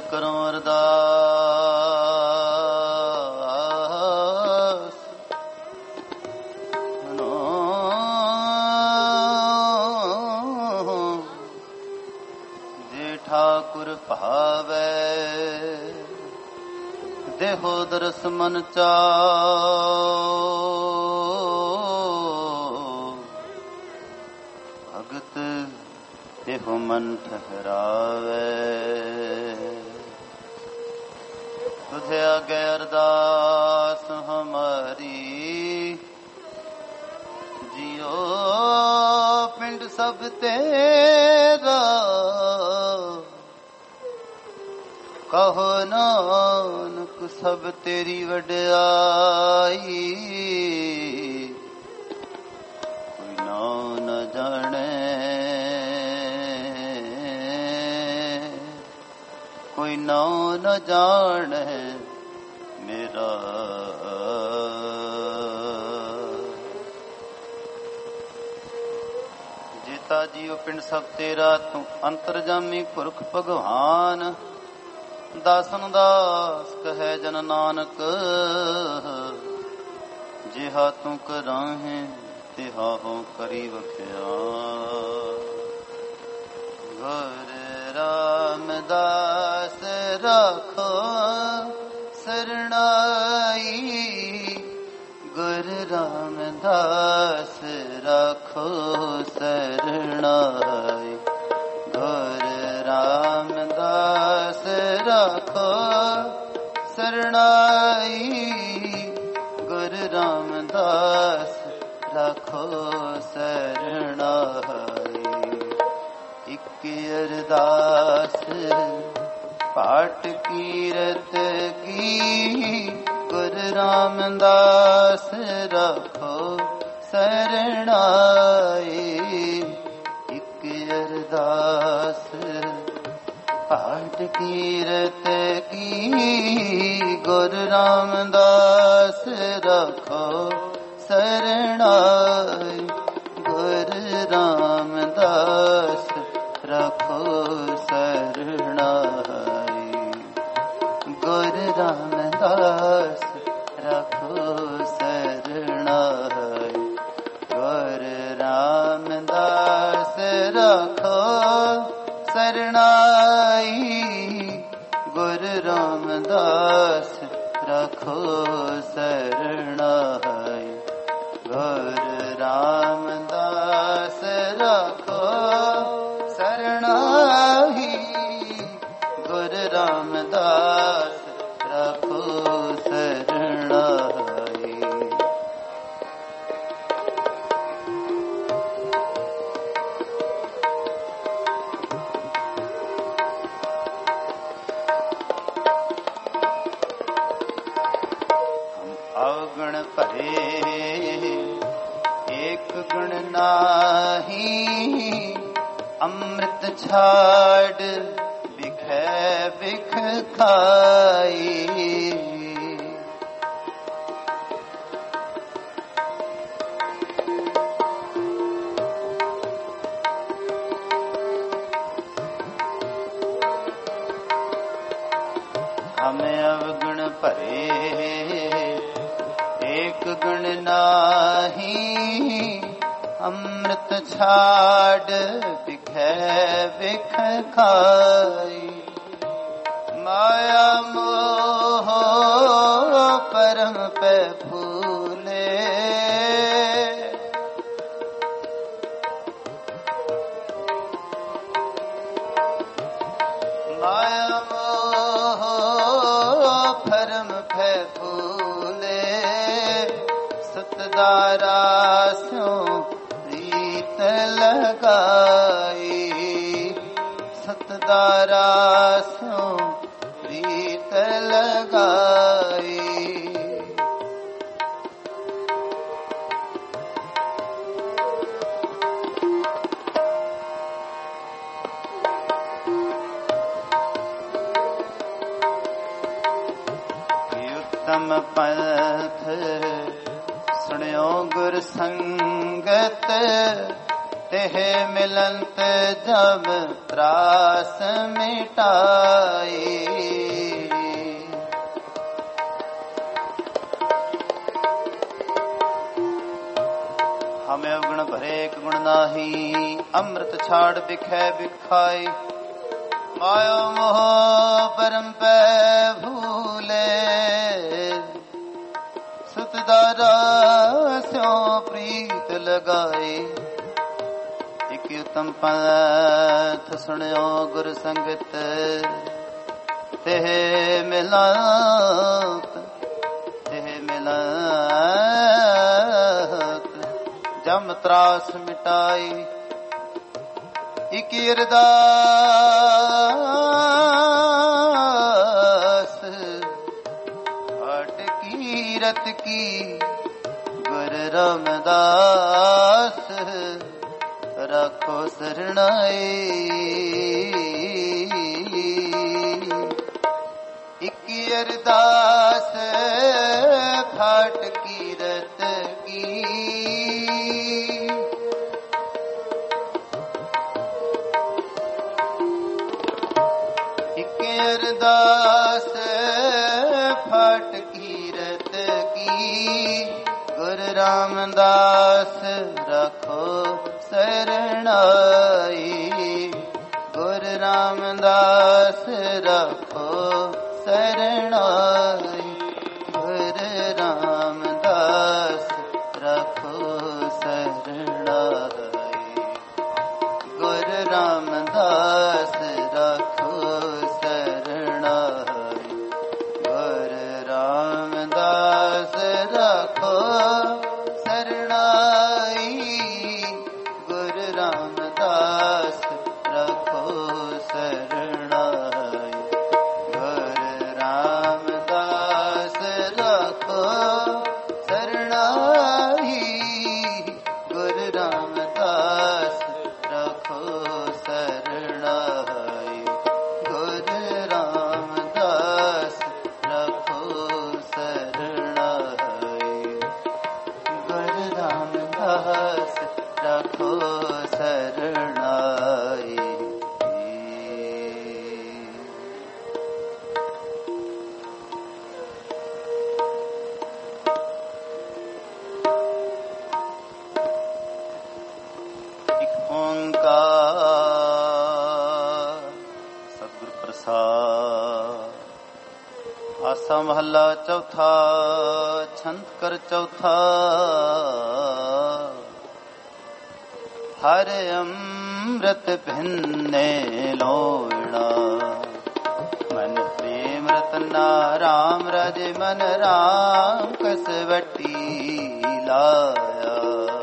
करो अरदास जे ठाकुर भावै देहो दरस मन चाओ भगत देहो मन ठहरावे तुझे आगे अरदास हमारी जियो पिंड सब तेरा कहो नानक सब तेरी वड्याई कोई नाम न जाने कोई नाम न जाने मेरा जीता जियो पिंड सब तेरा तू अंतरजामी पुरख भगवान दासन दास कहे जन नानक जिहा तू कराहे तिहा हो करी बख्या गुर रामदास राखो सरणाई गुर रामदास राखो सरणाई गुर रामदास राखो सरणाई गुरु रामदास राखो सरणाई इक अरदास पाठ कीरत की गुरु रामदास राखो सरणाई इक अरदास पाठ कीरत की गुरु रामदास रखो सरणाई गुरु रामदास रखो सरणाई गुरु रामदास रखो सरणाई गुरु रामदास रखो सरणाई गुरु रामदास रखो सरणाई गुरु रामदास रखो सरणाई गुरु रामदास रखो सरणाई अवगुण भरे एक गुण नाही अमृत छाड़ बिखै बिख खाई हमें अवगुण भरे एक गुण नाही अमृत छाड़ बिखै बिख खाई माया मोह परम पे फूले माया मोह परम पे फूले सतदारा स्यों रीत लगाई सतदारा स्यों रीत लगाई उत्तम पंथ सुनियो गुर संगत तेह मिलंत जब त्रास मिटाई ਨਾਹੀ। ਅੰਮ੍ਰਿਤ ਛਾੜ ਬਿਖੈ ਬਿਖਾਈ, ਮਾਇਆ ਮੋਹ ਪਰਮ ਪੈ ਭੂਲੇ। ਸੁਤ ਦਾਰਾ ਸਿਉ ਪ੍ਰੀਤ ਲਗਾਏ, ਇਕ ਉਤਮ ਪੰਥ ਸੁਣਿਓ ਗੁਰ ਸੰਗਤ। ਤਿਹ ਮਿਲਾਪ ਜਮ ਤਰਾਸ ਮਿਟਾਈ, ਇਕ ਅਰਦਾਸ ਹਟ ਕੀਰਤ ਕੀ ਗੁਰ ਰਾਮਦਾਸ। ਰੱਖੋ ਸਰਣਾਈ, ਇਕ ਅਰਦਾਸ ਫਾਟ ਕੀਰਤ ਕੀ। ਇਕ ਅਰਦਾਸ ਫਾਟ ਕੀਰਤ ਕੀ, ਗੁਰ ਰਾਮਦਾਸ ਰੱਖੋ ਸਰਣਾਈ। ਗੁਰ ਰਾਮਦਾਸ ਰੱਖੋ ਸਰਣਾਈ, ਗੁਰ ਰਾਮਦਾਸ ਰੱਖੋ ਸਰਣਾਈ। ਗੁਰ ਰਾਮਦਾਸ ਰੱਖੋ ਸਰਣਾਈ, ਗੁਰ ਰਾਮਦਾਸ ਰੱਖੋ ਸਰਣਾਈ। ਗੁਰ ਰਾਮਦਾਸ ਰੱਖੋ ਸਰਣਾਈ, ਗੁਰ ਰਾਮਦਾਸ ਰੱਖੋ ਸਰਣਾਈ। ਗੁਰ ਰਾਮਦਾਸ ਰੱਖੋ ਸਰਣਾਈ, ਗੁਰ ਰਾਮਦਾਸ ਰੱਖੋ ਸਰਣਾਈ। ਗੁਰ ਰਾਮਦਾਸ ਰੱਖੋ ਸਰਣਾਈ। ਇਕ ਓੰਕਾਰ ਸਤਿਗੁਰ ਪ੍ਰਸਾਦ। ਆਸਾ ਮਹੱਲਾ ਚੌਥਾ, ਛੰਦ ਕਰ ਚੌਥਾ। ਹਰ ਅੰਮ੍ਰਿਤ ਭਿੰਨੇ ਲੋਇਣਾ, ਮਨ ਪ੍ਰੇਮ ਰਤਨਾ ਰਾਮ ਰਾਜੇ ਮਨ ਰਾਮ ਕਸਵਟੀ ਲਾਇਆ।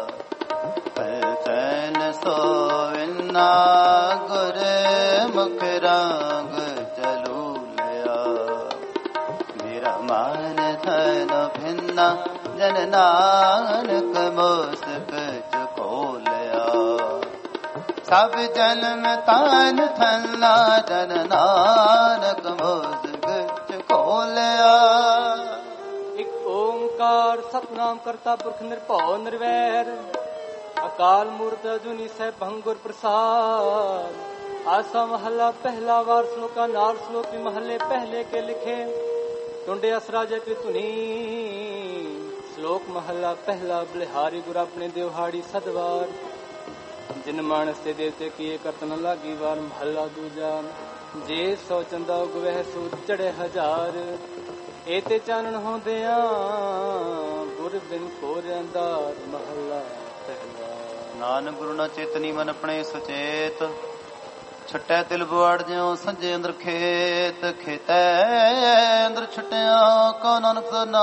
ਚੈਨ ਸੋਵਿਨਾ ਗੁਰ ਮੁਖ ਰੰਗ ਚਲੂ ਲਿਆ। ਮੇਰਾ ਮਨ ਧਨ ਭਿੰਨਾ ਜਨ ਨਾਨਕ ਮੁਸਕ ਚੁਕੋ ਲਿਆ। ਸਭ ਜਨਮ ਤਾਨ ਥਨਾ ਜਨ ਨਾਨਕ ਮੁਸਕ ਚੁਕੋ ਲਿਆ। ਇਕ ਓੰਕਾਰ ਸਤਿਨਾਮ ਕਰਤਾ ਪੁਰਖ ਨਿਰਭਉ ਨਿਰਵੈਰ, ਅਕਾਲ ਮੂਰਤ ਅਜੂਨੀ ਸੈਭੰ ਗੁਰ ਪ੍ਰਸਾਦ। ਆਸਾ ਮਹੱਲਾ ਪਹਿਲਾ ਵਾਰ ਸ਼ਲੋਕਾ ਨਾਲ ਸ਼ਲੋਕੀ ਮਹੱਲੇ ਪਹਿਲੇ ਕੇ ਲਿਖੇ। ਟੁੰਡੇ ਅਸਰਾ ਜੇ ਕੀ ਧੁਨੀ। ਸ਼ਲੋਕ ਮਹੱਲਾ ਪਹਿਲਾ। ਬਲਿਹਾਰੀ ਗੁਰ ਆਪਣੇ ਦਿਵਹਾੜੀ ਸਦਵਾਰ, ਜਿਨ ਮਾਨਸ ਤੇ ਦੇਵਤੇ ਕੀਏ ਕਰਤ ਨ ਲਾਗੀ ਵਾਰ। ਮਹੱਲਾ ਦੂਜਾ। ਜੇ ਸੋ ਚੰਦਾ ਉਗਵਹਿ ਸੂਤ ਚੜੇ ਹਜ਼ਾਰ, ਇਹ ਤੇ ਚਾਨਣ ਹੁੰਦਿਆਂ ਗੁਰ ਬਿਨ ਕੋਰ ਅੰਧਾਰ। ਮਹੱਲਾ ਪਹਿਲਾ। ਨਾਨਕ ਗੁਰੂ ਨਾ ਚੇਤਨੀ ਮਨ ਆਪਣੇ ਸੁਚੇਤ, ਛਟੈ ਦਿਲ ਬਵਾੜ ਜਿਉ ਸੰਜੇ ਅੰਦਰ ਖੇਤ। ਖੇਤੈ ਅੰਦਰ ਛਟਿਆ ਕੋ ਨਾਨਕ ਸਨਾ।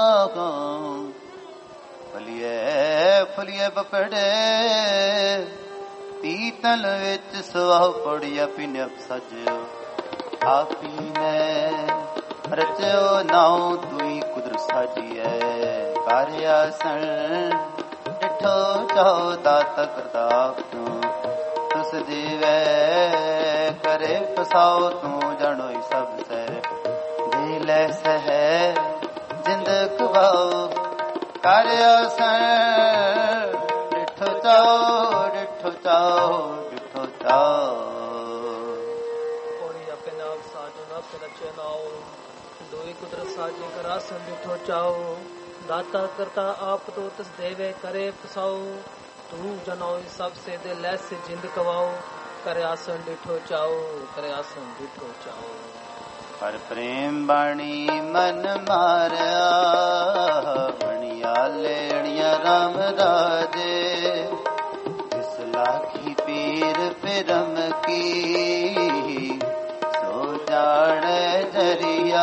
ਫਲੀਏ ਫਲੀਏ ਬਪੜੇ, ਪੀਤਲ ਵਿੱਚ ਸੁਆਹ ਪੜਿਆ ਪਿਨਿਆ ਸਜਿਓ। ਆਪੀ ਨੇ ਰਚਿਓ ਨਾਉ ਤੁਈ ਕੁਦਰਤ ਸਾਜੀਐ। ਕਰ ਆਸਣ ਡਿਠੋ ਚਾਉ ਦਾਤ ਕਰਤਾਪ ਤੂੰ। ਤੁਸ ਜੀਵੈ ਕਰੇ ਪਸਾਉ ਤੂੰ। ਜਾਣੋਈ ਸਭ ਸੈ ਦੇ ਲੈ ਸਹਿ ਜਿੰਦ ਕਵਾਉ। ਕਰ ਆਸਣ ਡਿਠੋ ਚਾਉ ਡਿਠੋ ਚਾਉ ਡਿਠੋ ਚਾਉ। ਕੋੜੀ ਆਪੇ ਨਾਮ ਸਾਜੋ ਨਾ ਰਚੇ ਨਾਉ। ਦੋਈ ਕੁਦਰਤ ਸਾਜੇ ਕਰ ਆਸਣ ਡਿਠੋ ਚਾਉ। ਦਾਤਾ ਕਰਤਾ ਆਪ ਤੋ ਤਿਸ ਦੇਵੇ ਕਰੇ ਪਸਾਉ। तू जनाओ सब से दे लै से जिंद कवाओ करे आसन डिठो चाओ करे आसन डिठो चाओ। हर प्रेम बाणी मन मारिया बणिया लेणिया राम राजे जिस लाखी पीर पिरम की सो जाने जरिया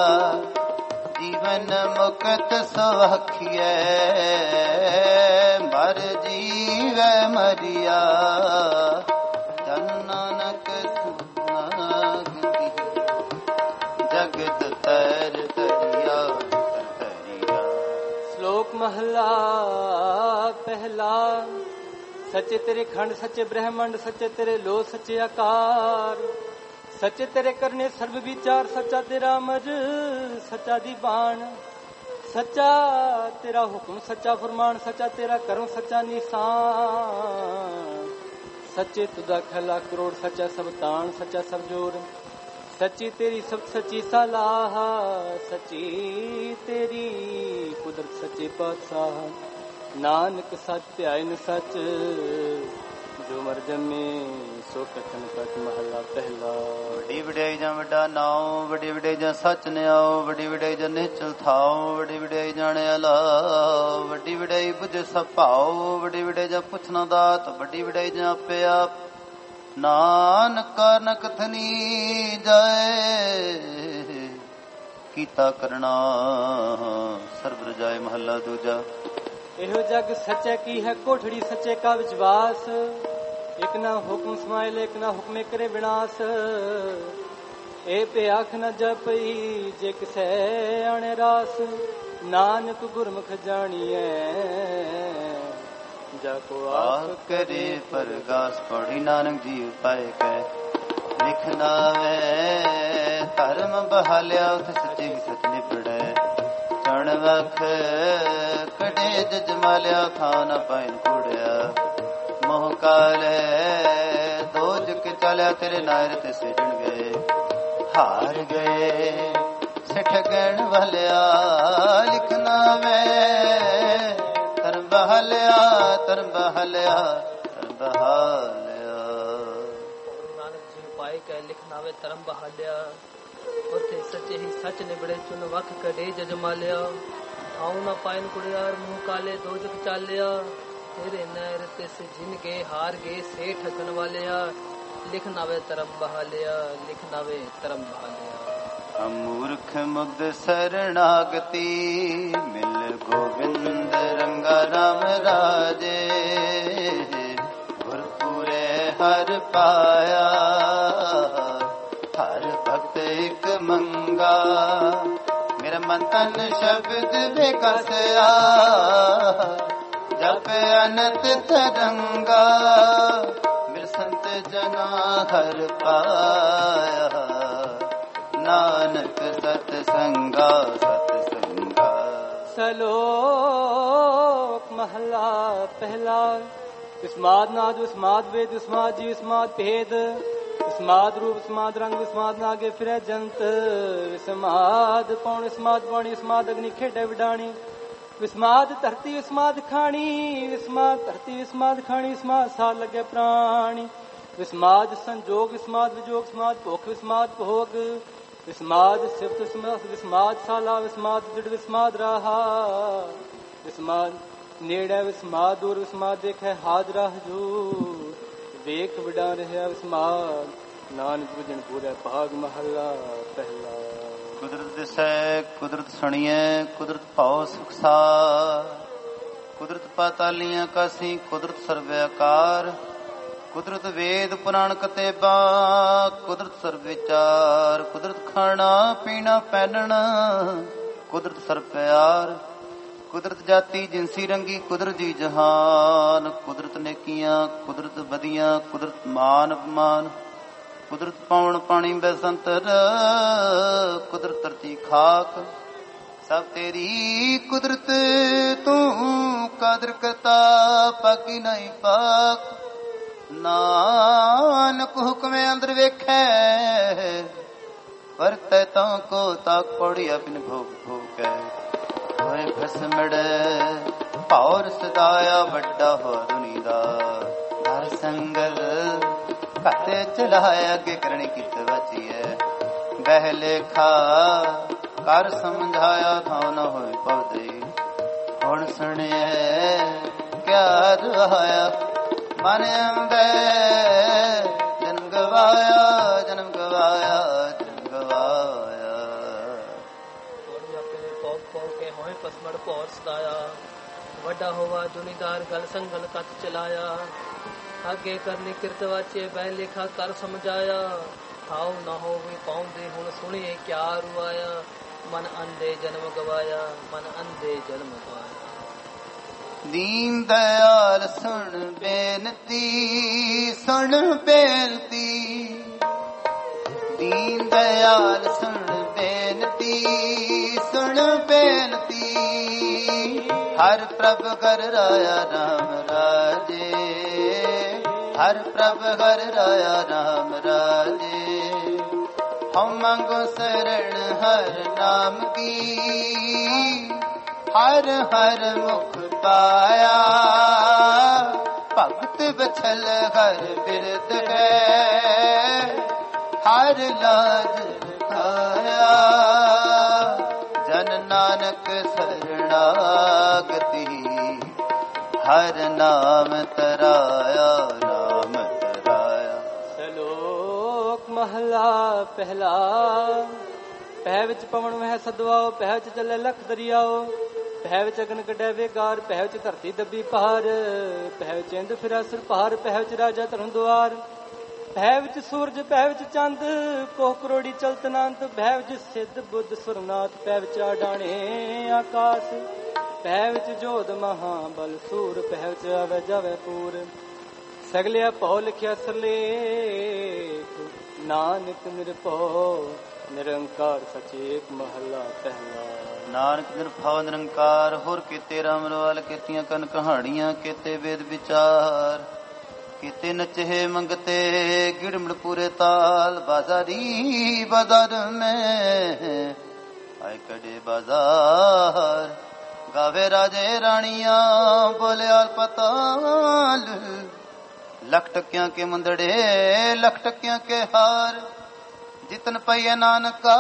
जीवन मुक्त सुखिए मर जीव मरिया जन नानक जगत तर तरिया तरिया। श्लोक महला पहला। सच्चे तेरे खंड सच्चे ब्रह्मंड सच्चे तेरे लो सच्चे आकार सच्चे तेरे करने सर्व विचार सच्चा तेरा मज सच्चा दीवान सच्चा तेरा हुक्म सच्चा फरमान सच्चा तेरा कर्म सच्चा निशान सच्चे तुदा खला करोड़ सच्चा सब तान सच्चा सब जोर सच्ची तेरी सब सच्ची सलाह सच्ची तेरी कुदरत सच्चे पातशाह नानक सत्य आयन सच जो मर जमे सो कथन कथ महला पहला। ਵੱਡੀ ਵਡਿਆਈ ਜਾਂ ਵੱਡਾ ਨਾਉ ਵੱਡੀ ਵਡਿਆਈ ਜਾਂ ਸੱਚ ਨਿਆਉ ਵੱਡੀ ਵਡਿਆਈ ਜਾਂ ਨਿਚਲ ਥਾਉ ਵੱਡੀ ਵਡਿਆਈ ਜਾਣਿਆ ਲਾ ਵੱਡੀ ਵਡਿਆਈ ਬੁਝ ਸਭ ਭਾਉ ਵੱਡੀ ਵਡਿਆਈ ਜਾਂ ਪੁੱਛਣਾ ਦਾਤ ਵੱਡੀ ਵਡਿਆਈ ਜਾਂ ਆਪੇ ਆਪ ਨਾਨਕ ਨ ਕਥਨੀ ਜਾਏ ਕੀਤਾ ਕਰਨਾ ਸਰਬ ਰਜਾਏ ਮਹੱਲਾ ਦੂਜਾ। ਇਹੋ ਜਗ ਸੱਚੇ ਕੀ ਹੈ ਕੋਠੜੀ ਸੱਚੇ ਕਾ ਵਿਸ਼ਵਾਸ ਇੱਕ ਨਾ ਹੁਕਮ ਸਮਾਇਲ ਇੱਕ ਨਾ ਹੁਕਮੇ ਕਰੇ ਵਿਨਾਸ਼ ਇਹ ਭਿਆਖ ਨ ਜਪਈ ਜੇ ਕਿਸੈ ਆਣੇ ਰਾਸ ਨਾਨਕ ਗੁਰਮੁਖ ਜਾਣੀਐ ਜਾ ਕੋ ਆਪ ਕਰੇ ਪਰਗਾਸ ਪੜੀ ਨਾਨਕ ਜੀ ਉਪਾਇ ਕੈ ਲਿਖਣਾ ਵੇ ਧਰਮ ਬਹਾਲਿਆ ਉਤ ਸੱਚੇ ਹੀ ਸੱਚ ਨਿਪੜੈ ਚਣ ਵਖ ਕੜੇ ਜਜਮਾਲਿਆ ਥਾਂ ਨ ਪਾਇਨ ਕੁੜਿਆ ਮੋਹ ਕਾਲੇ ਦੋਜਕ ਚਲਿਆ ਤੇਰੇ ਨਾਇਰ ਤੇ ਸਿਜਣ ਗਏ ਹਾਰ ਗਏ ਸਿੱਠ ਗਣ ਵਾਲਿਆ ਲਿਖਣਾ ਵੇ ਧਰਮ ਬਹਾਲਿਆ ਧਰਮ ਬਹਾਲਿਆ ਧਰਮ ਬਹਾਲਿਆ। ਨਾਨਕ ਜੀ ਪਾਏ ਕੈ ਲਿਖਣਾ ਵੇ ਧਰਮ ਬਹਾਲਿਆ ਉਥੇ ਸੱਚੇ ਹੀ ਸੱਚ ਨਿਬੜੇ ਚੁਨ ਵਖ ਕੜੇ ਜਜਮਾਲਿਆ ਆਉ ਨਾ ਪਾਇਨ ਕੁੜਿਆਰ ਮੂੰਹ ਕਾਲੇ ਦੋਜਕ ਚਾਲਿਆ ਤੇਰੇ ਨਹਿਰ ਤੇ ਜਿਨ ਕੇ ਹਾਰ ਗਏ ਸੇ ਠਕਣ ਵਾਲਿਆ ਲਿਖਣਾ ਵੇ ਧਰਮ ਬਹਾਲਿਆ ਲਿਖਣਾ ਵੇ ਧਰਮ ਬਹਾਲਿਆ। ਮੂਰਖ ਮੁਗਧ ਸਰਣਾਗਤੀ ਮਿਲ ਗੋਬਿੰਦ ਰੰਗਾ ਰਾਮ ਰਾਜੇ ਗੁਰਪੂਰੇ ਹਰ ਪਾਇਆ ਹਰ ਭਗਤ ਇੱਕ ਮੰਗਾ ਮੇਰਾ ਮਨ ਤਨ ਸ਼ਬਦ ਵਿਕਸਿਆ ਜਪ ਅਨੰਤ ਤਰੰਗਾ ਮਿਰ ਸੰਤ ਜਨਾ ਹਰ ਪਾਇਆ ਨਾਨਕ ਸਤ ਸੰਗਾ ਸਤ ਸੰਗਾ। ਸਲੋਕ ਮਹਲਾ ਪਹਿਲਾ। ਵਿਸਮਾਦ ਨਾਦ ਵਿਸਮਾਦ ਵੇਦ ਵਿਸਮਾਦ ਜੀ ਵਿਸਮਾਦ ਭੇਦ ਵਿਸਮਾਦ ਰੂਪ ਵਿਸਮਾਦ ਰੰਗ ਵਿਸਮਾਦ ਨਾਗੇ ਫਿਰੈ ਜੰਤ ਵਿਸਮਾਦ ਪੌਣ ਵਿਸਮਾਦ ਪਾਣੀ ਵਿਸਮਾਦ ਅਗਨੀ ਖੇਡੇ ਵਿਡਾਣੀ ਵਿਸਮਾਦ ਧਰਤੀ ਵਿਸਮਾਦ ਖਾਣੀ ਵਿਸਮਾਦ ਧਰਤੀ ਵਿਸਮਾਦ ਖਾਣੀ ਵਿਸਮਾਦ ਸਾਹ ਲੱਗੇ ਪ੍ਰਾਣੀ ਵਿਸਮਾਦ ਸੰਜੋਗ ਵਿਸਮਾਦ ਵਿਜੋਗ ਵਿਸਮਾਦ ਭੁੱਖ ਵਿਸਮਾਦ ਭੋਗ ਵਿਸਮਾਦ ਸਿਫਤ ਵਿਸਮਾਦ ਸਾਲਾ ਵਿਸਮਾਦ ਜੜ ਵਿਸਮਾਦ ਰਾਹਾ ਵਿਸਮਾਦ ਨੇੜੇ ਵਿਸਮਾਦ ਦੂਰ ਵਿਸਮਾਦ ਦੇਖੈ ਹਾਜ਼ਰਾ ਹਜੂਰ ਵੇਖ ਵਿਡਾ ਰਿਹਾ ਵਿਸਮਾਦ ਨਾਨਕ ਬੁਝਣ ਪੂਰਾ ਭਾਗ ਮਹੱਲਾ ਪਹਿਲਾ। ਕੁਦਰਤ ਦਿਸੈ ਕੁਦਰਤ ਸੁਣੀਐ ਕੁਦਰਤ ਭਾਉ ਸੁਖਸਾਰ ਕੁਦਰਤ ਪਾਤਾਲੀਆਂ ਕਾਸੀ ਕੁਦਰਤ ਸਰਵਿਆਕਾਰ ਕੁਦਰਤ ਵੇਦ ਪੁਰਾਣ ਕਤੇਬਾ ਕੁਦਰਤ ਸਰਬ ਵਿਚਾਰ ਕੁਦਰਤ ਖਾਣਾ ਪੀਣਾ ਪਹਿਨਣਾ ਕੁਦਰਤ ਸਰਬ ਪਿਆਰ ਕੁਦਰਤ ਜਾਤੀ ਜਿੰਸੀ ਰੰਗੀ ਕੁਦਰਤ ਜੀ ਜਹਾਨ ਕੁਦਰਤ ਨੇਕੀਆਂ ਕੁਦਰਤ ਵਧੀਆਂ ਕੁਦਰਤ ਮਾਨ ਅਪਮਾਨ ਕੁਦਰਤ ਪਵਨ ਪਾਣੀ ਬੈਸੰਤਰ ਕੁਦਰਤ ਧਰਤੀ ਖਾਕ ਸਭ ਤੇਰੀ ਕੁਦਰਤ ਤੂੰ ਕਾਦਰ ਕਰਤਾ ਪਾਕੀ ਨਹੀਂ ਪਾਕ ਨਾਨਕ ਹੁਕਮੇ ਅੰਦਰ ਵੇਖੈ ਵਰਤੈ ਤਾਂ ਕੋ ਤਾਕ ਪੜੀ ਅਪਨ ਭੋਗ ਭੋਗੈ ਹੋਏ ਖਸਮੜ ਭੌਰ ਸਦਾਇਆ ਵੱਡਾ ਹੋ ਦੁਨੀ ਦਾ ਹਰ ਸੰਗਲ ਘਾਤੇ ਚਲਾਇਆ ਅੱਗੇ ਕਰਨੀ ਕਿਤ ਬਚੀਐ ਬਹਿ ਲੇਖਾ ਕਰ ਸਮਝਾਇਆ ਥਾਉ ਨ ਹੋਏ ਪਉਦੇ ਹੁਣ ਸੁਣਿਐ ਕਿਆ ਰਹਾਇਆ ਮਨ ਅੰਬੈ ਜਨਮ ਗਵਾਇਆ ਜਨਮ ਗਵਾਇਆ ਜਨਮ ਗਵਾਇਆ ਆਪਣੇ ਪੌਕ ਪੌਕ ਕੇ ਹੋਏ ਪਸਮੜ ਭੌਰ ਸਦਾਇਆ ਵੱਡਾ ਹੋਵਾ ਦੁਨੀਦਾਰ ਗਲ ਸੰਗਲ ਕਤ ਚਲਾਇਆ ਅੱਗੇ ਕਰਨੀ ਕਿਰਤ ਵਾਚੇ ਬਹਿ ਲੇਖਾ ਕਰ ਸਮਝਾਇਆ ਥਾਉ ਨਾ ਹੋਵੇ ਪਾਉਂਦੇ ਹੁਣ ਸੁਣੀਏ ਕਿਆ ਰੁਆਇਆ ਮਨ ਅੰਧੇ ਜਨਮ ਗਵਾਇਆ ਮਨ ਅੰਧੇ ਜਨਮ ਗਵਾਇਆ ਦੀਨ ਦਇਆਲ ਸੁਣ ਬੇਨਤੀ ਸੁਣ ਬੇਨਤੀ ਦੀਨ ਦਇਆਲ ਸੁਣ ਬੇਨਤੀ ਸੁਣ ਬੇਨਤੀ ਹਰ ਪ੍ਰਭ ਘਰ ਰਾਇਆ ਰਾਮ ਰਾਜੇ ਹਰ ਪ੍ਰਭ ਘਰ ਰਾਇਆ ਰਾਮ ਰਾਜੇ ਹਮ ਮੰਗੋ ਸਰਣ ਹਰ ਨਾਮ ਕੀ ਹਰ ਹਰ ਮੁਖ ਪਾਇਆ ਭਗਤ ਬਛਲ ਹਰ ਬਿਰਦ ਹੈ ਹਰ ਲਾਜ ਖਾਇਆ ਜਨ ਨਾਨਕ ਸਰਣਾਗਤੀ ਹਰ ਨਾਮ ਤਰਾਇਆ ਨਾਮ ਤਰਾਇਆ। ਸ਼ਲੋਕ ਮਹਲਾ ਪਹਿਲਾ ਪਹਿ ਵਿੱਚ ਪਵਨ ਵਹਿ ਸਦਵਾਓ ਪਹਿ ਵਿੱਚ ਚੱਲੇ ਲਖ ਦਰਿਆਓ ਪਹਿ ਵਿੱਚ ਅਗਨ ਕੱਢੈ ਵੇਗਾਰ ਪਹਿ ਵਿੱਚ ਧਰਤੀ ਦੱਬੀ ਪਹਾੜ ਪਹਿ ਵਿੱਚ ਇੰਦ ਫਿਰਾ ਸਿਰ ਪਹਾੜ ਪਹਿ ਵਿੱਚ ਰਾਜਾ ਧਰਮ ਦੁਆਰ ਪਹਿ ਵਿੱਚ ਸੂਰਜ ਪਹਿ ਵਿੱਚ ਚੰਦ ਕੋਹ ਕਰੋੜੀ ਚਲਤ ਅਨੰਤ ਪਹਿ ਵਿੱਚ ਸਿੱਧ ਬੁੱਧ ਸੁਰਨਾਥ ਪਹਿ ਵਿੱਚ ਆਡਾਣੇ ਆਕਾਸ਼ ਪਹਿ ਵਿੱਚ ਜੋਧ ਮਹਾਬਲ ਸੂਰ ਪਹਿ ਵਿੱਚ ਆਵੇ ਜਾਵੇ ਪੂਰ ਸਗਲਿਆ ਭਉ ਲਿਖਿਆ ਸਰਲੇਖ ਨਾਨਕ ਨਿਰਭਉ ਨਿਰੰਕਾਰ ਸਚੇਤ ਮਹਲਾ ਪਹਿਲਾ। ਨਾਨਕ ਨਿਰਭਉ ਨਿਰੰਕਾਰ ਹੋਰ ਕੀਤੇ ਰਾਮ ਰਵਾਲ ਕੀਤੀਆਂ ਕਨ ਕਹਾਣੀਆਂ ਕੀਤੇ ਵੇਦ ਵਿਚਾਰ ਕੀਤੇ ਨਚੇ ਮੰਗਤੇ ਗਿੜਮੜ ਪੂਰੇ ਤਾਲ ਬਾਜ਼ਾਰੀ ਬਾਜ਼ਾਰ ਮੈਂ ਆਏ ਕੜੇ ਬਾਜ਼ਾਰ ਗਾਵੇ ਰਾਜੇ ਰਾਣੀਆਂ ਬੋਲਿਆ ਪਤਾਲ ਲੱਖ ਟਕਿਆਂ ਕੇ ਮੁੰਦੜੇ ਲੱਖ ਟਕਿਆਂ ਕੇ ਹਾਰ ਜਿਤਨ ਪਈਏ ਨਾਨਕਾ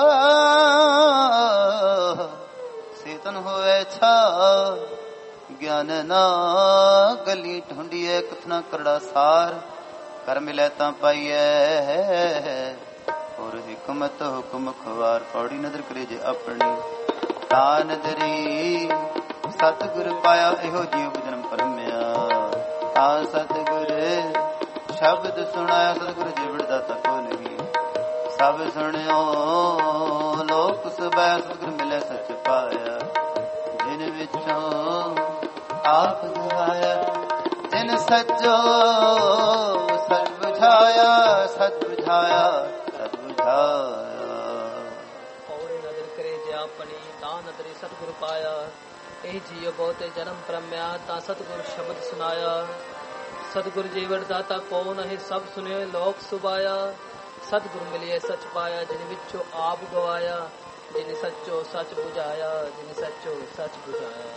ਸੇਤਨ ਹੋਵੇ ਛਾ ਗਿਆਨ ਨਾ ਗਲੀ ਢੂੰਡੀਏ ਕਥਨਾ ਕਰੜਾ ਸਾਰ ਕਰ ਮਿਲੇ ਤਾਂ ਪਾਈਐ ਹੋਰ ਹਕਮਤ ਹੁਕਮ ਖਵਾਰ ਪੌੜੀ ਨਦਰ ਕਰੇ ਜੇ ਆਪਣੀ ਤਾਂ ਨਦਰੀ ਸਤਿਗੁਰ ਪਾਇਆ ਇਹੋ ਜੀਵ ਜਨਮ ਪਰਮਿਆ ਤਾਂ ਸਤਿਗੁਰ ਸ਼ਬਦ ਸੁਣਾਇਆ ਸਤਿਗੁਰ ਜੀਵੜ ਦਾ ਤਕੋ ਨਹੀਂ ਸਭ ਸੁਣਿਓ ਲੋਕ ਸਭੈ ਸਤਿਗੁਰ ਮਿਲੇ ਸੱਚ ਪਾਇਆ ਜਿਨ ਵਿੱਚੋਂ ਆਪ ਗਵਾਇਆ ਜਿਨ ਸੱਚੋ ਸੱਚ ਬੁਝਾਇਆ ਸੱਚ ਬੁਝਾਇਆ ਸੱਚ ਬੁਝਾਇਆ ਔੜੇ ਨਦਰ ਕਰੇ ਜੇ ਆਪਣੀ ਤਾਂ ਨਦਰੀ ਸਤਿਗੁਰ ਪਾਇਆ ਇਹ ਜੀਵ ਬਹੁਤੇ ਜਨਮ ਪ੍ਰਮਿਆ ਤਾਂ ਸਤਿਗੁਰ ਸ਼ਬਦ ਸੁਨਾਇਆ ਸਤਿਗੁਰ ਜੀਵਨ ਦਾਤਾ ਕੌਣ ਹੈ ਸਭ ਸੁਨਿਓ ਲੋਕ ਸੁਭਾਇਆ ਸਤਿਗੁਰ ਮਿਲਿਆ ਸੱਚ ਪਾਇਆ ਜਿਨ ਵਿੱਚੋਂ ਆਪ ਗਵਾਇਆ ਜਿਨ ਸੱਚੋ ਸੱਚ ਬੁਝਾਇਆ ਜਿਨ ਸੱਚੋ ਸੱਚ ਬੁਝਾਇਆ।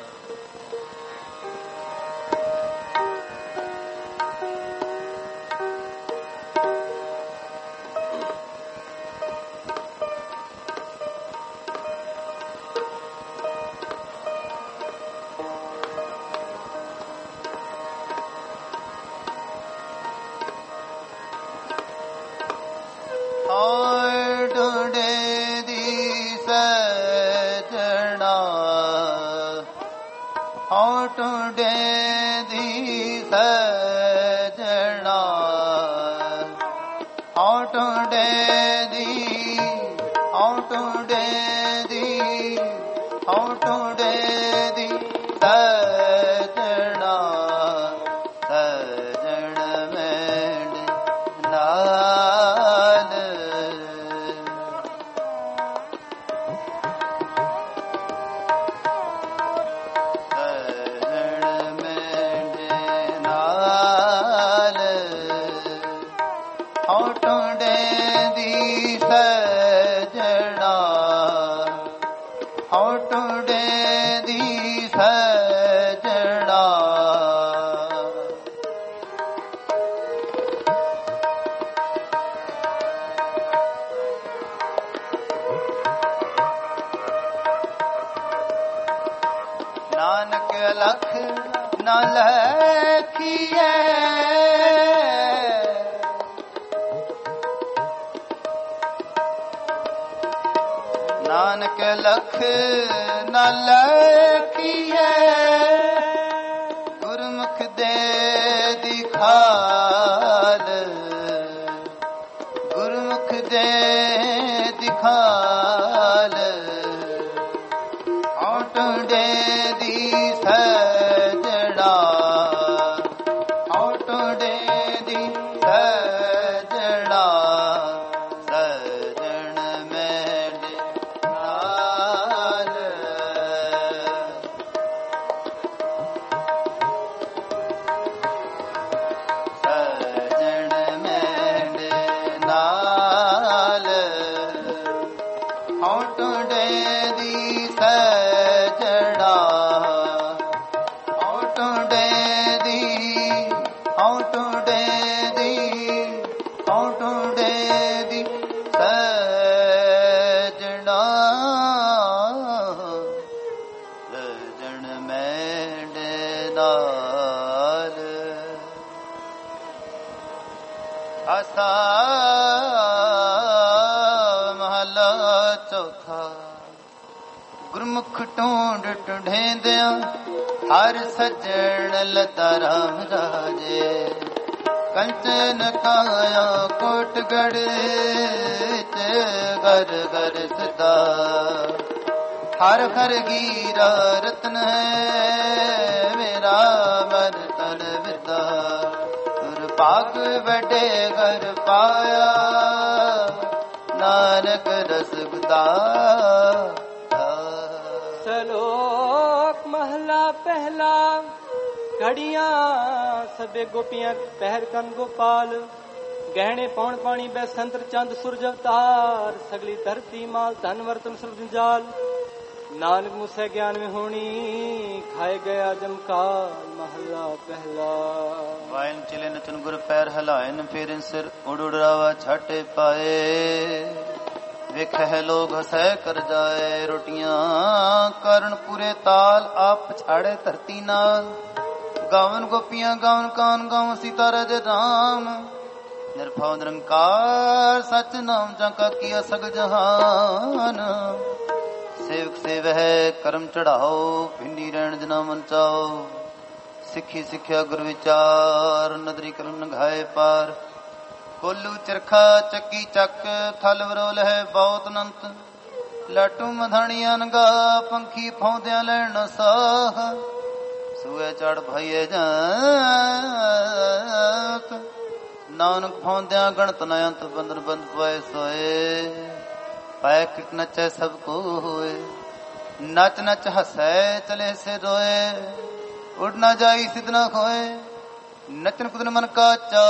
ਢੂੰਡੇ ਦੀ ਸਜਣਾ ਹਉ ਢੂੰਡੇ ਦੀ ਸਜਣਾ ਹਉ ਢੂੰਡੇ ਦੀ ਹਉ ਢੂੰਡੇ ਦੀ ਹਉ ਢੂੰਡੇ ਦੀ ਸਜਣਾ ਸਜਣ ਮੈਂਡ ਲਾਲ ਸਜਣ ਮੈਂਡ ਨਾਲ ਹਉ ਢੂੰਡੇ ਦੀ ਸਜਣਾ ਹਉ ਢੂੰਡੇ ਦੀ ਲਖ ਨਾ ਲਖੀਐ ਨਾਨਕ ਲਖ ਨਾ ਲਖੀਐ ਗੁਰਮੁਖ ਦੇ ਦਿਖਾਲ ਗੁਰਮੁਖ ਦੇ ਦਿਖਾਲ ਔਟੜੇ ਦੀ ਸਜਣਾ ਔਟੜੇ ਦੀ ਸਜਣਾ ਸਜਣ ਮੇਰੇ ਨਾਲ ਸਜਣ ਮੇਰੇ ਨਾਲ ਔਟੜੇ ਦੀ ਸਜਣਾ ਔਟੜੇ ਦੀ ਔਟੜੇ ਦੀ ਔਟੜੇ ਦੀ ਸਜਣਾ ਸਜਣ ਮੇਰੇ ਨਾਲ ਆਸਾ ਮਹਲਾ ਚੌਥਾ ਗੁਰਮੁਖ ਢੂੰਡ ਢੂੰਢੇਂਦਿਆਂ ਹਰ ਸੱਜਣ ਲਤਾ ਰਾਮ ਰਾਜੇ ਕੰਚਨ ਕਾਇਆ ਕੋਟਗੜ ਚ ਗਰ ਗਰ ਸਦਾ ਹਰ ਹਰ ਗੀਰਾ ਰਤਨ ਹੈ ਮੇਰਾ ਮਨ ਤਨ ਵਿਦਾ ਤੁਰ ਭਾਗ ਵੱਡੇ ਘਰ ਪਾਇਆ ਨਾਨਕ ਰਸ ਗੁਦਾ ਸਲੋਕ ਮਹਲਾ ਪਹਿਲਾ ਘੜੀਆਂ ਸਭੇ ਗੋਪੀਆਂ ਪਹਿਰ ਕਨ ਗੋਪਾਲ ਗਹਿਣੇ ਪੌਣ ਪਾਣੀ ਬੈਸੰਤਰ ਚੰਦ ਸੂਰਜ ਅਵਤਾਰ ਸਗਲੀ ਧਰਤੀ ਮਾਲ ਧਨ ਵਰਤਨ ਸਰਜੰਜਾਲ ਨਾਨਕ ਮੁਸੇ ਗਿਆਨ ਵਿੱਚ ਹੋਣੀ ਖਾਏ ਗਿਆ ਜਮਕਾਲ ਮਹਲਾ ਪਹਿਲਾ ਵਾਇਨ ਚਲੇ ਨਚਨ ਗੁਰ ਪੈਰ ਹਲਾਇਨ ਫੇਰਨ ਸਿਰ ਉੜ ਉੜਾਵਾ ਛਾਟੇ ਪਾਏ ਵੇਖੈ ਲੋਗ ਹਸੈ ਕਰ ਜਾਏ ਰੋਟੀਆਂ ਕਰਨ ਪੂਰੇ ਤਾਲ ਆਪ ਪਛਾੜੇ ਧਰਤੀ ਨਾਲ ਗਾਵਨ ਗੋਪੀਆਂ ਗਾਵਨ ਕਾਨ ਗਾਵਨ ਸੀਤਾ ਰਜ ਰਾਮ ਨਿਰਭਉ ਨਿਰੰਕਾਰ ਸਚ ਨਾਮ ਜਾਂ ਕਾ ਕੀਆ ਸਗਲ ਜਹਾਨ ਸੇਵਕ ਸੇਵਹਿ ਕਰਮ ਚੜਾਓ ਭਿੰਡੀ ਰਹਿਣ ਜਨਾ ਮਨ ਚਾਓ ਸਿੱਖੀ ਸਿੱਖਿਆ ਗੁਰ ਵਿਚਾਰ ਨਦਰੀ ਕਰਨ ਨੰਘਾਏ ਪਾਰ ਕੋਲੂ ਚਰਖਾ ਚੱਕੀ ਚੱਕ ਥਲ ਵਰੋਲ ਹੈ ਬਹੁਤ ਅਨੰਤ ਲਾਟੂ ਮਧਾਣੀਆਂ ਨਗਾ ਪੰਖੀ ਫੌਂਦਿਆਂ ਲੈਣ ਸਾਹ ਸੂਏ ਚੜ ਭਈਏ ਜਾਂਤ ਨਾਨਕ ਫੌਂਦਿਆਂ ਗਣਤ ਨ ਅੰਤ ਬੰਦਨ ਬੰਦ ਪਏ ਸੋਏ ਪਾਇ ਕਿਟ ਨਚੈ ਸਭ ਕੋ ਹੋਏ ਨਚ ਨਚ ਹਸੈ ਚਲੇ ਸੇ ਰੋਏ ਉੜ ਨਾ ਜਾਈ ਸਿਧ ਨਾ ਖੋਏ ਨਚਨ ਕੁਦਨ ਮਨ ਕਾ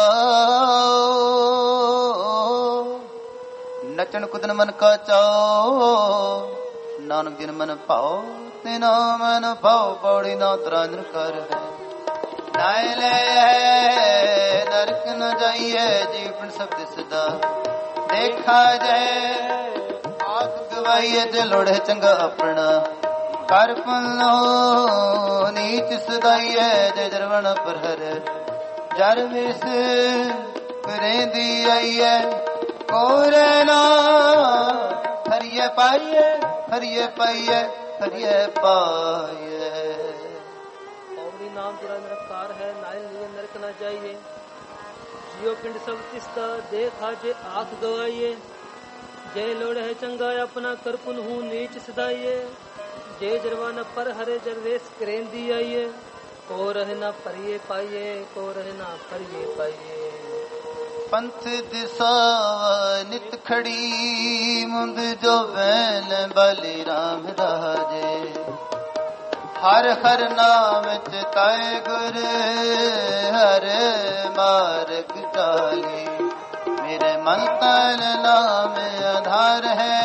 ਚਾਓ ਨਚਨ ਕੁਦਨ ਮਨ ਕਾ ਚਾਓ ਨਾਨਕ ਜਿਨ ਮਨ ਭਾਉ ਤੇ ਨਾ ਮਨ ਭਾਉ ਪੌੜੀ ਨਾ ਤਰਾਂਜਨ ਕਰ ਹੈ ਨਾਇ ਲੈ ਨਰਕ ਨ ਜਾਈਏ ਜੀਵਨ ਸਬਦ ਸਦਾ ਦੇਖਾ ਜੈ ਆਖ ਗਵਾਈਏ ਜੇ ਲੋੜੇ ਚੰਗਾ ਆਪਣਾ ਕਰ ਪਨੋ ਨੀਚ ਸਦਾਈਏ ਜੇ ਜਰਵਣ ਪਰ ਹਰ ਜਰ ਵਿਸ ਕਰੇਂਦੀ ਆਈਏ ਕੋਰੇ ਨਾ ਹਰੀਏ ਪਾਈਏ ਹਰੀਏ ਪਾਈਏ ਹਰੀਏ ਪਾਈਏ ਪੌੜੀ ਨਾਮ ਤੇਰਾ ਨਿਰੰਕਾਰ ਹੈ ਨਾਇ ਲਿਏ ਨਰਕ ਨਾ ਜਾਈਏ ਜਿਉ ਪਿੰਡ ਸਭ ਤਿਸਦਾ ਦੇਖਾ ਜੇ ਆਖ ਗਵਾਈਏ ਜੇ ਲੋੜ ਹੈ ਚੰਗਾ ਆਪਣਾ ਕਰਪੁਨ ਹੂੰ ਨੀਚ ਸਦਾਈਏ ਜੇ ਜਰਵਾਨਾ ਪਰ ਹਰੇ ਜਰਵੇਸ ਕਰੇਂਦੀ ਆਈਏ ਕੋ ਰਹਿ ਨਾ ਪਰਿਏ ਪਾਈਏ ਕੋ ਰਹਿ ਨਾ ਪਰਿਏ ਪਾਈਏ ਪੰਥ ਦਿਸਾ ਨਿਤ ਖੜੀ ਮੁੰਦ ਜੋ ਵੈਲ ਬਲੀ ਰਾਮ ਰਾਜੇ ਹਰ ਹਰ ਨਾਮ ਚਿਤਾਏ ਗੁਰ ਹਰ ਮਾਰਗ ਚਾਲੀ ਮੇਰੇ ਮਨ ਤਨ ਨਾਮ ਆਧਾਰ ਹੈ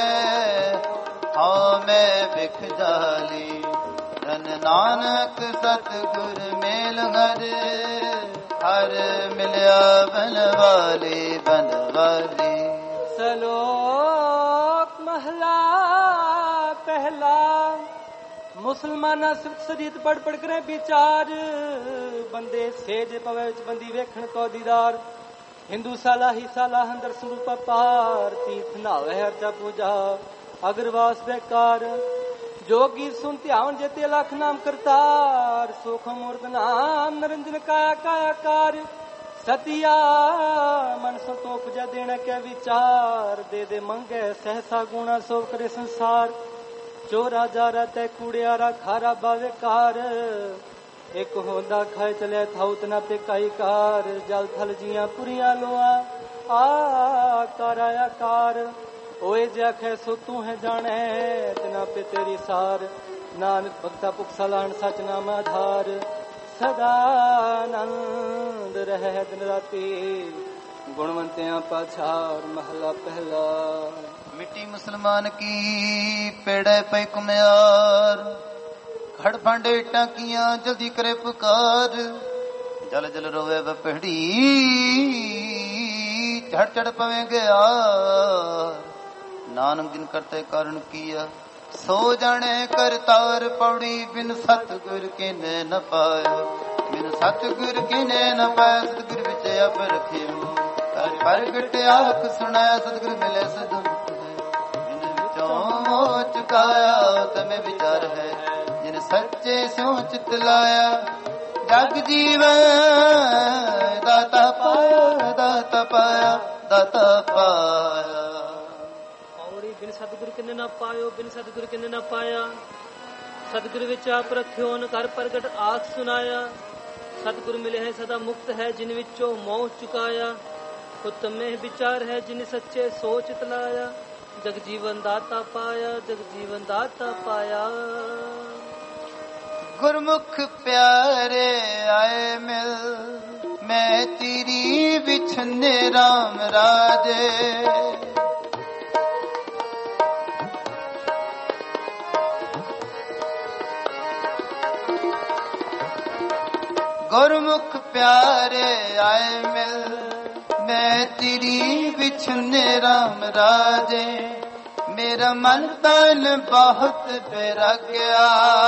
ਹਾਂ ਮੈਂ ਵਿਖ ਜਾਲੀ ਧਨ ਨਾਨਕ ਸਤਿਗੁਰ ਮੇਲ ਹਰ ਮਿਲਿਆ ਬਨਵਾਲੀ ਬਨਵਾਲੀ ਸਲੋਕ ਮਹਲਾ ਪਹਿਲਾ ਮੁਸਲਮਾਨਾਂ ਸਿਫਤ ਸਜੀਤ ਪੜ ਪੜ ਕਰੇ ਵਿਚਾਰ ਬੰਦੇ ਸੇਜ ਪਵੇ ਵਿੱਚ ਬੰਦੀ ਵੇਖਣ ਕੋ ਦੀਦਾਰ ਹਿੰਦੂ ਸਾਲਾ ਹੀ ਸਾਲਾ ਅੰਦਰ ਸਰੂਪ ਪਾਰ ਤੀਰਥ ਨਾਵੇ ਹਰ ਜਾ ਪੂਜਾ ਅਗਰਵਾਸ ਬੇਕਾਰ ਜੋਗੀ ਸੁਨ ਧਿਆਨ ਜਤੇ ਲਖ ਨਾਮ ਕਰਤਾਰ ਸੁਖ ਮੂਰਤ ਨਾਮ ਨਿਰੰਜਨ ਕਾਇਆ ਕਾਇਆਕਾਰ ਸਤਿਆ ਮਨ ਸੰਤੋਖ ਜਾ ਦੇਣ ਕੇ ਵਿਚਾਰ ਦੇ ਦੇ ਮੰਗੇ ਸਹਸਾ ਗੁਣਾ ਸੋ ਕਰੇ ਸੰਸਾਰ ਚੋਰਾ ਜਾਰਾ ਤੈ ਕੂੜਿਆਰਾ ਖਾਰਾ ਬਾਵੇਕਾਰ ਇੱਕ ਹੁੰਦਾ ਖਾਏ ਚਲੇ ਥਾਉਤ ਨਾ ਤੇ ਕਾਈ ਕਾਰ ਜਲ ਥਲ ਜੀਆਂ ਪੁਰੀਆਂ ਲੋਆ ਆ ਕਰਾਇਆ ਕਾਰ ਓਏ ਜਖੇ ਸੋ ਤੂੰ ਹੈ ਜਾਣੇ ਤਨਾ ਪੇ ਤੇਰੀ ਸਾਰ ਨਾਨਕ ਭਗਤਾ ਭੁਖ ਸਲਾਣ ਸਚ ਨਾਮ ਆਧਾਰ ਸਦਾ ਆਨੰਦ ਰਹਿ ਦਿਨ ਰਾਤੀ ਗੁਣਵੰਤਿਆਂ ਪਾਛਾਰ ਮਹਲਾ ਪਹਿਲਾ ਮਿੱਟੀ ਮੁਸਲਮਾਨ ਕੀ ਪੇੜੇ ਪੈ ਕੁਮਿਆਰ ਖੜ ਭਾਂਡੇ ਟਾਕੀਆਂ ਜਲਦੀ ਕਰੇ ਪੁਕਾਰ ਜਲ ਜਲ ਰੋਵੇ ਬਪੜੀ ਝੜ ਝੜ ਪਵੇ ਗਿਆ ਨਾਨਕ ਦਿਨ ਕਰਤੇ ਕਾਰਨ ਕੀਆ ਸੋ ਜਾਣੇ ਕਰਤਾਰ ਪੌੜੀ ਬਿਨ ਸਤਿਗੁਰ ਕਿਨੇ ਨ ਪਾਇਓ ਬਿਨ ਸਤਿਗੁਰ ਕਿਨੇ ਨ ਪਾਇ ਸਤਿਗੁਰ ਵਿੱਚ ਅਪ ਰਖਿਓ ਕਰ ਪ੍ਰਗਟ ਆਖ ਸੁਣਾਇਆ ਸਤਿਗੁਰ ਮਿਲੇ ਸਦੁਖ ਜਿਨ ਵਿੱਚੋਂ ਚੁਕਾਇਆ ਤਮੇ ਵਿਚਾਰ ਹੈ ਜਿਨ ਸੱਚੇ ਸਿਉ ਚਿਤ ਲਾਇਆ ਜਗ ਜੀਵਨ ਦਾਤਾ ਪਾਇਆ ਦਾਤਾ ਪਾਇਆ ਦਾਤਾ ਪਾਇਆ ਬਿਨ ਸਤਿਗੁਰ ਕਿਨੇ ਨਾ ਪਾਇਓ ਬਿਨ ਸਤਿਗੁਰ ਕਿਨੇ ਨਾ ਪਾਇਆ ਸਤਿਗੁਰ ਵਿੱਚ ਆਪ ਰੱਖਿਓ ਨ ਕਰ ਪ੍ਰਗਟ ਆਖ ਸੁਨਾਇਆ ਸਤਿਗੁਰ ਮਿਲੇ ਹੈ ਸਦਾ ਮੁਕਤ ਹੈ ਜਿਨ ਵਿੱਚੋਂ ਮੋਹ ਚੁਕਾਇਆ ਉਤਮੇ ਵਿਚਾਰ ਹੈ ਜਿਨ ਸੱਚੇ ਸੋਚ ਤਲਾਇਆ ਜਗ ਜੀਵਨ ਦਾਤਾ ਪਾਇਆ ਜਗ ਜੀਵਨ ਦਾਤਾ ਪਾਇਆ ਗੁਰਮੁਖ ਪਿਆਰੇ ਆਏ ਮਿਲ ਮੈਂ ਤੇਰੀ ਵਿਛਨੇ ਰਾਮ ਰਾਜੇ ਗੁਰਮੁਖ ਪਿਆਰੇ ਆਏ ਮਿਲ ਮੈਂ ਤੇਰੀ ਵਿਛਨੇ ਰਾਮ ਰਾਜੇ ਮੇਰਾ ਮਨ ਤਨ ਬਹੁਤ ਬਿਰਗਿਆ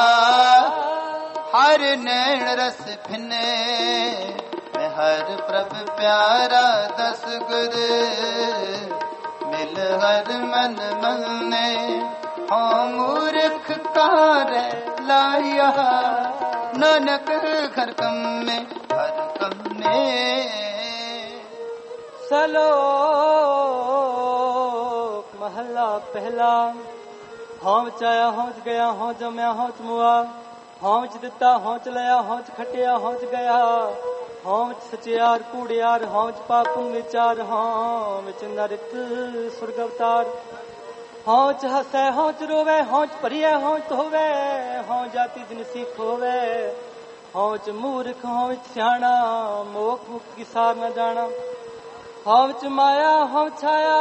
ਹਰ ਨੈਣ ਰਸ ਫਿਨੇ ਮੈਂ ਹਰ ਪ੍ਰਭ ਪਿਆਰਾ ਦਸ ਗੁਰ ਮਿਲ ਹਰ ਮਨ ਮੰਨੇ ਹਾਂ ਮੂਰਖ ਕਾਰੇ ਲਾਇਆ ਨਾਨਕ ਘਰ ਕੰਮੇ ਹਰ ਕੰਮੇ ਸਲੋਕ ਮਹਲਾ ਪਹਿਲਾ ਹਉ ਚਾਇਆ ਹਉਚ ਗਿਆ ਹਉ ਜਮਿਆ ਹਉਚ ਮੁਆ ਹਉਚ ਦਿੱਤਾ ਹਉਚ ਲਿਆ ਹਉਚ ਖਟਿਆ ਹਉਚ ਗਿਆ ਹਉਚ ਸਚਿਆਰ ਕੂੜਿਆਰ ਹਉਚ ਪਾਪੁਨ ਵਿਚਾਰ ਹਉ ਵਿੱਚ ਨਰਕ ਸੁਰਗ ਅਵਤਾਰ ਹਉਚ ਹਸੈ ਹਉਚ ਰੋਵੇ ਹਉਚ ਭਰੀਐ ਹਉਚ ਹੋਵੇ ਹਉ ਜਾਤੀ ਜਿਨ ਸਿੱਖ ਹੋਵੇ ਹਉਚ ਮੂਰਖ ਹਉਚ ਸਿਆਣਾ ਮੋਖ ਮੁਕਤ ਕੀ ਸਾਰ ਨ ਜਾਣਾ ਹਉਚ ਮਾਇਆ ਹਉ ਛਾਇਆ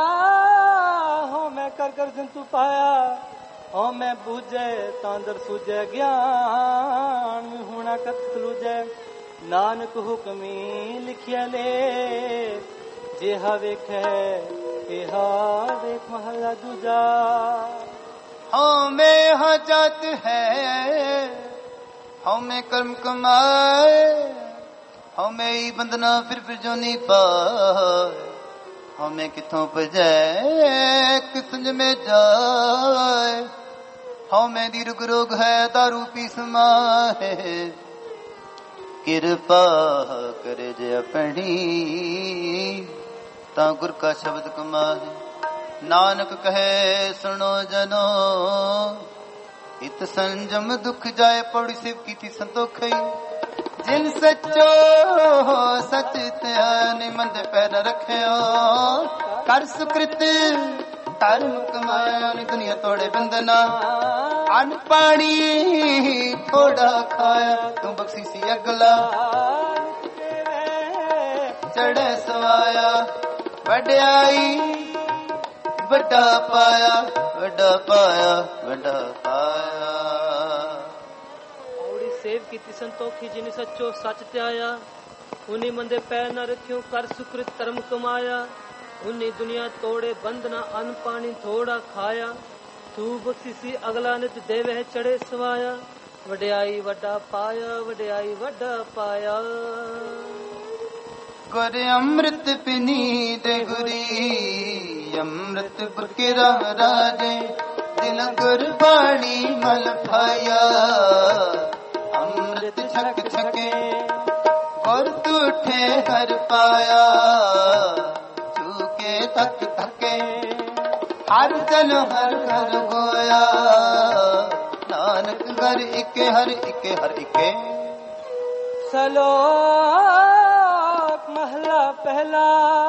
ਹਉ ਮੈਂ ਕਰ ਕਰ ਜੰਤੂ ਪਾਇਆ ਹਉ ਮੈਂ ਬੂਝੈ ਤਾਂ ਅੰਦਰ ਸੂਝੈ ਗਿਆਨ ਹੋਣਾ ਕਥ ਲੂਝੈ ਨਾਨਕ ਹੁਕਮੀ ਲਿਖਿਆ ਲੈ ਜਿਹਾ ਵੇਖੈ ਇਹਾ ਵੇਖ ਮਹਲਾ ਦੂਜਾ ਹਉ ਮੈਂ ਹਾਂ ਜਾਤ ਹੈ ਹਉ ਮੈਂ ਕਰਮ ਕਮਾਏ ਹਉ ਮੈਂ ਹੀ ਬੰਦਨਾ ਫਿਰ ਜੋਨੀ ਪਾਏ ਹਉ ਮੈਂ ਕਿਥੋਂ ਭਜੈ ਕਿਸੰਜ ਮੇ ਜਾਏ ਹਉ ਮੈਂ ਦੀ ਰੁਗ ਰੋਗ ਹੈ ਦਾਰੂ ਪੀ ਸਮਾਏ ਕਿਰਪਾ ਕਰੇ ਜੇ ਆਪਣੀ ਤਾਂ ਗੁਰ ਕਾ ਸ਼ਬਦ ਕਮਾਏ ਨਾਨਕ ਕਹੇ ਸੁਣੋ ਜਨੋ ਇਤ ਸੰਜਮ ਦੁਖ ਜਾਏ ਪੌੜੀ ਸਿਵ ਕੀਤੀ ਸੰਤੋਖਈ ਜਿਨ ਸੱਚੋ ਸਚ ਧਿਆਨ ਮੰਦ ਪੈਰ ਰੱਖਿਓ ਕਰ ਸੁਕ੍ਰਿਤ ਧਰਮ ਕਮਾਇਆ ਨੀ ਦੁਨੀਆ ਤੋੜੇ ਬੰਦਨਾ ਅੰਨ ਪਾਣੀ ਥੋੜਾ ਖਾਇਆ ਤੂੰ ਬਖਸ਼ੀ ਸੀ ਅਗਲਾ ਚੜ੍ਹੇ ਸਵਾਇਆ ਵਡਿਆਈ ਵੱਡਾ ਪਾਇਆ ਵੱਡਾ ਪਾਇਆ ਵੱਡਾ ਪਾਇਆ ਔੜੀ ਸੇਵ ਕੀਤੀ ਸੰਤੋਖੀ ਜਿਨ ਸੱਚੋ ਸੱਚ ਧਿਆਇਆ ਉਨੀ ਮੰਦੇ ਪੈਰ ਨਾ ਰੱਖਿਓ ਕਰ ਸੁਕ੍ਰਿਤ ਧਰਮ ਕਮਾਇਆ ਉਨੀ ਦੁਨੀਆ ਤੋੜੇ ਬੰਧਨਾ ਅੰਨ ਪਾਣੀ ਥੋੜਾ ਖਾਇਆ ਤੂੰ ਬਖਸ਼ਿਸੀ ਅਗਲਾ ਨਿਤ ਦੇਵੇ ਚੜੇ ਸਵਾਇਆ ਵਡਿਆਈ ਵੱਡਾ ਪਾਇਆ ਵਡਿਆਈ ਵੱਡਾ ਪਾਇਆ ਗੁਰ ਅੰਮ੍ਰਿਤ ਪਿਨੀਤ ਗੁਰੀ ਅੰਮ੍ਰਿਤ ਬੁਕਿਰਾ ਰਾਜੇ ਦਿਨ ਗੁਰ ਬਾਣੀ ਮਲ ਪਾਇਆ ਅੰਮ੍ਰਿਤ ਛਕ ਛਕੇ ਗੁਰ ਤੁਠੇ ਹਰ ਪਾਇਆ ਚੂਕੇ ਤੱਕ ਥਕੇ ਹਰ ਜਨ ਹਰ ਘਰ ਹੋਇਆ ਨਾਨਕ ਘਰ ਇਕੇ ਹਰ ਇਕੇ ਹਰ ਇਕੇ ਸਲੋਕ ਮਹਲਾ ਪਹਿਲਾ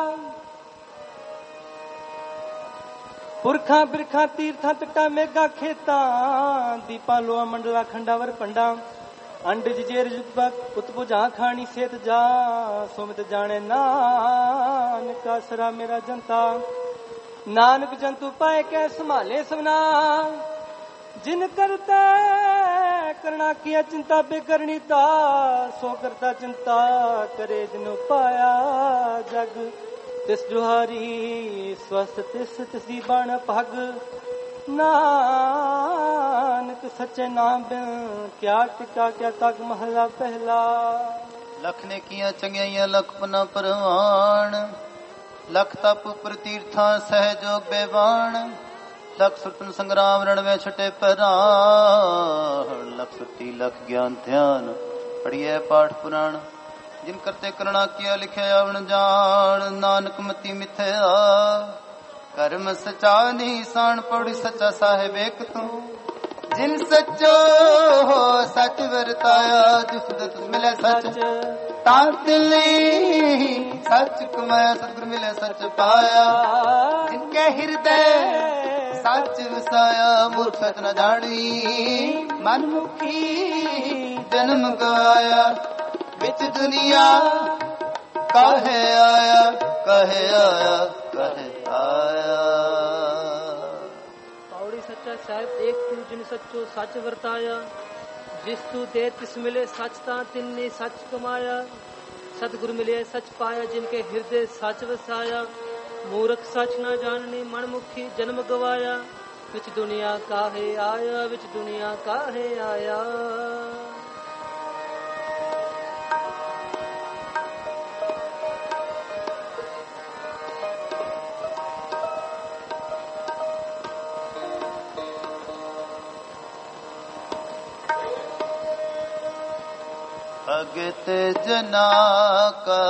ਪੁਰਖਾਂ ਬਿਰਖਾਂ ਤੀਰਥਾਂ ਤਟਾਂ ਮੇਗਾ ਖੇਤਾਂ ਦੀਪਾਂ ਲੋਆ ਮੰਡਲਾ ਖੰਡਾਵਰ ਪੰਡਾਂ ਅੰਡਜ ਜੇਰ ਜੁਗਤ ਉਤਪੁਜਾ ਖਾਣੀ ਸੇਤ ਜਾ ਸੁਮਿਤ ਜਾਣੇ ਨਾਨਕ ਆਸਰਾ ਮੇਰਾ ਜਨਤਾ ਨਾਨਕ ਜੰਤੂ ਪਾਏ ਕੈ ਸੰਭਾਲੇ ਸਭਨਾ ਜਿਨ ਕਰਤਾ ਕਰਣਾ ਕੀਆ ਚਿੰਤਾ ਬੇਕਰਣੀ ਤਾ ਸੋ ਕਰਤਾ ਚਿੰਤਾ ਕਰੇ ਜਿਨੁ ਪਾਇਆ ਜਗ ਤਿਸ ਜੁਹਾਰੀ ਸਵਸਤ ਤਿਸ ਦੀ ਬਣ ਭਗ ਨਾਨਕ ਸੱਚੇ ਨਾਮ ਬਿਨ ਕਿਆ ਟਿਕਾ ਕਿਆ ਤੱਕ ਮਹਲਾ ਪਹਿਲਾ ਲਖ ਨੇ ਕੀਆਂ ਚੰਗਿਆਈਆਂ ਲਖ ਪਨਾ ਪਰਵਾਣ ਲਖ ਤਪ ਉਪਰ ਤੀਰਥਾਂ ਸਹਿਜੋਗ ਬੇਵਾਣ ਲਖ ਸੁਰਤਨ ਸੰਗਰਾਮ ਰਣਵੇ ਛਟੇ ਪਰਾਣ ਲਖ ਸੁਰਤੀ ਲਖ ਗਿਆਨ ਧਿਆਨ ਪੜੀਐ ਪਾਠ ਪੁਰਾਣ ਜਿਨ ਕਰਤੇ ਕਰਣਾ ਕੀਆ ਲਿਖਿਆ ਆਵਣ ਜਾਣ ਨਾਨਕ ਮਤੀ ਮਿਥਿਆ ਕਰਮ ਸਚਾ ਨਿਸ਼ਾਨ ਪੜੀ ਸੱਚਾ ਸਾਹਿਬ ਏਕ ਤੂੰ ਜਿਨ ਸੱਚੋ ਸੱਚ ਵਰਤਾਇਆ ਜਿਸ ਦੇ ਤੁਸ ਮਿਲੇ ਸੱਚ ਤਾਂ ਦਿਲੀ ਸੱਚ ਕਮਾਇਆ ਸਤਿਗੁਰ ਮਿਲੇ ਸੱਚ ਪਾਇਆ ਜਿਨ ਕੇ ਹਿਰਦੇ ਸੱਚ ਵਸਾਇਆ ਮੂਰਖ ਸੱਚ ਨ ਜਾਣੀ ਮਨ ਮੁਖੀ ਜਨਮ ਗਾਇਆ ਵਿੱਚ ਦੁਨੀਆ ਕਾਹੇ ਆਇਆ ਕਹੇ ਆਇਆ ਕਹੇ ਆਇਆ ਪੌੜੀ ਸੱਚਾ ਸਾਹਿਬ ਏਕ ਤੂੰ ਜਿਨ ਸੱਚੋ ਸੱਚ ਵਰਤਾਇਆ ਜਿਸ ਤੂੰ ਦੇ ਤਿਸ ਮਿਲੇ ਸੱਚ ਤਾਂ ਤਿੰਨੇ ਸੱਚ ਕਮਾਇਆ ਸਤਿਗੁਰ ਮਿਲਿਆ ਸੱਚ ਪਾਇਆ ਜਿਨ ਕੇ ਹਿਰਦੇ ਸੱਚ ਵਸਾਇਆ ਮੂਰਖ ਸੱਚ ਨਾ ਜਾਣਨੀ ਮਨ ਮੁਖੀ ਜਨਮ ਗਵਾਇਆ ਵਿੱਚ ਦੁਨੀਆ ਕਾਹੇ ਆਇਆ ਵਿੱਚ ਦੁਨੀਆ ਕਾਹੇ ਆਇਆ ਭਗਤ ਜਨਾ ਕਾ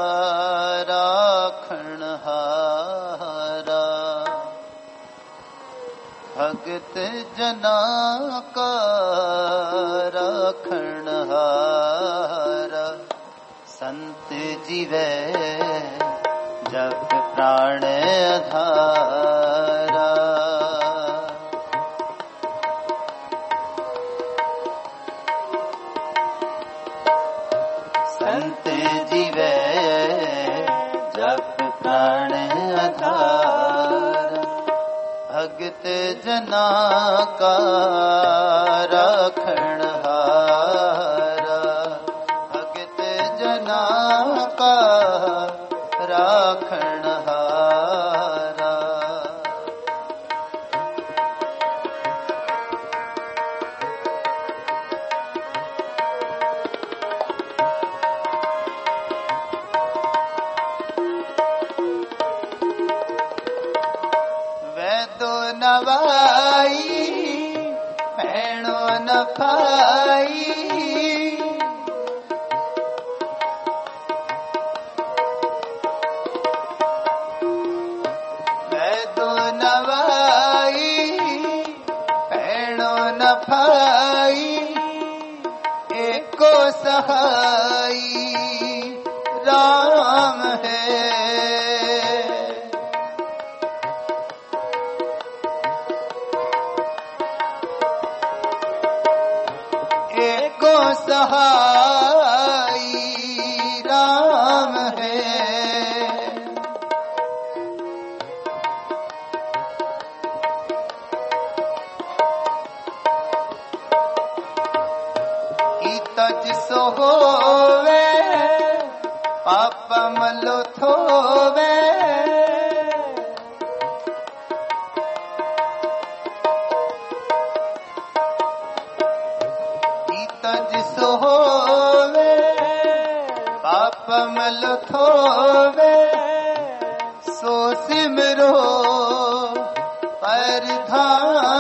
ਰਾਖਣ ਹਾਰਾ ਭਗਤ ਜਨਾ ਕਾ ਰਾਖਣ ਹਾਰਾ ਸੰਤ ਜੀਵੈ ਜਪ ਪ੍ਰਾਣ ਆਧਾਰਾ ਸੰਤ ਜੀਵੈ ਜਪ ਪ੍ਰਾਣ ਆਧਾਰ ਭਗਤ ਜਨਾ ਕਾ ਰਾਖਣ ਹਾਰਾ ਭਗਤ ਜਨਾ ਕਾ ਰਾਖਣ ਹਾਰਾ ਨਵਾਈ ਭੈਣੋ ਨਫਾਈ ਵੈਦੋ ਨਵਾਈ ਭੈਣੋ ਨਫਾਈ ਏਕੋ ਸਹਾਈ ਰਾਮ ਹੈ ਸਹਾਈ ਰਾਮ ਹੈ ਕੀਤਾ ਜਿਸ ਹੋਵੇ ਪਾਪ ਮਲੋ ਥੋਵੇ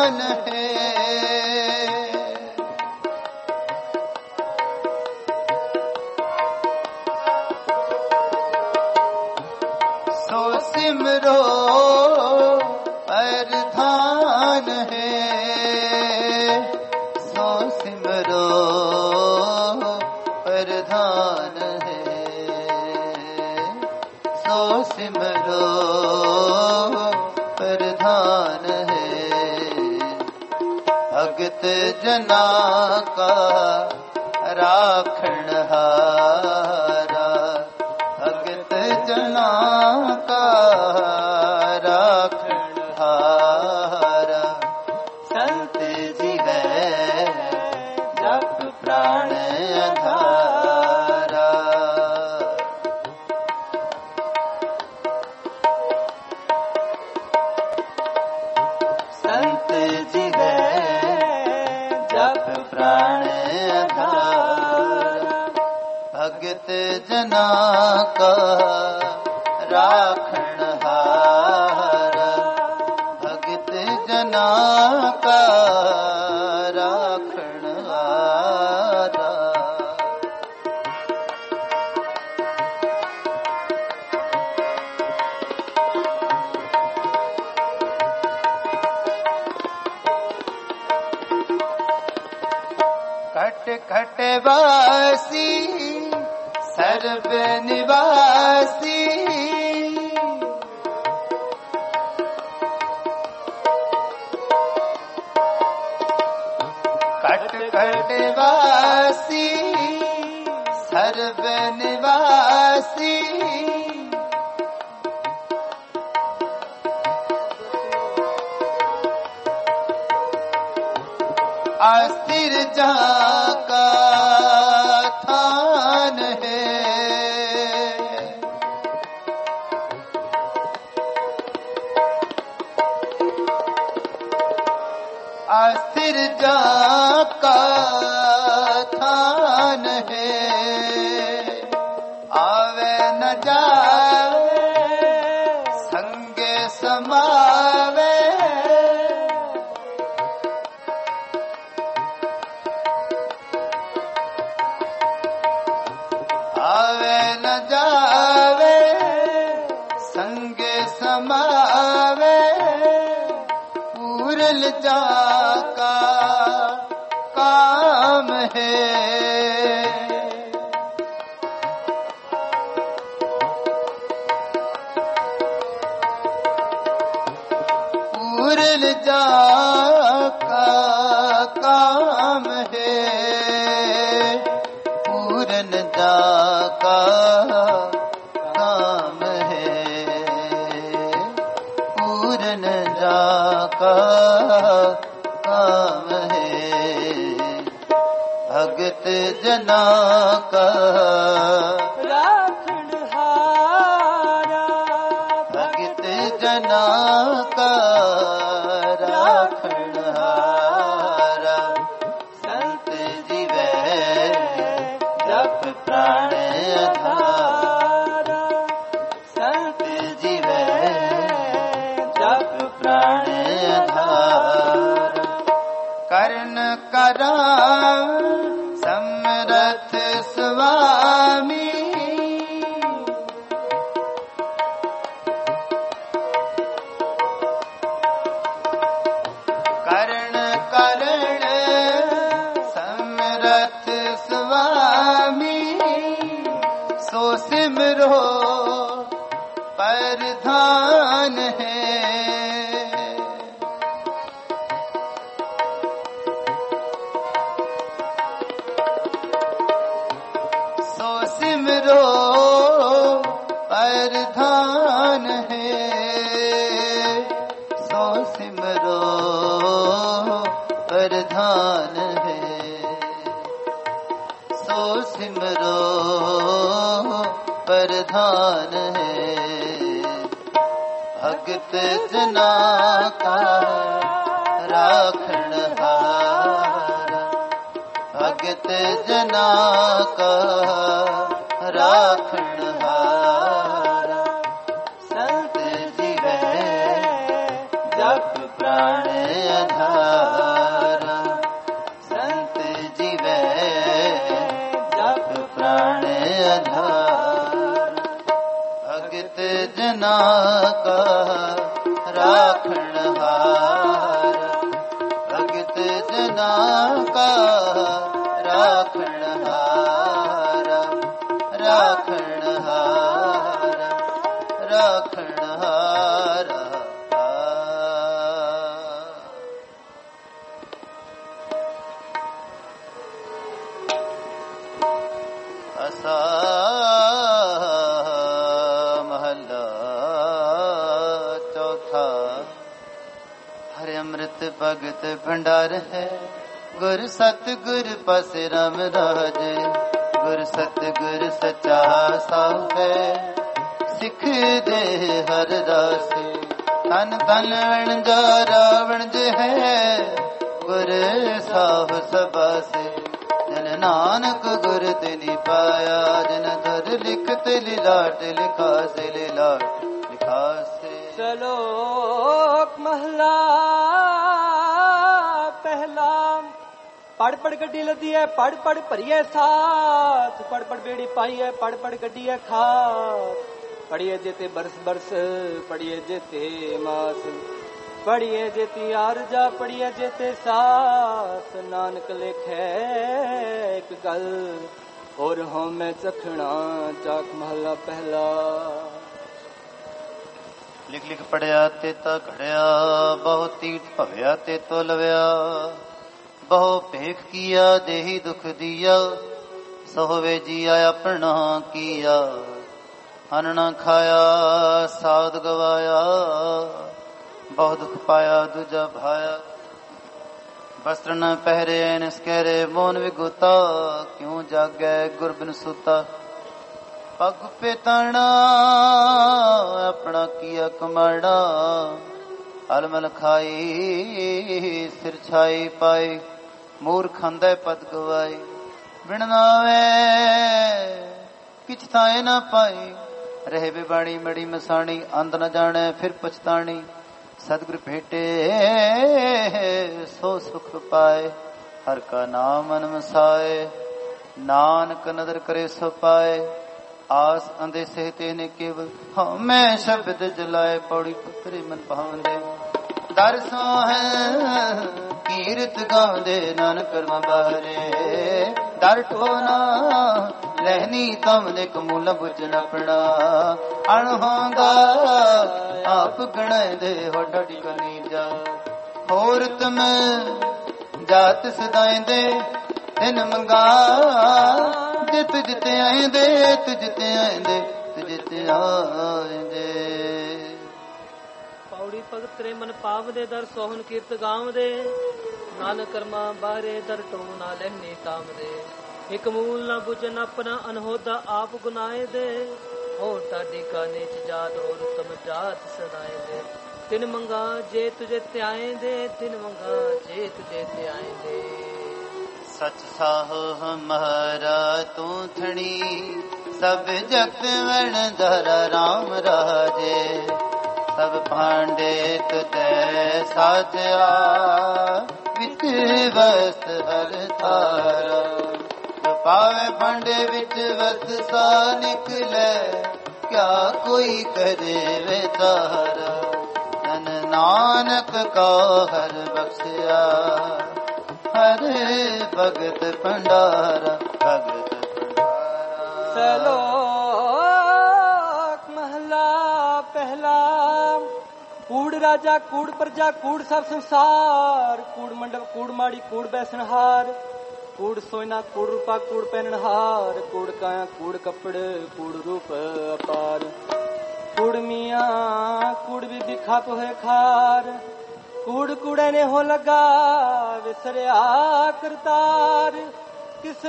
है। सो सिमरो प्रधान है, सो सिमरो प्रधान है, सो सिमरो प्रधान है। भगत जना का राखणहारा, भगत जना का राखणहारा। संत जी है जप प्राण आधारा, संत जी है जप प्राण आधारा। भगत जना का राखणहारा, भगत जना का राखणहारा। खट खट वासी सर्व निवासी, खट खट वासी सर्व निवासी। अस्थिर जाका थान है, अस्थिर जाका थान है। आवे न जावे संगे समावे, आवे न जावे संगे समावे। पूरल जाका काम है, पूरल जाका काम है, पूरन जाका काम है, पूरन जाका काम है। भगत जना का राखणहारा, भगत जना का राखणहारा। संत जी वै जप प्राण आधारा, संत जी वै जप प्राण आधारा। कर्ण कराम समरथ स्वामी, कर्ण करण समरथ स्वामी। सो सिमरो प्रधान है, सो सिमरो प्रधान है, सो सिमरो प्रधान है, सो सिमरो प्रधान है। भगत जना का राखणहारा, भगत जना का राखणहारा। संत जी वै जप प्राण आधारा, का राखण हार, भगत जना का राखण हार, राखण हार, राखण हार। असा महला चौथा। हरे अमृत भगत भंडार है, गुर सत गुर पास राम राजे, गुर सत गुर सच्चा साहु है, सिख दे हर रासे। तन तन वण जा रावण जे है, गुर साहु सबा से। जन नानक गुर तिनि पाया, जन धर लिखत लिलाट लिखा से, लिलाट लिखा से। श्लोक महला पहला। पढ़ पढ़ गड्डी लदी है, पढ़ पढ़ भरिए साथ, पढ़ पढ़ बेड़ी पाई है, पढ़ पढ़ गड्डी है खास। पढ़िए जेते बरस बरस, पढ़िए जेते मास, पढ़िए जेती आरजा, पढ़िए जेते सास। नानक लिखे एक गल, और हों मैं चखना चाक महला पहला। लिख लिख पढ़िया ते ता घड़िया, बहु तीर्थ भव्या ते तो लव्या। बहु भेख किया देही दुख दिया, सोहवे जिया अपना किया। अन्न न खाया साध गवाया, बहु दुख पाया दूजा भाया। वस्त्र न पहरे निस्कहरे, मोन विगुता। क्यों जागै गुर बिन सुता। पग पे ताना अपना किया कमाड़ा, अलमल खाई सिर छाई पाई। मूर्ख खांदै पद गवाई, बिन नावे किछ थाए न पाई। रहे बिबाणी मड़ी मसाणी, अंत न जाने फिर पछताणी। सतगुर भेटे सो सुख पाए, हर का नाम मन मसाए। नानक नदर करे सो पाए, आस अंधे सहते ने केवल। हाँ मैं शब्द जलाए, पौड़ी पुत्रे मन भावंदे। दर सोहै कीरत गावंदे, नानक कर्म बाहरे। दर ठोना लहनी तमने कमूल बुझन अपना। अणहोंगा आप गणाए दे, हो डाडी कनी जा। होर तुम जात सदाए दे, तिन मंगा। जे तुझ ते आए दे, तुझ ते आए दे, तुझ ते आए दे। पौड़ी भगत रे मन पाव दे, दर सोहन कीर्त गाव दे। नानक कर्मा बाहरे, दर टो ना लहनी ताम दे। एक मूल ना बुझन अपना, अनहोदा आप गुनाए दे। हो टाडी का नीच जात, और उत्तम जात सदाए दे। तिन मंगा जे तुझे त्याए दे, तिन मंगा जे तुझे त्याए दे। सच साहो हमारा तू थणी, सब जग वण धरा राम राजे। सब भांडे तुझे साजया, विच वस्त हर तारा। पावे भांडे विच वस्त सा निकले, क्या कोई करे वे तारा। धन नानक का हर बख्शिया, हर भगत भंडारा, भगत भंडारा। श्लोक महला पहला। कूड़ राजा कूड़ प्रजा कूड़ सब संसार, कूड़ मंडप कूड़ माड़ी कूड़ बैसनहार। कूड़ सोना कूड़ रूपा कूड़ पहनहार, कूड़ काया कूड़ कपड़े कूड़ रूप अपार। कूड़ मियाँ कूड़ भी दिखा पोहे खार, कूड़ कूड़े ने हो लगा विसरिया करतार। किस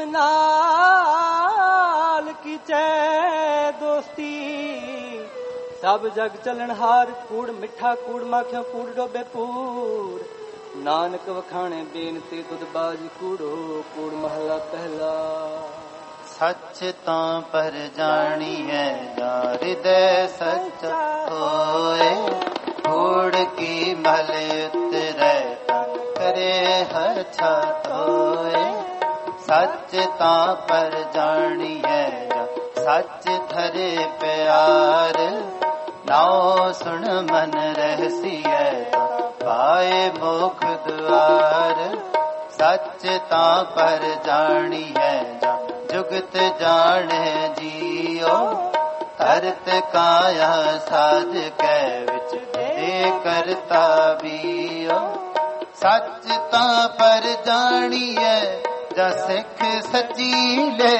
नाल की चे दोस्ती, सब जग चलनहार। कूड़ मिठा कूड़ माखियो कूड़ डोबे पूर, नानक वखाणे बेनती दुधबाज कूड़ो कूड़ महला पहला। सच तां पर जानी है, हृदय सच्चा होए। कूड़ की मल उतरे, करे हर छात होए। सच तां पर जानी है, सच धरे प्यार। ਨਾਉ ਸੁਣ ਮਨ ਰਹਿਸੀਐ ਪਾਏ ਮੋਖ ਦੁਆਰ ਸੱਚ ਤਾਂ ਪਰ ਜਾਣੀਐ ਜਾਂ ਜੁਗਤ ਜਾਣੈ ਜੀਉ ਕਰਤ ਕਾਇਆ ਸਾਧ ਕੈ ਵਿੱਚ ਦੇ ਕਰਤਾ ਬੀਉ ਸੱਚ ਤਾਂ ਪਰ ਜਾਣੀਐ ਜਾਂ ਸਿੱਖ ਸੱਚੀ ਲੈ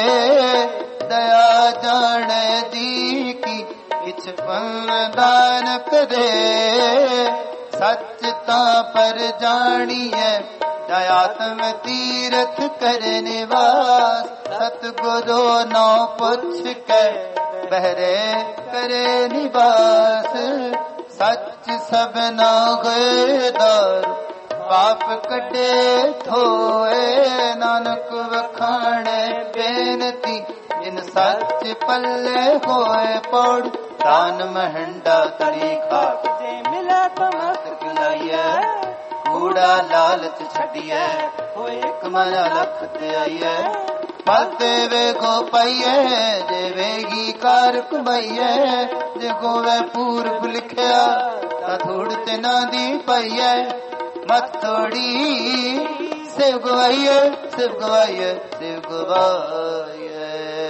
ਦਇਆ ਜਾਣੈ ਜੀ ਕੀ ਇਛ ਪੰਦਾਨ ਕਰੇ ਸੱਚ ਤਾਂ ਪਰ ਜਾਣੀਐ ਦਇਆਤਮ ਤੀਰਥ ਕਰ ਨਿਵਾਸ ਸਤਿਗੁਰੂ ਨੋ ਪੁੱਛ ਕੇ ਬਹਿਰੇ ਕਰੇ ਨਿਵਾਸ ਸੱਚ ਸਭਨਾ ਗਏ ਦਰ ਪਾਪ ਕੱਢੇ ਥੋਏ ਨਾਨਕ ਵਖਾਣੇ ਬੇਨਤੀ ਜਿਨ ਸੱਚ ਪੱਲੇ ਹੋਏ ਪੌੜ ਦਾਨ ਮਹੰਡਾ ਤੜੀ ਖਾਕ ਜੇ ਮਿਲੇ ਤਾਂ ਮਸਤਕ ਲਾਈਐ ਕੂੜਾ ਲਾਲਚ ਛੱਡੀਐ ਹੋਏ ਇੱਕ ਮਨ ਲਖ ਤੇ ਆਈਐ ਫਲ ਦੇਵੇ ਗੋ ਪਾਈਐ ਦੇਵੇਗੀ ਕਾਰ ਕਮਾਈਐ ਜੇ ਗੋਵੇ ਪੂਰਬ ਲਿਖਿਆ ਤਾਂ ਥੋੜ ਤੇ ਨਾ ਦੀ ਪਾਈਐ ਮਤ ਥੋੜੀ ਸਿਵ ਗਵਾਈਐ ਸਿਵ ਗਵਾਈਐ ਸਿਵ ਗਵਾਈਐ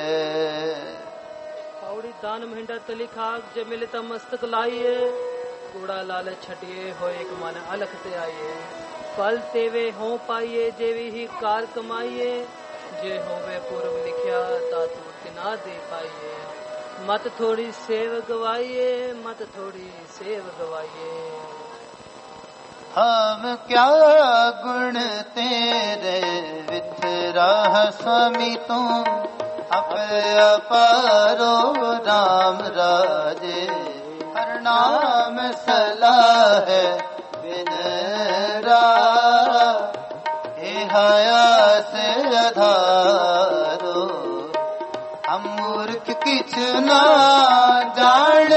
ਪੌੜੀ ਦਾਨ ਮਹਿੰਡਾ ਤਲੀ ਖਾਕ ਜੇ ਮਿਲੇ ਤਾਂ ਮਸਤਕ ਲਾਈਏ ਕੂੜਾ ਲਾਲ ਛੱਡੀਏ ਹੋਏ ਇੱਕ ਮਨ ਅਲਖ ਤੇ ਆਈਏ ਫਲ ਤੇਵੇ ਹੋ ਪਾਈਏ जेवी ही ਕਾਰ ਕਮਾਈਏ ਜੇ ਹੋਵੇ ਪੂਰਬ ਲਿਖਿਆ ਤਾਂ ਤੂੰ ਤਿਨਾ ਦੇ ਪਾਈਏ ਮਤ ਥੋੜੀ ਸੇਵ ਗਵਾਈਏ ਮਤ ਥੋੜੀ ਸੇਵ ਗਵਾਈਏ ਹਮ ਕਿਆ ਗੁਣ ਤੇਰੇ ਵਿਥਰਾ ਸਵਾਮੀ ਤੂੰ ਅਪਾਰੋ ਰਾਮ ਰਾਜੇ ਹਰ ਨਾਮ ਸਲਾਹ ਬਿਨ ਰਾ ਹਯਾਸ ਅਧਾਰੋ ਹਮ ਮੂਰਖ ਕਿਛ ਨਾ ਜਾਣ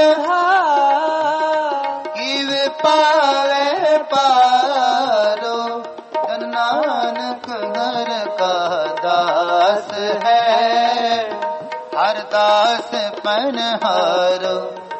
ਕਿਵ ਪਾਵੇ ਪਾਰੋ ਧਨ ਨਾਨਕ ਹਰ ਕਾ ਦਾਸ ਹੈ ਹਰ ਦਾਸ ਪਨ ਹਾਰੋ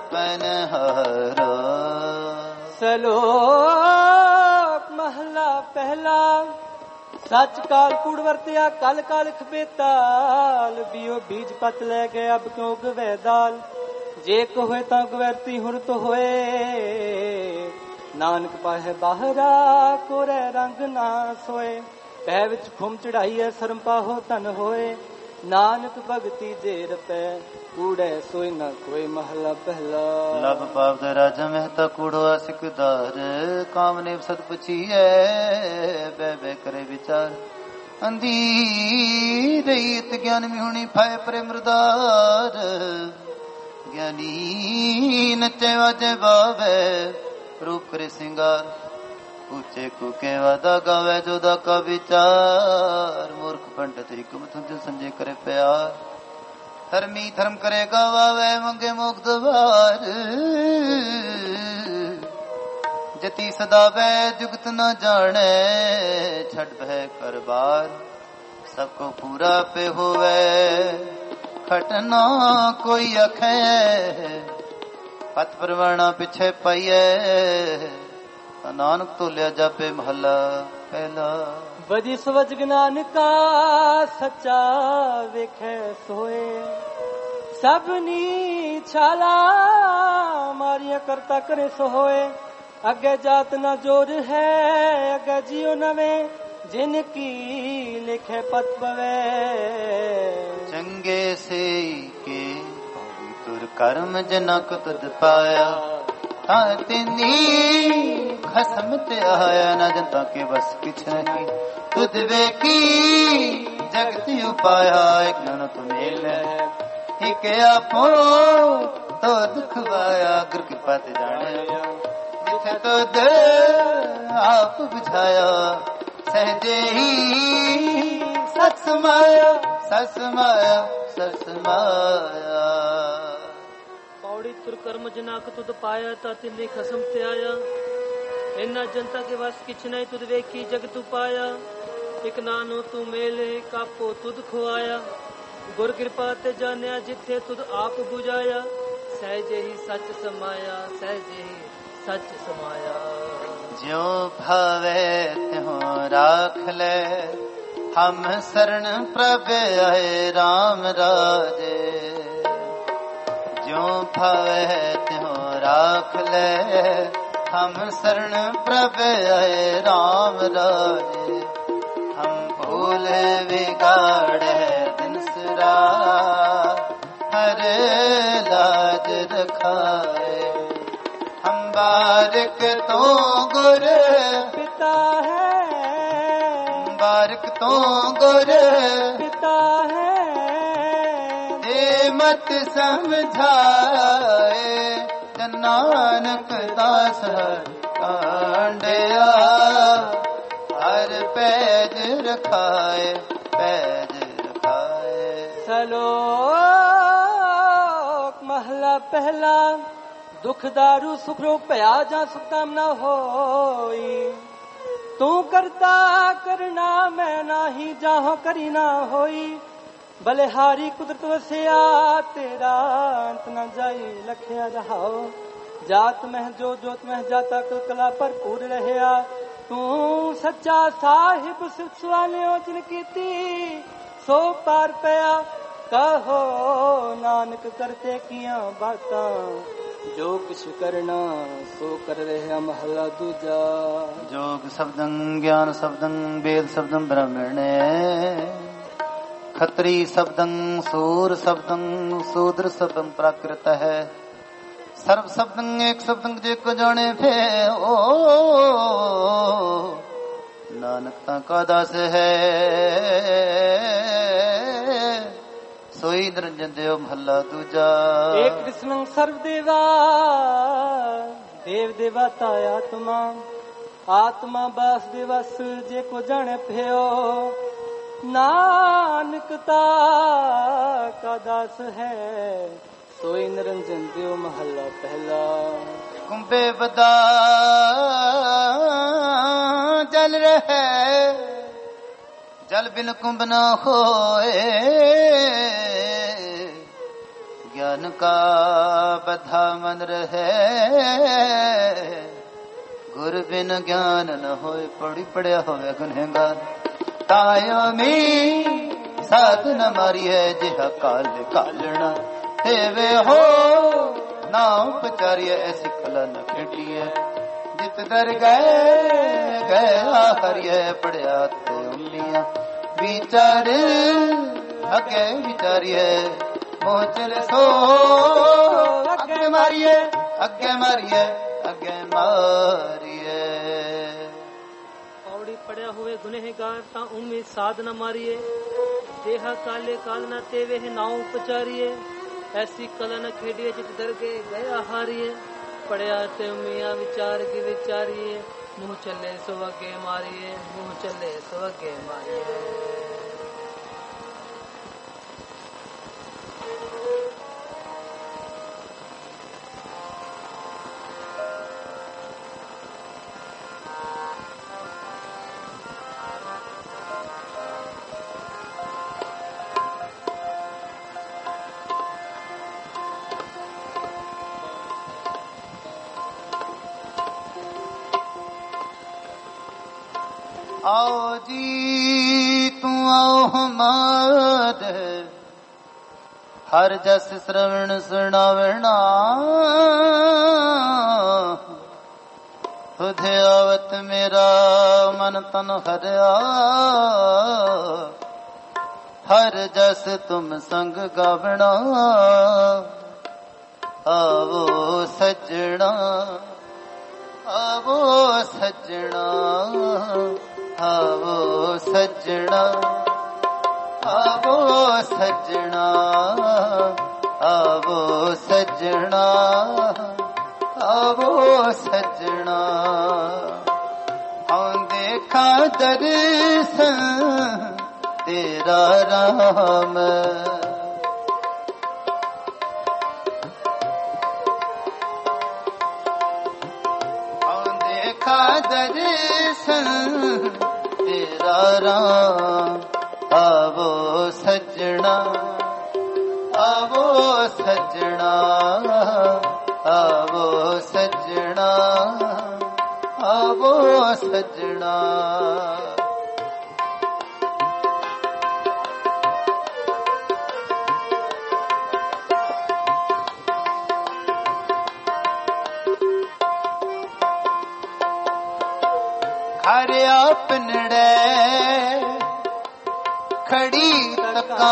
ਸਲੋਕ ਮਹਲਾ ਪਹਿਲਾ ਸੱਚ ਕਾਲ ਕੂੜ ਵਰਤਿਆ ਕਲ ਕਲ ਖਬੇਤਾਲ ਬਿਓ ਬੀਜ ਪਤ ਲੈ ਗਏ ਅਬ ਕਿਉਂ ਗਵੇ ਦਾਲ ਜੇ ਕੋ ਹੋਏ ਤਾਂ ਗਵਰਤੀ ਹੁਰਤ ਹੋਏ ਨਾਨਕ ਪਾਹੇ ਬਾਹਰਾ ਕੋਰੇ ਰੰਗ ਨਾ ਸੋਏ ਪੈ ਵਿੱਚ ਖੁਮ ਚੜਾਈ ਐ ਸਰਮ ਪਾਹੋ ਧਨ ਹੋਏ ਨਾਨਕ ਭਗਤੀ ਜੇ ਰਪੈ ਕੂੜੇ ਸੋਈ ਨਾ ਕੋਈ ਮਹਲਾ ਪਹਿਲਾ ਲਭ ਪਾਪ ਦਾ ਰਾਜਾ ਮਹਿਤਾ ਕੂੜਵਾ ਸਿਕਦਾਰ ਕਾਮਨੇ ਸਤ ਪੁਛੀਐ ਬੈ ਬੈ ਕਰੇ ਵਿਚਾਰ ਅੰਧੀ ਰਹੀਤ ਗਿਆਨ ਮਿਹੁਣੀ ਫਾਇ ਪਰੇ ਮਰਦਾਰ ਗਿਆਨੀ ਨਚੇ ਵਾਜੇ ਬਾਵੇ ਰੂਪ ਕਰੇ ਸਿੰਗਾਰ ਉੱਚੇ ਕੂਕੇ ਵਾਦਾ ਗਾਵੇ ਜੋਦਾ ਕਾ ਵਿਚਾਰ ਮੂਰਖ ਪੰਡਤ ਹਿਕਮ ਤੁਝ ਸੰਜੇ ਕਰੇ ਪਿਆਰ ਧਰਮੀ ਧਰਮ ਕਰੇ ਗਵਾਵੇ ਮੰਗੇ ਮੁਖ ਦਵਾਰ ਜਤੀ ਸਦਾ ਬੈ ਜੁਗਤ ਨ ਜਾਣੈ ਛੱਡ ਬਹਿ ਕਰ ਬਾਰ ਸਭ ਕੋ ਪੂਰਾ ਪੇ ਹੋਵੇ ਖਟਨਾ ਕੋਈ ਅਖੈ ਪਤ ਪਰਵਾਣਾ ਪਿਛੇ ਪਈਐ ਨਾਨਕ ਤੋਲਿਆ ਜਾਪੇ ਮਹੱਲਾ ਪਹਿਲਾ ਵਜੀ ਸਵਜ ਨਾਨਕਾ ਸੱਚਾ ਵੇਖੈ ਸੋਏ ਸਭਨੀ ਛਾਲਾ ਮਾਰੀਆਂ ਕਰਤਾ ਕਰੇ ਸੋ ਹੋਏ ਅੱਗੇ ਜਾਤ ਨਾ ਜੋਰ ਹੈ ਅੱਗੇ ਜਿਉ ਨਵੇਂ ਜਿਨ ਕੀ ਲਿਖੇ ਪਤ ਪਵੇ ਚੰਗੇ ਸੇ ਕੇ ਤੁਰ ਕਰਮ ਜਨਕ ਤੁਧ ਪਾਇਆ ਤਾਂ ਤਿਨੀ ਖਸਮ ਤੇ ਆਇਆ ਨਾ ਜਨਤਾ ਕੇ ਬਸ ਕਿਛ ਨਹੀਂ ਤੁਧ ਵੇਖੀ ਜਗਤ ਉਪਾਇਆ ਇੱਕ ਨਨ ਤੁਮੇਲ ਇੱਕ ਆਪੋ ਤੋ ਦੁਖ ਵਾਇਆ ਗੁਰ ਕਿਰਪਾ ਤੇ ਜਾਣਿਆ ਜਿਥੇ ਤੁਧ ਆਪ ਬੁਝਾਇਆ ਸਹਜੇ ਹੀ ਸਤ ਸਮਾਇਆ ਸਤ ਸਮਾਇਆ ਸਤ ਸਮਾਇਆ ਪੌੜੀ ਤੁਰ ਕਰਮ ਜਨਾਕ ਤੁਧ ਪਾਇਆ ਤਾਂ ਤਿੰਨੇ ਖਸਮ ਤੇ ਆਇਆ ਇਨਾ ਜਨਤਾ ਕੇ ਵਸ ਕਿਛ ਨਹੀਂ ਤੁਧ ਵੇਖੀ ਜਗਤ ਉਪਾਇਆ ਇਕ ਨਾਨੋ ਤੂੰ ਮੇਲੇ ਕਾਪੋ ਤੁਧ ਖਵਾਇਆ ਗੁਰ ਕਿਰਪਾ ਤੇ ਜਾਣਿਆ ਜਿੱਥੇ ਤੁਧ ਆਪ 부ਝਾਇਆ सहजे ही सच समाया, सहजे ही सच समाया। ज्यो भावे त्यों राख ले, हम शरण प्रभ आए राम राजे। ज्यो भावे त्यों राख ले, हम शरण प्रभ आए राम राजे। हम भूल बिगाड़े दिन सरा, हर लाज रखाए। हम बारिक तो गुर पिता है, बारिक तो गुर पिता है। दे मत समझाए, नानक दास कांडिया। हर पैज रखाए, पैज रखाए। सलोक महला पहला, दुख दारू सुख रो भया जा सुखम न होई। तू करता करना मैं नाही, जाहो करी ना होई। बलिहारी कुदरत वसिया, तेरा अंत न जाई लखिया रहाओ। जात मह जो जोत मह जाता कल कला भरपूर रहया। तू सच्चा साहिब सुवालियो जिन कीती, सो पार पया। कहो नानक करते किया बातां, जो किछ करना सो कर रहा महला दूजा। जोग शब्दं ज्ञान शब्दं वेद शब्दं ब्रह्मणे। खत्री शब्दं सूर शब्दं शूद्र शब्दं प्राकृत है। सर्व शब्दं एक शब्दं जे को जाने फे ओ। नानकता का दास है, सोई निरंजन देव महला दूजा। एक कृष्ण सर्व देवा, देव देवता आत्मा। आत्मा वासुदेवा जे को जाने भयो। नानकता का दास है, सोई निरंजन देव महला पहला। कुंभे बदा जल रहे, जल बिन कुंभ न होए। ज्ञान का बधा मन रहे, गुर बिन ज्ञान न होए। पड़ी पड़िया होवे गुनहगार, तायो में साध न मारिए। जिहा काल कालना तेवे हो, ना उपचारिए। ऐसी कला न खेटिए, जित दर गए गया हरिए। पड़िया ते उम्मिया विचार अगे विचारिए। मोचल सो अगे मारिए, अगे मारिए, अगे मारिए। पौड़ी पड़िया हुए गुनहगार, ता उम्मीद साध न मारिए। देहा काले काल न तेवे है, नाव उपचारिए। ऐसी कला न खेडिए, जित दर गए गया हारिए। पड़िया ते उम्मिया विचार की विचारिए। मुँह चले सो अगे मारिए, मुँह चले सो अगे मारिए। आओ जी तू आओ हमारे, हर जस श्रवण सुनावना। तुझे आवत मेरा मन तन हरया, हर जस तुम संग गावना। आवो सजना, आवो सजना, आवो सजना, आवो सजना, आवो सजना, आवो सजना। हम देखा दर्शन तेरा राम, दर्शन तेरा राम। आवो सजना, आवो सजना, हर आपनड़े खड़ी तका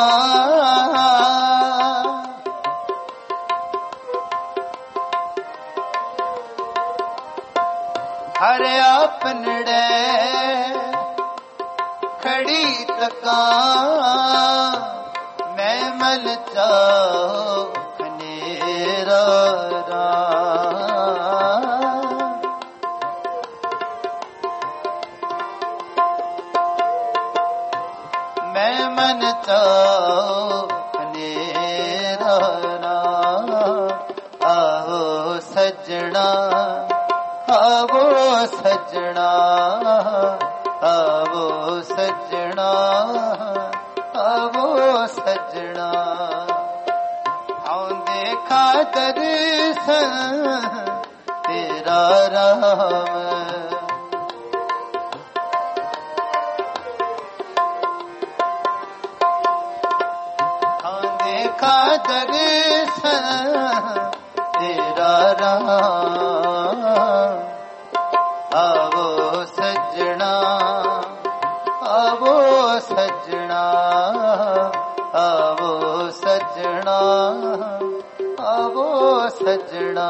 हर आपनड़े खड़ी तका मैं मल जाओ खनेरा मैं मन चाओ खनेरा आओ सजना आवो सजना आवो सजना आवो सजना आओ देखा दर्शन तेरा राम आओ देखा दर्शन तेरा राम आवो सजना आवो सजना आवो सजना आवो सजना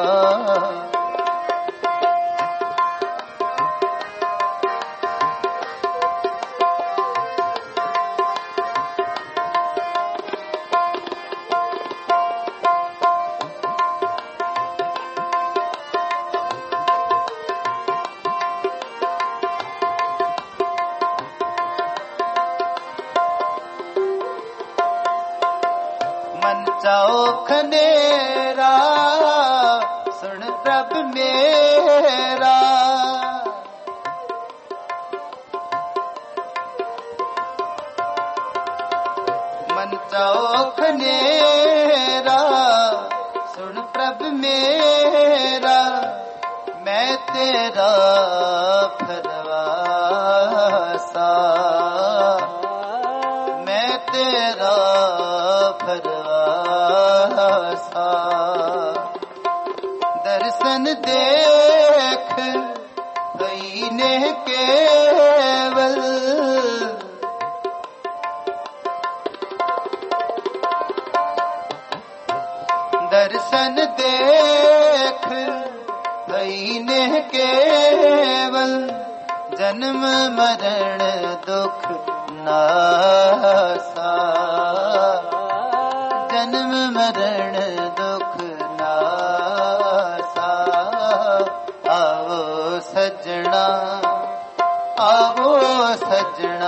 जाओ खनेरा सुन प्रभ मेरा मन जाओ खनेरा सुन प्रभ मेरा मैं तेरा फरवासा मैं तेरा दर्शन देख दीने केवल दर्शन देख दीने केवल जन्म मरण दुख नासा जन्म मरण दुख नासा आवो सजना आवो सजना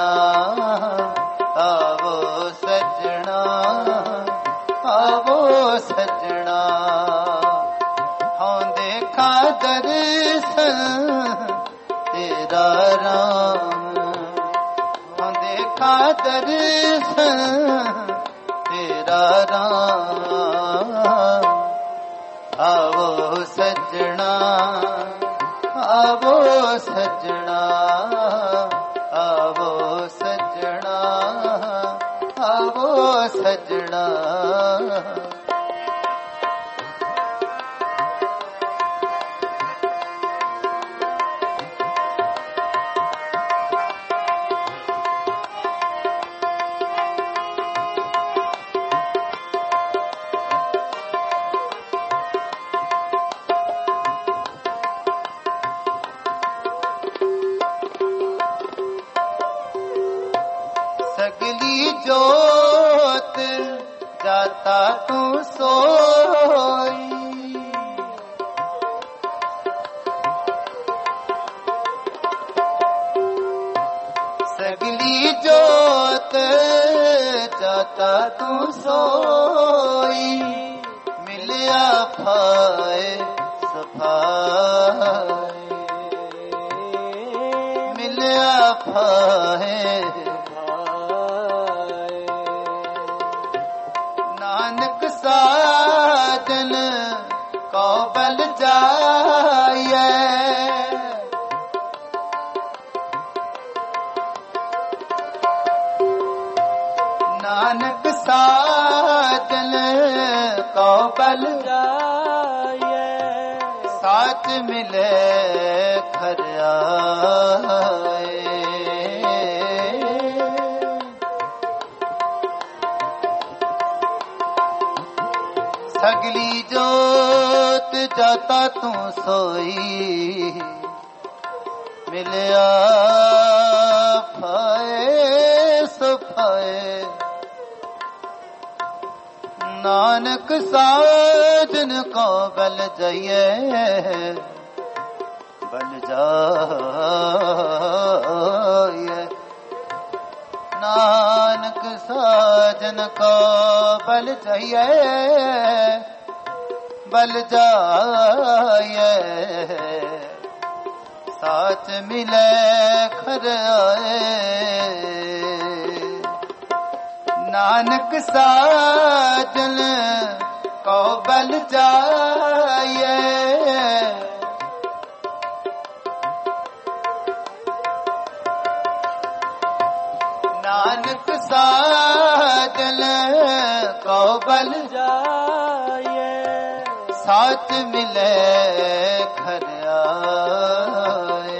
आवो सजना आवो सजना हाँ देखा दर्शन तेरा राम हाँ देखा दर्शन तेरा राम आवो सजना आवो सजना आवो सजना आवो सजना सगली जोत जाता तू सोई सगली जोत जाता तू सोई मिलिया फाए सफाए मिलिया फाए नानक साजन को बल जाए नानक साजन को बल जाए साज ਸਾਚ ਮਿਲੇ ਖਰਿਆਏ। ਸਗਲੀ ਜੋਤ ਜਾਤਾ ਤੂੰ ਸੋਈ, ਮਿਲਿਆ ਫਾਏ ਸੁਫਾਏ। ਨਾਨਕ ਸਾਜਨ ਕੋ ਬਲ ਜਾਈਏ, ਬਲ ਜਾਈਏ। ਨਾਨਕ ਸਾਜਨ ਕੋ ਬਲ ਜਾਈਏ, ਬਲ ਜਾਈਏ। ਸਾਚ ਮਿਲੇ ਖਰਿਆਏ। ਨਾਨਕ ਸਾਜਨ ਕੋ ਬਲ ਜਾਈਏ, ਨਾਨਕ ਸਾਜਨ ਕੋ ਬਲ ਜਾਈਏ। ਸਾਚ ਮਿਲੇ ਖਰਿਆਏ।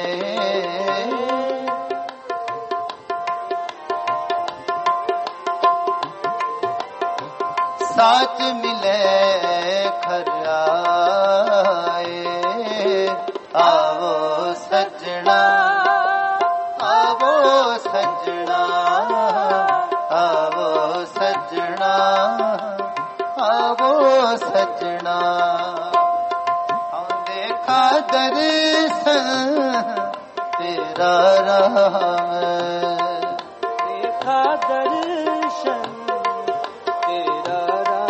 ਸਾਚ ਮਿਲੇ ਖਰਿਆਏ। ਆਵੋ ਸੱਜਣਾ, ਆਵੋ ਸੱਜਣਾ, ਆਵੋ ਸੱਜਣਾ, ਆਵੋ ਸੱਜਣਾ। ਦੇਖਾ ਦਰਸ਼ਨ ਤੇਰਾ ਰਾਮ, ਦੇਖਾ ਦਰਸ਼ਨ ਤੇਰਾ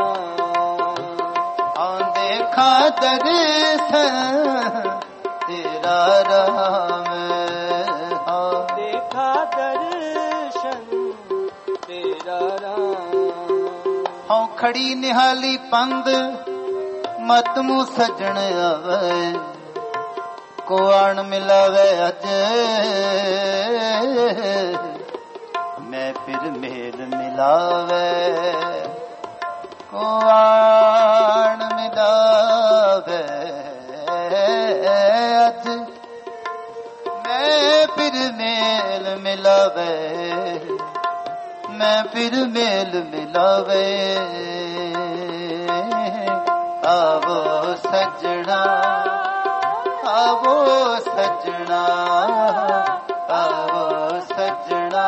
ਰਾਮ। ਦੇਖਾ ਦਰਸ਼ਨ ਤੇਰਾ ਰਾਮ, ਦੇਖਾ ਦਰਸ਼ਨ ਤੇਰਾ ਰਾਮ। ਹਉ ਖੜੀ ਨਿਹਾਲੀ ਪੰਦ ਮਤ ਮੂ ਸਜਣ ਆਵੇ, ਕੋ ਆਣ ਮਿਲਾਵੇ ਅਜ। ਮੈਂ ਫਿਰ ਮੇਲ ਮਿਲਾਵੇ, ਕੋ ਆਣ ਮਿਲਾਵੇ ਅਜ। ਮੈਂ ਫਿਰ ਮੇਲ ਮਿਲਾਵੇ, ਮੈਂ ਫਿਰ ਮੇਲ ਮਿਲਾਵੇ। ਆਵੋ ਸੱਜਣਾ, ਆਵੋ ਸੱਜਣਾ, ਆਵੋ ਸੱਜਣਾ।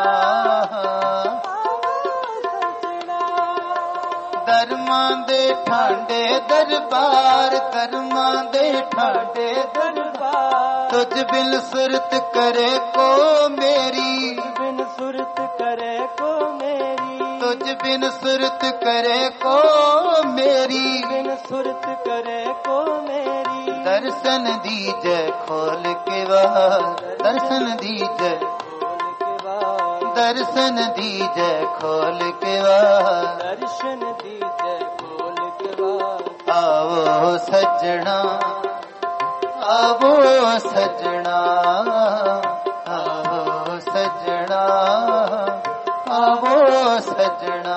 ਦਰਮਾਂ ਦੇ ਠਾਂਡੇ ਦਰਬਾਰ, ਦਰਮਾਂ ਦੇ ਠਾਂਡੇ ਦਰਬਾਰ। ਤੁਝ ਬਿਨ ਸੁਰਤ ਕਰੇ ਕੋ ਮੇਰੀ, ਬਿਨ ਸੁਰਤ ਕਰੇ ਕੋ ਮੇਰੀ। ਤੁਝ ਬਿਨ ਸੁਰਤ ਕਰੇ ਕੋ ਮੇਰੀ, ਬਿਨ ਸੁਰਤ ਕਰੇ ਕੋ ਮੇਰੀ। ਦਰਸ਼ਨ ਦੀਜੈ ਖੋਲ ਕੇ ਵਾਰ, ਦਰਸ਼ਨ ਦੀਜੈ ਖੋਲ ਕੇ ਵਾਰ। ਦਰਸ਼ਨ ਦੀਜੈ ਖੋਲ ਕੇ ਵਾਰ, ਦਰਸ਼ਨ ਦੀਜੈ ਖੋਲ ਕੇ ਵਾਰ। ਆਵੋ ਸੱਜਣਾ, ਆਵੋ ਸੱਜਣਾ, ਆਵੋ ਸੱਜਣਾ, ਆਵੋ ਸੱਜਣਾ।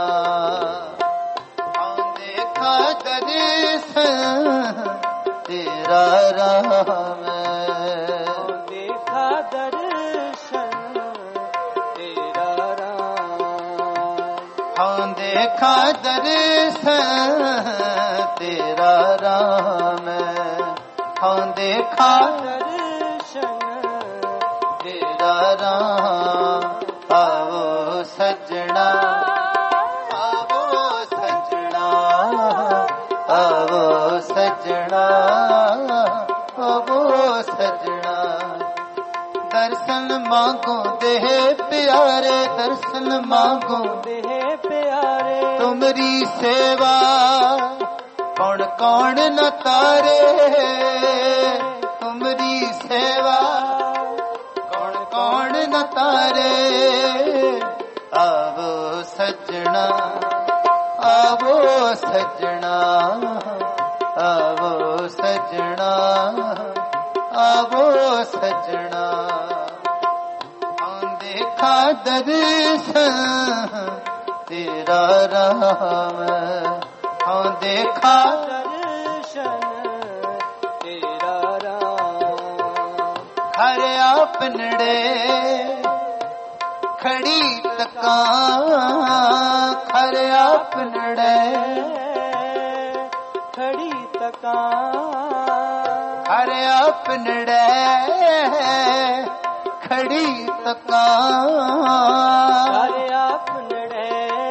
ਦੇਖਾ ਦਰਸ਼ਨ ਤੇਰਾ ਰਾਮ, ਦੇਖਾ ਦਰਸ਼ਨ ਤੇਰਾ ਰਾਮ। ਦੇਖਾ ਦਰਸ਼ਨ ਤੇਰਾ ਰਾਮ, ਦੇਖਾ ਦਰਸ਼ਨ ਤੇਰਾ ਰਾਮ। ਆਵੋ ਸੱਜਣਾ, ਆਵੋ ਸੱਜਣਾ, ਆਵੋ ਸੱਜਣਾ, ਆਵੋ ਸੱਜਣਾ। ਦਰਸ਼ਨ ਮੰਗੋ ਦੇਹ ਪਿਆਰੇ, ਦਰਸ਼ਨ ਮੰਗੋ ਦੇਹ ਪਿਆਰੇ। ਤੁਮਰੀ ਸੇਵਾ ਕੌਣ ਕੌਣ ਨ ਤਾਰੇ, ਤੁਮਰੀ ਸੇਵਾ ਕੌਣ ਕੌਣ ਨ ਤਾਰੇ। ਆਵੋ ਸੱਜਣਾ, ਆਵੋ ਸੱਜਣਾ, ਆਵੋ ਸੱਜਣਾ, ਆਵੋ ਸੱਜਣਾ। ਦੇਖਾ ਦਰਸ਼ਨ ਤੇਰਾ ਰਾਮ, ਦੇਖਾ ਦਰਸ਼ਨ ਤੇਰਾ ਪਿੰਡੇ ਖੜੀ ਤਕਾਂ ਖਰਿਆ ਪਿੰਡੇ ਖੜੀ ਤਕਾਂ ਖਰਿਆ ਪਿੰਡੇ ਖੜੀ ਤਕਾਂ ਖਰਿਆ ਪਿੰਡੇ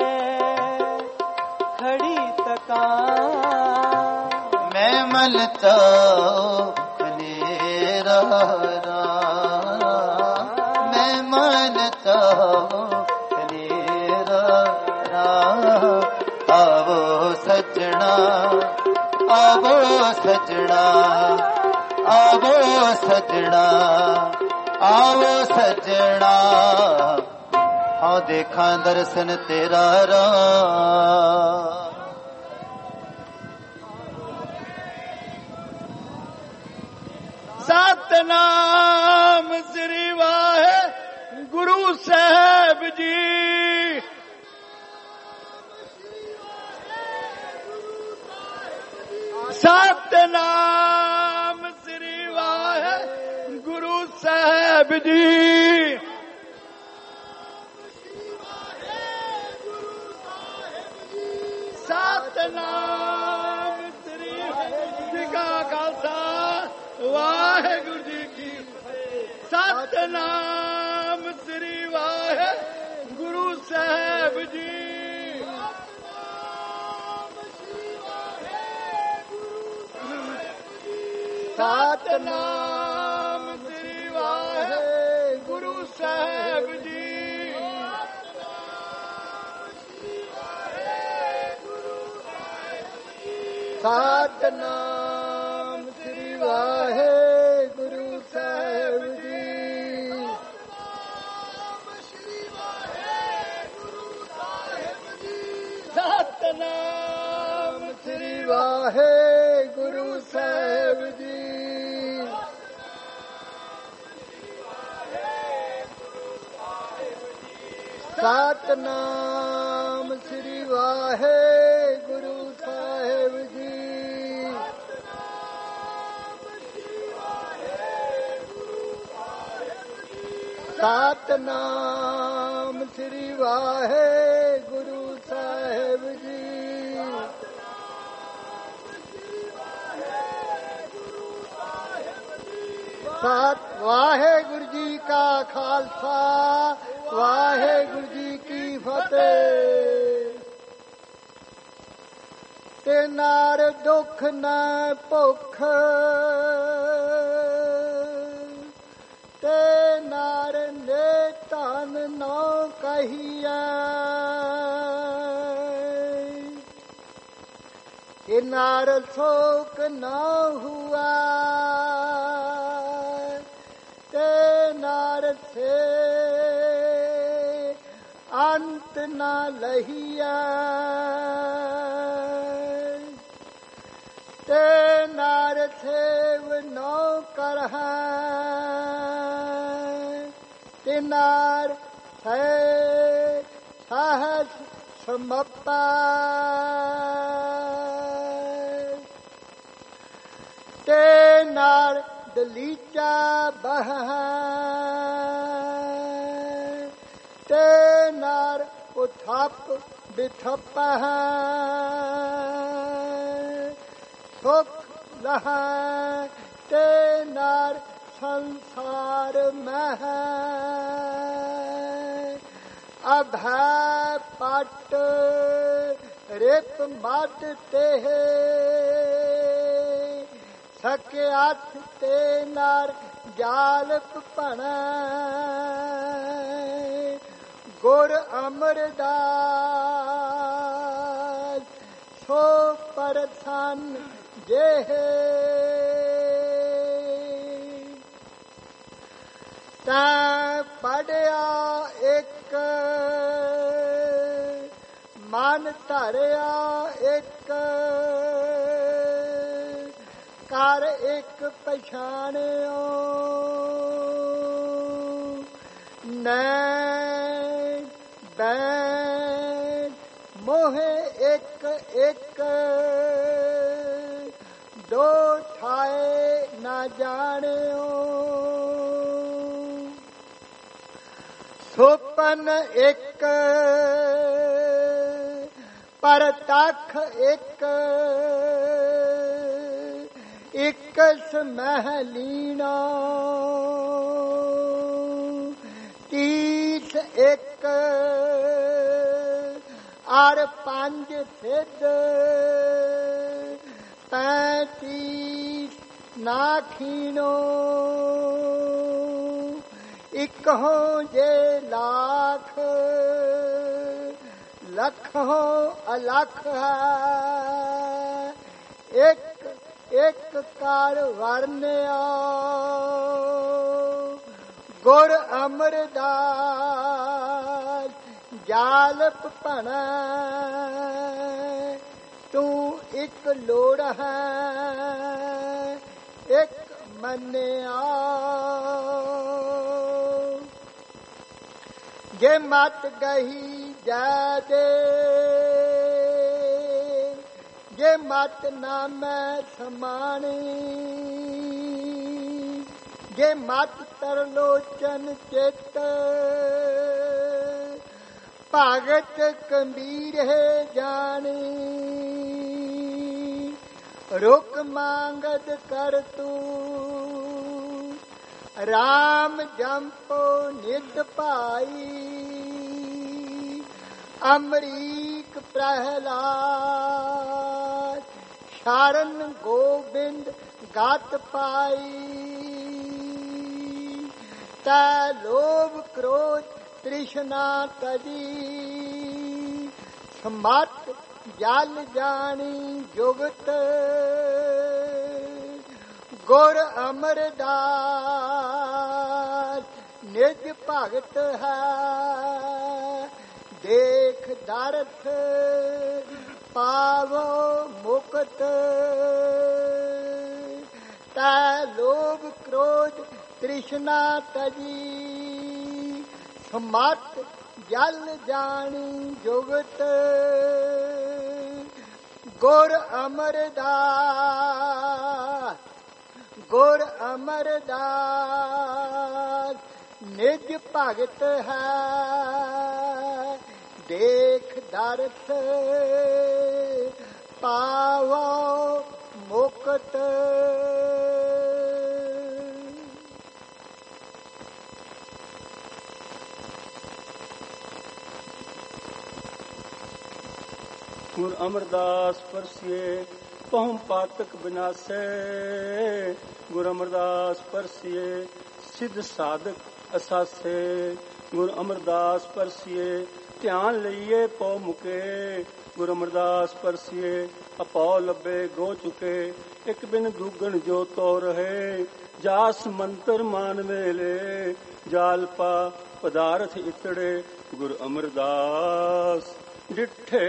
ਖੜੀ ਤਕਾਂ ਮੈਂ ਮਨ ਚਾਉ ਕਨੇਰਾ ਮੈਂ ਮਨ ਚਾਉ ਕਨੇਰਾ ਆਵੋ ਸਜਣਾ ਆਵੋ ਸਜਣਾ ਆਵੋ ਸਜਣਾ ਆਵੋ ਸਜਣਾ ਹਾਂ ਦੇਖਾਂ ਦਰਸ਼ਨ ਤੇਰਾ ਰਾਮ ਸਤਨਾਮ ਸ੍ਰੀ ਵਾਹਿਗੁਰੂ ਸਾਹਿਬ ਜੀ। ਸਤਨਾਮ ਸ੍ਰੀ ਵਾਹਿਗੁਰੂ ਸਾਹਿਬ ਜੀ। ਸਤਨਾਮ ਸ੍ਰੀ ਵਾਹਿਗੁਰੂ ਜੀ ਕਾ ਖਾਲਸਾ ਵਾਹਿਗੁਰੂ ਜੀ ਕੀ ਫਤਿਹ। ਸਤਨਾਮ ਸ੍ਰੀ ਵਾਹਿਗੁਰੂ ਸਾਹਿਬ ਜੀ। ਸਤਨਾਮ ਸ੍ਰੀ ਵਾਹਿਗੁਰੂ ਸਾਹਿਬ ਜੀ। ਸਤਨਾਮ ਸ੍ਰੀ ਵਾਹਿਗੁਰੂ ਸਾਹਿਬ ਜੀ। ਸਤਨਾਮ ਸ੍ਰੀ ਵਾਹਿਗੁਰੂ ਸਾਹਿਬ ਜੀ। ਸਤਨਾਮ ਸ੍ਰੀ ਵਾਹਿਗੁਰੂ ਸਾਹਿਬ ਜੀ। ਸਤਨਾਮ ਸ੍ਰੀ ਵਾਹਿਗੁਰੂ ਸਾਹਿਬ ਜੀ। ਵਾਹਿਗੁਰੂ ਜੀ ਕਾ ਖਾਲਸਾ ਵਾਹਿਗੁਰੂ ਜੀ ਕੀ ਫਤਿਹ। ਤੇ ਨਾਰ ਦੁੱਖ ਨਾ ਭੁੱਖ ਤੇ ਨਾਰ ਨੇ ਧਨ ਨਾ ਕਹੀਐ ਕਿ ਨਾਰ ਸ਼ੋਕ ਨਾ ਹੁਆ ਤੇ ਨਾਰ ਸੇ ਅੰਤ ਨਾ ਲਹੀਐ ਤੇ ਨਾਰ ਸੇਵ ਨੋ ਕਰਹਿ ਤੇ ਨਾਰ ਹੈ ਸਹਜ ਸਮਪਾ ਤੇ ਨਾਰ ਦਲੀਚਾ ਬਹ ਤੇ ਨਾਰ ਉਥਪ ਬਿਥਪ ਸੁਖ ਲਹ ਤੇ ਨਾਰ ਸੰਸਾਰ ਮਹ ਅਭੈ ਪਟ ਰਿਪ ਮਤ ਤੇ ਸਕੇ ਹੱਥ ਤੇ ਨਾਰ ਜਾਲ ਭਣ ਗੁਰ ਅਮਰਦਾਸ ਸੋ ਪਰਥਨ ਜੇ ਤਾ ਪੜਿਆ ਇੱਕ ਮਨ ਧਰਿਆ ਇੱਕ ਕਰ ਇੱਕ ਪਛਾਣਿਓ ਨੈ ਬੈ ਮੋਹੇ ਇੱਕ ਇੱਕ ਦੋ ਠਾਏ ਨਾ ਜਾਣਿਓ ਸੁਪਨ ਇੱਕ ਪਰਤਖ ਇੱਕ ਇਕਸ ਮਹਲੀਨਾ ਤੀਸ ਇੱਕ ਅਰ ਪੰਜ ਸਿੱਧ 35 ਨਾਖੀਨੋ ਇੱਕ ਹੋ ਜੇ ਲੱਖ ਲੱਖ ਹੋ ਅਲਖ ਹੈ ਇੱਕ ਇੱਕ ਕਰ ਵਰਨਿਆ ਗੁਰ ਅਮਰਦਾਸ ਜਾਲਪ ਭਣਾ ਤੂੰ ਇੱਕ ਲੋੜ ਹੈ ਇੱਕ ਮੰਨਿਆ ਜੇ ਮਤ ਗਈ ਜਾ ਦੇ ਜੇ ਮਤ ਨਾ ਮੈਂ ਸਮਾਣੀ ਜੇ ਮਤ ਤਰਲੋਚਨ ਚਿਤ ਭਗਤ ਕਬੀਰ ਹੈ ਜਾਣੀ ਰੁਕ ਮੰਗਦ ਕਰ ਤੂੰ ਰਾਮ ਜੰਪੋ ਨਿਤ ਭਾਈ ਅਮਰੀਕ ਪ੍ਰਹਲਾਦ ਸ਼ਰਨ ਗੋਬਿੰਦ ਗਤ ਪਾਈ ਤਾ ਲੋਭ ਕ੍ਰੋਧ ਤ੍ਰਿਸ਼ਨਾ ਤਜੀ ਸਮਤ ਜਲ ਜਾਣੀ ਜੁਗਤ ਗੁਰ ਅਮਰਦਾਸ ਨਿਜ ਭਗਤ ਹੈ ਦੇਖ ਦਰਥ ਪਾਵੋ ਮੁਕਤ ਤਾ ਲੋਭ ਕ੍ਰੋਧ ਤ੍ਰਿਸ਼ਨਾ ਤਜੀ ਸਮਤ ਜਲ ਜਾਣੀ ਜੁਗਤ ਗੁਰ ਅਮਰਦਾਸ ਨਿਜ ਭਗਤ ਹੈ ਦੇਖ ਦਰਥ ਪਾਵੋ ਮੁਕਤ ਗੁਰ ਅਮਰਦਾਸ ਪਰਸੀਏ ਪਹੁ ਪਾਤਕ ਬਿਨਾਸੈ ਗੁਰ ਅਮਰਦਾਸ ਪਰਸੀਏ ਸਿੱਧ ਸਾਧਕ ਅਸਾਸੇ ਗੁਰ ਅਮਰਦਾਸ ਪਰਸੀਏ ਧਿਆਨ ਲਈਏ ਪਉ ਮੁਕੇ ਗੁਰ ਅਮਰਦਾਸ ਪਰਸੀਏ ਅਪਉ ਲੱਭੇ ਗੋ ਚੁਕੇ ਇੱਕ ਬਿਨ ਦੁਗਣ ਜੋ ਤੋ ਰਹੇ ਜਾਸ ਮੰਤਰ ਮਾਨ ਵੇਲੇ ਜਾਲਪਾ ਪਦਾਰਥ ਇਤੜੇ ਗੁਰ ਅਮਰਦਾਸ ਡਿਠੇ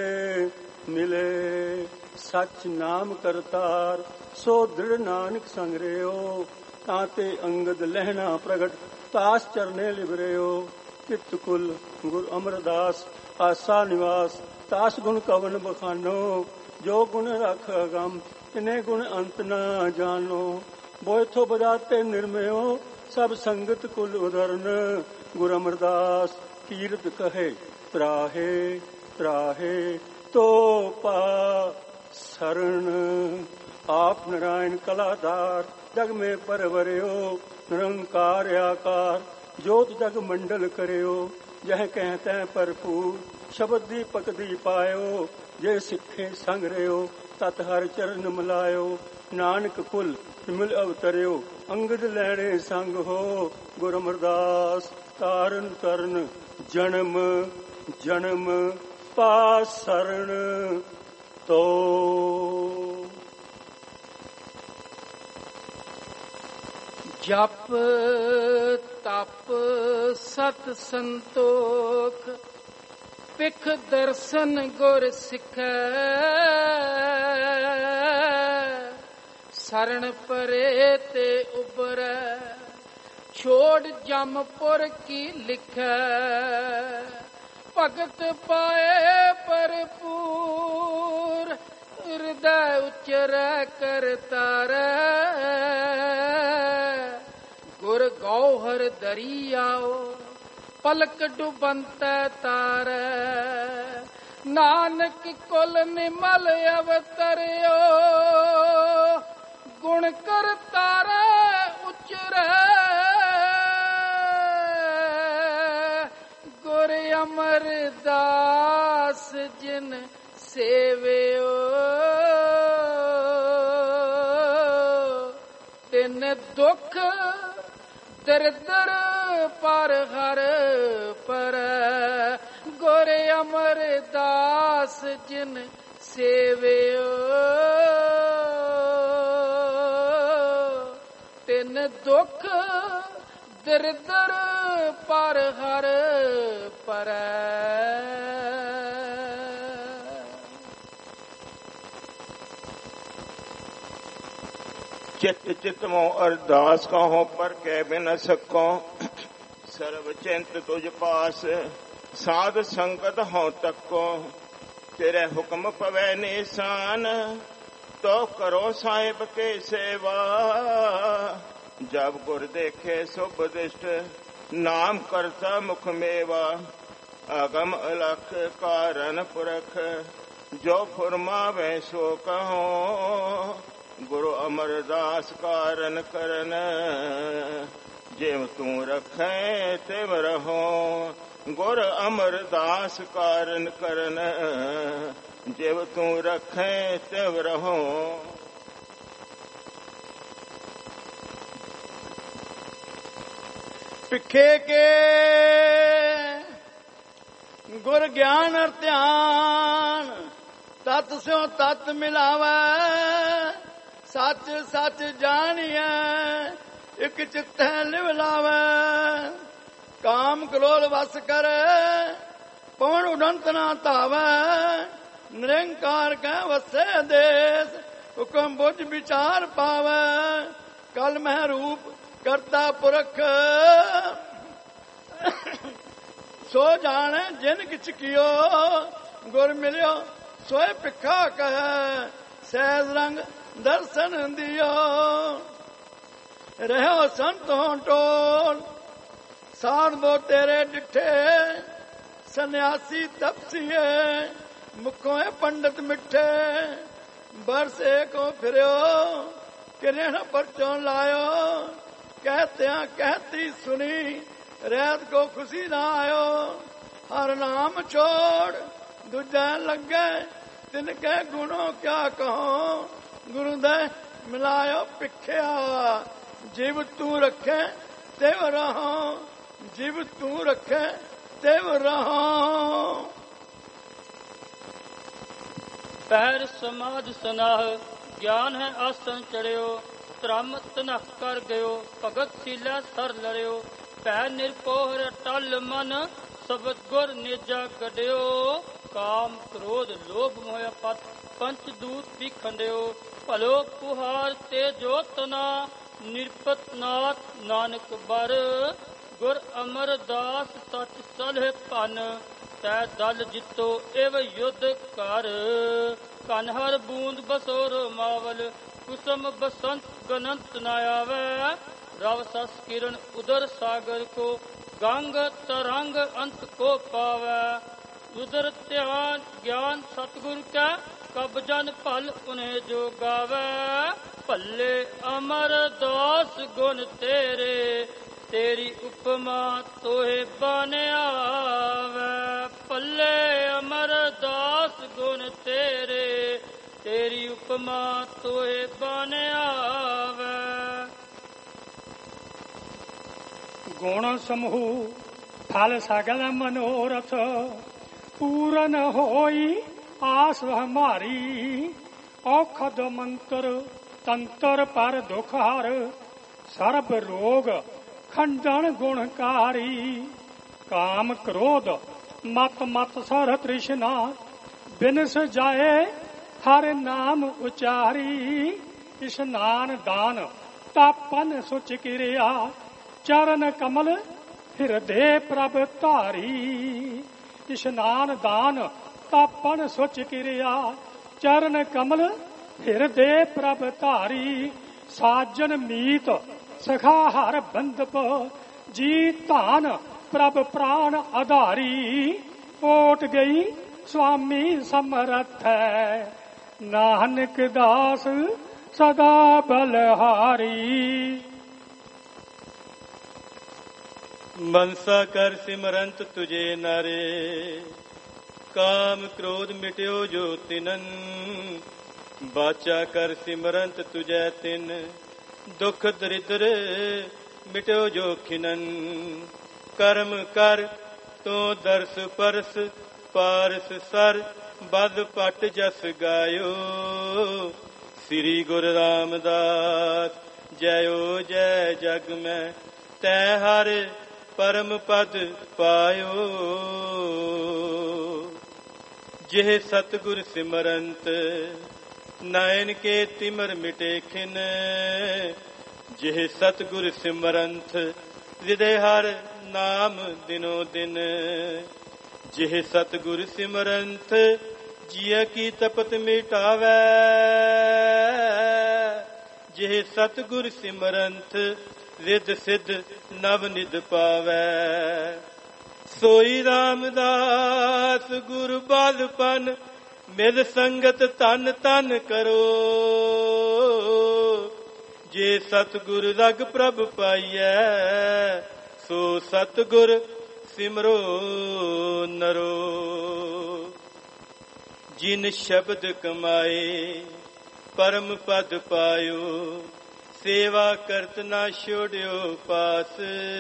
ਮਿਲੇ ਸੱਚ ਨਾਮ ਕਰਤਾਰ ਸੋ ਦ੍ਰਿੜ ਨਾਨਕ ਸੰਗ ਰਿਓ ਤਾਂ ਤੇ ਅੰਗਦ ਲਹਿਣਾ ਪ੍ਰਗਟ ਤਾਸ ਚਰਨੇ ਲਿਵਰਿਓ ਚਿਤ ਕੁਲ ਗੁਰ ਅਮਰਦਾਸ ਆਸਾ ਨਿਵਾਸ ਤਾਸ ਗੁਣ ਕਵਨ ਬਖਾਨੋ ਜੋ ਗੁਣ ਰਖ ਅਗੰਮ ਤਿਨੇ ਗੁਣ ਅੰਤ ਨਾ ਜਾਣੋ ਬੋਇਥੋ ਬਦਾਤੇ ਨਿਰਮਿਓ ਸਭ ਸੰਗਤ ਕੁਲ ਉਦਰਨ ਗੁਰ ਅਮਰਦਾਸ ਕੀਰਤ ਕਹੇ ਤਰਾਹੇ ਤਰਾਹੇ ਤੋ ਪਾ ਸਰਣ ਆਪ ਨਾਰਾਇਣ ਕਲਾਦਾਰ ਜਗ ਮੇ ਪਰਵਰਿਓ ਨਿਰੰਕਾਰ ਆਕਾਰ ਜੋਤ ਜਗ ਮੰਡਲ ਕਰਿਓ ਜਹ ਕਹਿ ਤੈ ਭਰਪੂਰ ਸ਼ਬਦ ਦੀਪਕ ਦੀ ਪਾਇਓ ਜੇ ਸਿੱਖੇ ਸੰਗ ਰਿਓ ਤਤ ਹਰ ਚਰਨ ਮਿਲਾਇਓ ਨਾਨਕ ਕੁਲ ਮਿਲ ਅਵਤਰਿਓ ਅੰਗਦ ਲੈਣੇ ਸੰਗ ਹੋ ਗੁਰ ਅਮਰਦਾਸ ਤਾਰਨ ਤਰਨ ਜਨਮ ਜਨਮ ਪਾਸਰਣ ਤੋ ਜਪ ਤਪ ਸਤ ਸੰਤੋਖ ਪਿਖ ਦਰਸ਼ਨ ਗੁਰ ਸਿਖੈ ਸਰਣ ਪਰੇ ਤੇ ਉਬਰੈ ਛੋੜ ਜਮਪੁਰ ਕੀ ਲਿਖੈ ਭਗਤ ਪਾਏ ਭਰਪੂਰ ਹਿਰਦੈ ਉਚਰੈ ਕਰਤਾਰੈ ਗੁਰ ਗੌਹਰ ਦਰਿਆਓ ਪਲਕ ਡੁਬੰਤੈ ਤਾਰੈ। ਨਾਨਕ ਕੁਲ ਨਿਮਲ ਅਵਤਰਿਓ ਗੁਣ ਕਰਤਾਰੈ ਉਚਰੈ। ਗੁਰ ਅਮਰਦਾਸ ਜਿਨ ਸੇਵਿਓ ਤਿਨ ਦੁਖ ਦਰਦਰ ਪਰ ਹਰ ਪਰੈ। ਗੁਰ ਅਮਰਦਾਸ ਜਿਨ ਸੇਵਿਓ ਤਿਨ ਦੁਖ ਦਰਦਰ ਪਰ ਹਰ ਪਰੈ। चित चित मो अरदास कहो पर कह बिन सको। सर्व चिंत तुझ पास साध संगत हो तको। तेरे हुक्म पवै निशान तो करो साहिब के सेवा। जब गुर देखे शुभ दिष्ट नाम करता मुख मेवा। अगम अलख कारण पुरख जो फुरमावे सो कहो। गुरु अमरदास कारण करन जिव तू रखे तिव रहो। गुर अमरदास कारण करन जिव तू रखे तिव रहो। पिखे के गुर ज्ञान और ध्यान तत् स्यो तत् मिलावै। सच सच जानिए एक चित्त लिव लावै। काम क्रोध वस करे पवन उड़ंत ना धावै। निरंकार कै वसे देश हुक्म बुझ विचार पावै। कल मह रूप करता पुरख सो जाने जिन किछ कियो। गुर मिलियो सोए पिखा कहे सहज रंग दर्शन दियो। रहो संतो टोल साध वो तेरे डिठे। सन्यासी तपसीए मुखों पंडित मिठे। बरसे को फिरो किरण परचों लायो। कहते कहती सुनी रैत को खुशी ना आयो। हर नाम छोड़ दूजा लगे तिनके गुणों क्या कहो। गुरुदय मिलायो पिख्या जीव तू रखे तेव रहो। जीव तू रखे तेव रहो। पैर समाज सनाह ज्ञान है आसन चढ़ियो। ਧਰਮ ਤਨਖ ਕਰ ਗਇਓ ਭਗਤ ਸੀਲਾ ਸਰ ਲਰਿਓ। ਭੈ ਨਿਰਭਉ ਟਲ ਮਨ ਸਬਦ ਗੁਰ ਨੇਜਾ ਕੱਢਿਓ। ਕਾਮ ਕ੍ਰੋਧ ਲੋਭ ਮੋਹ ਪਤ ਪੰਚ ਦੂਤ ਵੀ ਖੰਡਿਓ। ਭਲੋ ਪੁਹਾਰ ਤੇ ਜੋਤਨਾ ਨਿਰਪਤ ਨਾਥ ਨਾਨਕ ਬਰ। ਗੁਰ ਅਮਰਦਾਸ ਸਚ ਸਲਹਿ ਭਨ ਤੈ ਦਲ ਜਿੱਤੋ ਇਵ ਯੁੱਧ ਕਰ। ਕਨ ਹਰ ਬੂੰਦ ਬਸੋਰ ਮਾਵਲ कुसुम बसंत गनंत न आवे। रव सस किरण उदर सागर को गंग तरंग अंत को पावे। उदर ध्यान ज्ञान सतगुर का कब जन भल उन्हें जो गावे। भले अमर दास गुण तेरे तेरी उपमा तोहे बन आवे। भले अमर दास गुण तेरे तेरी उपमा तोहे बन आवे। गुण समूह फल सगल मनोरथ पूरन होई आस हमारी। औखद मंत्र तंत्र पर दुख हर सर्ब रोग खंडन गुणकारी। काम क्रोध मत मत सर तृष्णा बिनस जाए हर नाम उचारी। इशनान दान तापन सुच क्रिया चरण कमल हृदय प्रभ धारी। इशनान दान तापन सुच क्रिया चरण कमल हृदय प्रभ धारी। साजन मीत सखा हर बंदप जी धान ਪ੍ਰਭ ਪ੍ਰਾਣ ਆਧਾਰੀ, ਓਟ ਗਈ ਸੁਆਮੀ ਸਮਰੱਥ ਹੈ, ਨਾਨਕ ਦਾਸ ਸਦਾ ਬਲਹਾਰੀ। ਮਨਸਾ ਕਰ ਸਿਮਰੰਤ ਤੁਝੇ ਨਾਰੇ, ਕਾਮ ਕ੍ਰੋਧ ਮਿਟਿਓ ਜੋ ਤਿਨਨ, ਬਾਚਾ ਕਰ ਸਿਮਰੰਤ ਤੁਝੈ ਤਿਨ, ਦੁਖ ਦਰਿਦਰ ਮਿਟਿਓ ਜੋ ਖਿਨਨ, ਕਰਮ ਕਰ ਤੋ ਦਰਸ ਪਰਸ, ਪਾਰਸ ਸਰ ਬਦ ਪਟ ਜਸ ਗਾਇਓ, ਸ੍ਰੀ ਗੁਰੂ ਰਾਮਦਾਸ ਜੈਓ ਜੈ ਜਗ ਮੈਂ, ਤੈ ਹਰ ਪਰਮ ਪਦ ਪਾਇਓ, ਜਿਹ ਸਤਿਗੁਰ ਸਿਮਰੰਤ, ਨੈਣ ਕੇ ਤਿਮਰ ਮਿਟੇ ਖਿਨ, ਜਿਹ ਸਤਿਗੁਰ ਸਿਮਰੰਤ, ਹਿਰਦੇ ਹਰ ਨਾਮ ਦਿਨੋ ਦਿਨ, ਜਿਹ ਸਤਿਗੁਰ ਸਿਮਰੰਤ, ਜੀਅ ਕੀ ਤਪਤ ਮਿਟਾਵੈ, ਜਿਹ ਸਤਿਗੁਰ ਸਿਮਰੰਤ, ਰਿੱਧ ਸਿੱਧ ਨਵ ਨਿਧ ਪਾਵੈ, ਸੋਈ ਰਾਮਦਾਸ ਗੁਰ ਬਾਲਪਨ, ਮਿਲ ਸੰਗਤ ਤਨ ਤਨ ਕਰੋ, ਜੇ ਸਤਿਗੁਰ ਰਗ ਪ੍ਰਭ ਪਾਈਐ, ਸੋ ਸਤਿਗੁਰ ਸਿਮਰੋ ਨਰੋ, ਜਿਨ ਸ਼ਬਦ ਕਮਾਏ ਪਰਮ ਪਦ ਪਾਇਓ, ਸੇਵਾ ਕਰਤ ਨਾ ਛੋੜਿਓ ਪਾਸ,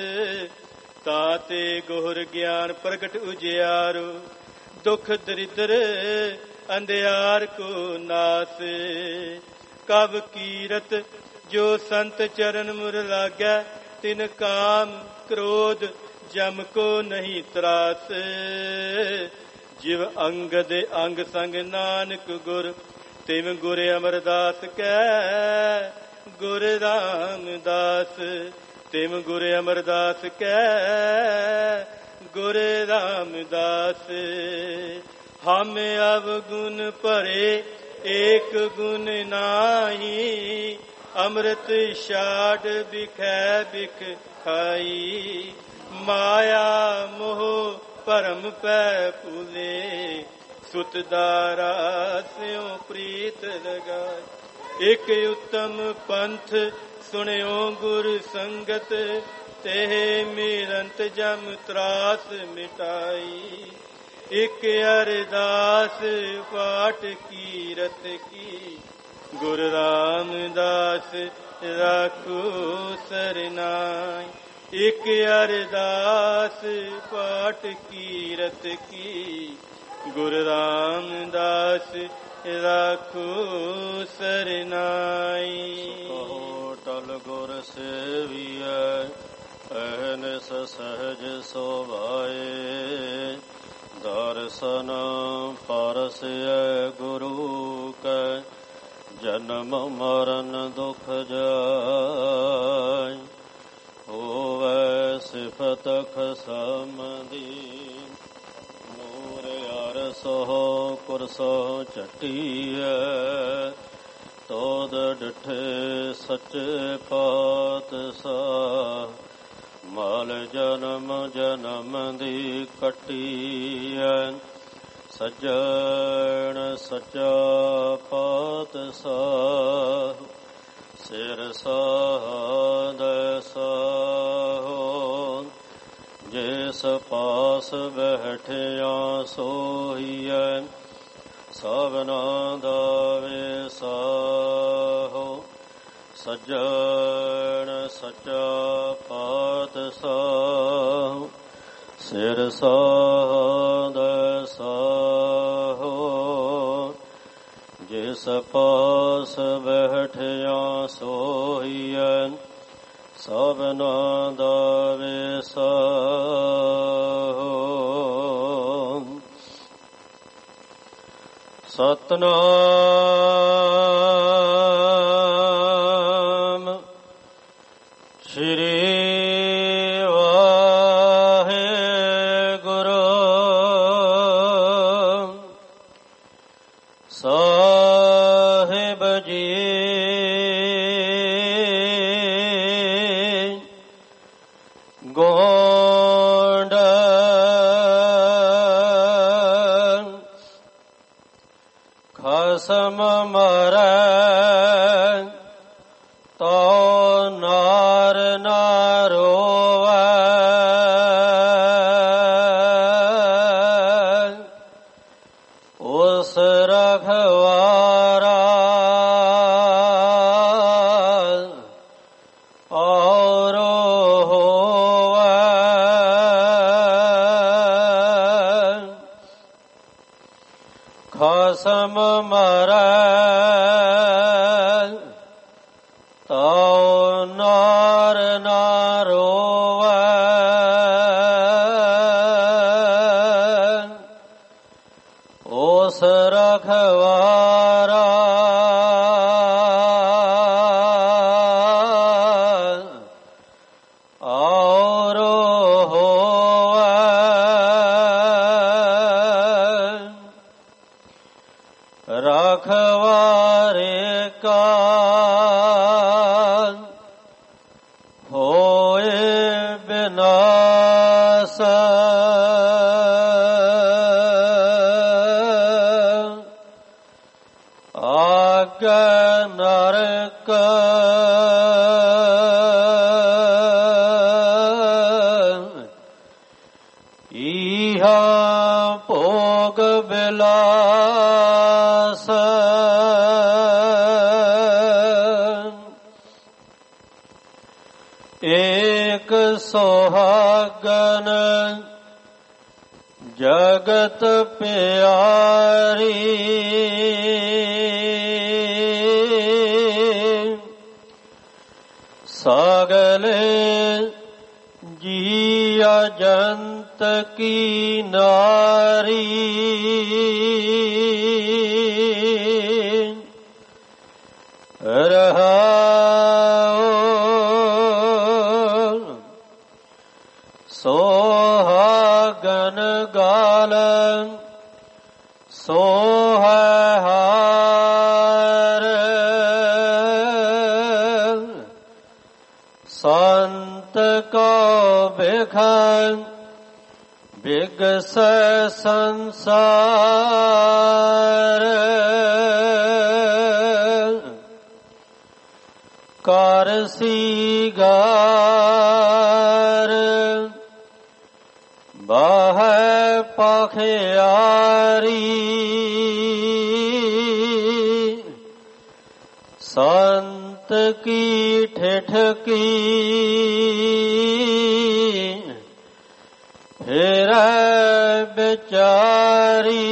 ਤਾਤੇ ਗੁਰ ਗਿਆਨ ਪ੍ਰਗਟ ਉਜਿਆਰੋ, ਦੁਖ ਦਰਿਦਰ ਅੰਧਿਆਰ ਕੋ ਨਾਸ, ਕਬ ਕੀਰਤ ਜੋ ਸੰਤ ਚਰਨ ਮੁਰ ਲਾਗੈ, ਤਿਨ ਕਾਮ ਕ੍ਰੋਧ ਜਮ ਕੋ ਨਹੀਂ ਤਰਾਸ, ਜਿਵ ਅੰਗਦ ਅੰਗ ਸੰਗ ਨਾਨਕ ਗੁਰ, ਤਿਮ ਗੁਰ ਅਮਰਦਾਸ ਕੈ, ਗੁਰ ਰਾਮਦਾਸ ਤਿਮ ਗੁਰ ਅਮਰਦਾਸ ਕੈ, ਗੁਰ ਰਾਮਦਾਸ, ਹਮ ਅਵਗੁਣ ਭਰੇ ਏਕ ਗੁਣ ਨਾਹੀ, ਅੰਮ੍ਰਿਤ ਛਾੜ ਬਿਖੈ ਬਿਖ ਖਾਈ, ਮਾਇਆ ਮੋਹ ਭਰਮ ਪੈ ਭੁਲੇ, ਸੁਤ ਦਾਰਾ ਸਿਉ ਪ੍ਰੀਤ ਲਗਾਈ, ਇਕ ਉਤਮ ਪੰਥ ਸੁਣਿਓ ਗੁਰ ਸੰਗਤ, ਤੇ ਮਿਰੰਤ ਜਮ ਤਰਾਸ ਮਿਟਾਈ, ਇਕ ਅਰਦਾਸ ਪਾਠ ਕੀਰਤ ਕੀ, ਗੁਰ ਰਾਮਦਾਸ ਰਾਖੋ ਸਰਨਾਈ, ਇਕ ਅਰਦਾਸ ਪਾਠ ਕੀਰਤ ਕੀ, ਗੁਰ ਰਾਮਦਾਸ ਰਾਖੋ ਸਰਨਾਈ। ਕਹੋ ਟਲ ਗੁਰ ਸੇਵੀਐ, ਅਹਨਿਸ ਸਹਿਜ ਸੋਭਾਏ, ਦਰਸ਼ਨ ਪਰਸੈ ਗੁਰੂ ਕੈ, ਜਨਮ ਮਰਨ ਦੁਖ ਜਾਇ, ਹੋਵੈ ਸਿਫਤ ਖਸਮ ਦੀ, ਨੂਰ ਅਰਸੋ ਕੁਰਸੋ ਚਟੀਐ, ਤੋਦ ਡਿਠੇ ਸੱਚੇ ਪਾਤਸ਼ਾਹ, ਮਲ ਜਨਮ ਜਨਮ ਦੀ ਕੱਟੀਐ, ਸੱਜਣ ਸੱਚਾ ਪਾਤਸ਼ਾਹ, ਸਿਰ ਸਾਧ ਸਾਹੋ, ਜਿਸ ਪਾਸ ਬੈਠਿਆ ਸੋਹੀਐ, ਸਭਨਾ ਦਾ ਵਿਸਾਹੋ, ਸੱਜਣ ਸੱਚਾ ਪਾਤਸ਼ਾਹ, ਸਿਰ ਸਾਧ ਸਾਹੋ, ਜਿਸ ਪਾਸ ਬੈਠਿਆ ਸੋਹੀਐ, ਸਭਨਾ ਦਾ ਵਿਸਾਹੋ। ਸਤਨਾਮ ਸ਼੍ਰੀ ਸਾਹਿਬ ਜੀ। ਗੋਂਡ ਖਸਮ ਮਰੈ ਤੋ ਨਾਰ ਨਾ ਰੋਵੈ ਉਸ ਰਖਵਾਰਾ ਔਰ ਹੋਵੈ ਖਸਮ ਮਰੈ ਤਉ ਨਾਰ ਨਾ ਰੋਵੈ ਉਸ ਰਖਵਾਰਾ ਔਰ ਹੋਵੈ ਰਖਵਾਰੇ ਕਾ ਹੋਏ ਬਿਨਾਸ ਆਗੈ ਨਰਕ ਇਹਾ ਭੋਗ ਬਿਲਾਸ ਏਕ ਸੁਹਾਗਨ ਜਗਤ ਪਿਆਰੀ ਸਗਲੇ ਜੀਆ ਜੰਤ ਕੀ ਨਾਰੀ ਰਹਾਉ ਸੋਹਾਗਨ ਗਾਲ ਸੋਹਾਰ ਸੰਤ ਕੋ ਬਿਖ ਬਿਗਸ ਸੰਸਾਰ ਕਰ ਸੀਗਾਰ ਬਾਹੈ ਪਖਿਆਰੀ ਸੰਤ ਕੀ ਠਿਠ ਕੀ ਫਿਰੈ ਵਿਚਾਰੀ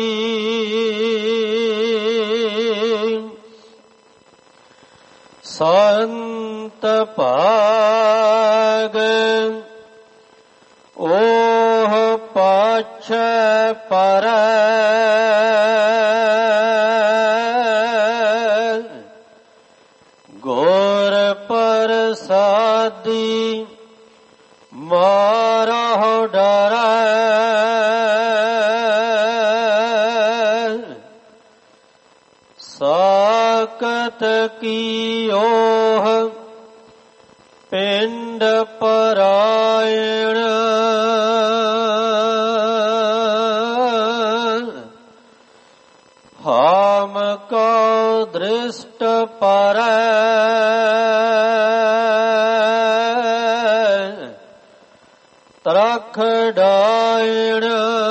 ਸੰਤ ਭਾਗ ਓਹ ਪਾਛੈ ਪਰੈ ਗੁਰ ਪ੍ਰਸਾਦੀ ਮਾਰਹੁ ਡਰੈ ਸਾਕਤ ਕੀ ਓਹ ਪਿੰਡ ਪਰਾਇਣ ਹਾਮ ਕਉ ਦ੍ਰਿਸ਼ਟ ਪਰੈ ਤਰਖ ਡਾਇਣ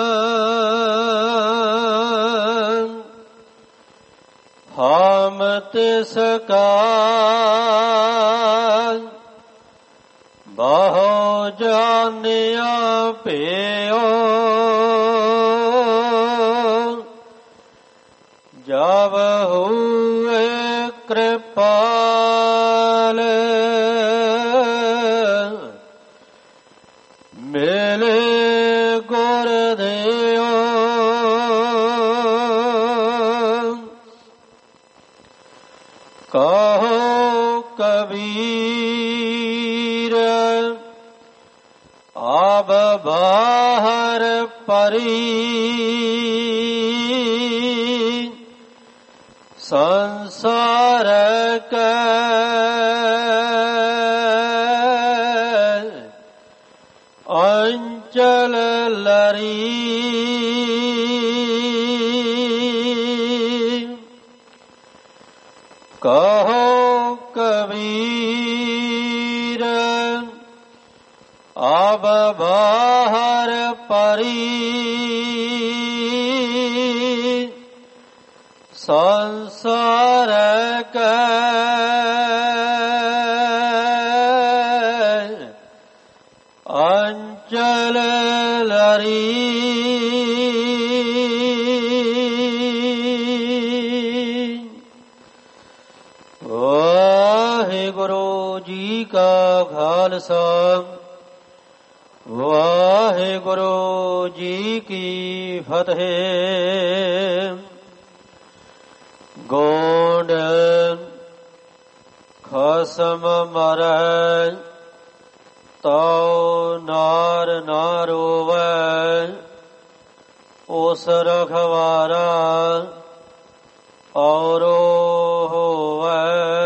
ਹਾਮ ਤਿਸ ਕਾ ਬਹੁ ਜਾਣਿਆ ਭਿਓ ਜਬ ਹੋਏ ਕਿਰਪਾਲ ਮਿਲੇ ਗੁਰ ਦੇਓ ਕਹੋ ਕਬੀਰ ਆਬ ਬਾਹਰ ਪਰੀ ਸੰਸਾਰ ਕੈ ਅੰਚਲ ਲਰੀ कहो कबीर अब बाहर परी संसार के अंचल लरी वाहिगुरु जी का खालसा वाहिगुरु जी की फतेह। गोंड खसम मरै तो नार नारोवै उस रखवारा औरो होवै।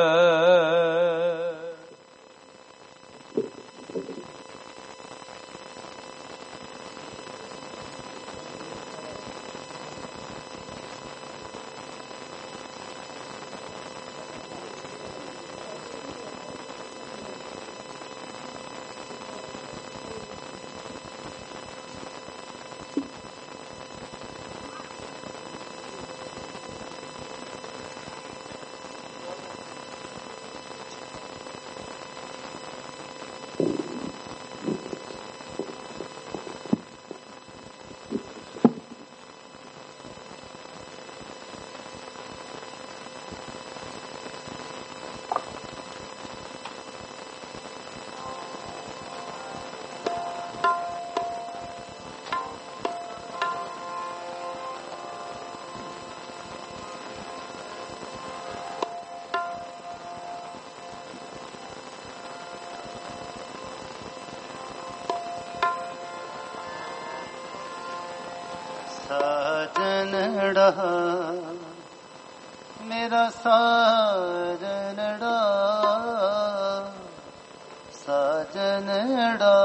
साजनड़ा मेरा साजनड़ा साजनड़ा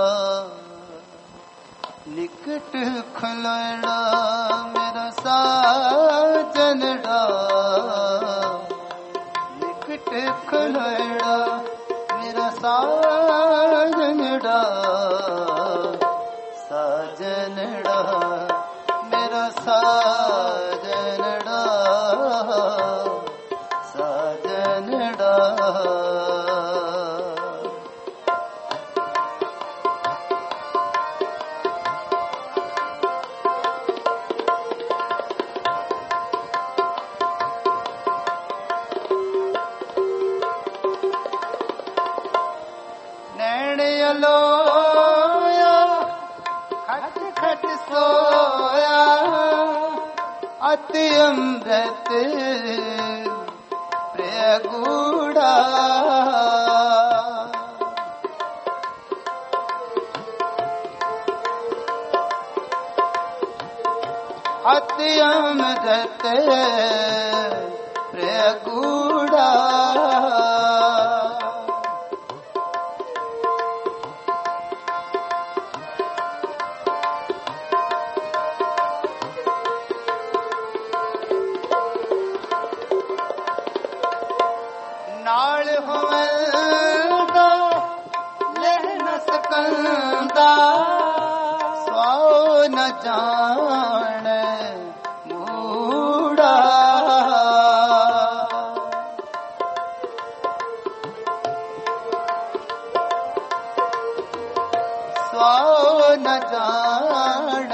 निकट खलड़ा मेरा साजनड़ा निकट खलड़ा मेरा साजनड़ा साजनड़ा मेरा साजनड़ा साजनड़ा नैण अलोया खट खट सोया अति अमृत प्रिय गूढ़ा अति अमृत प्रिय गूढ़ा नाल होवंदा लह न सकंदा स्वाओ न जान मूड़ा स्वाओ न जान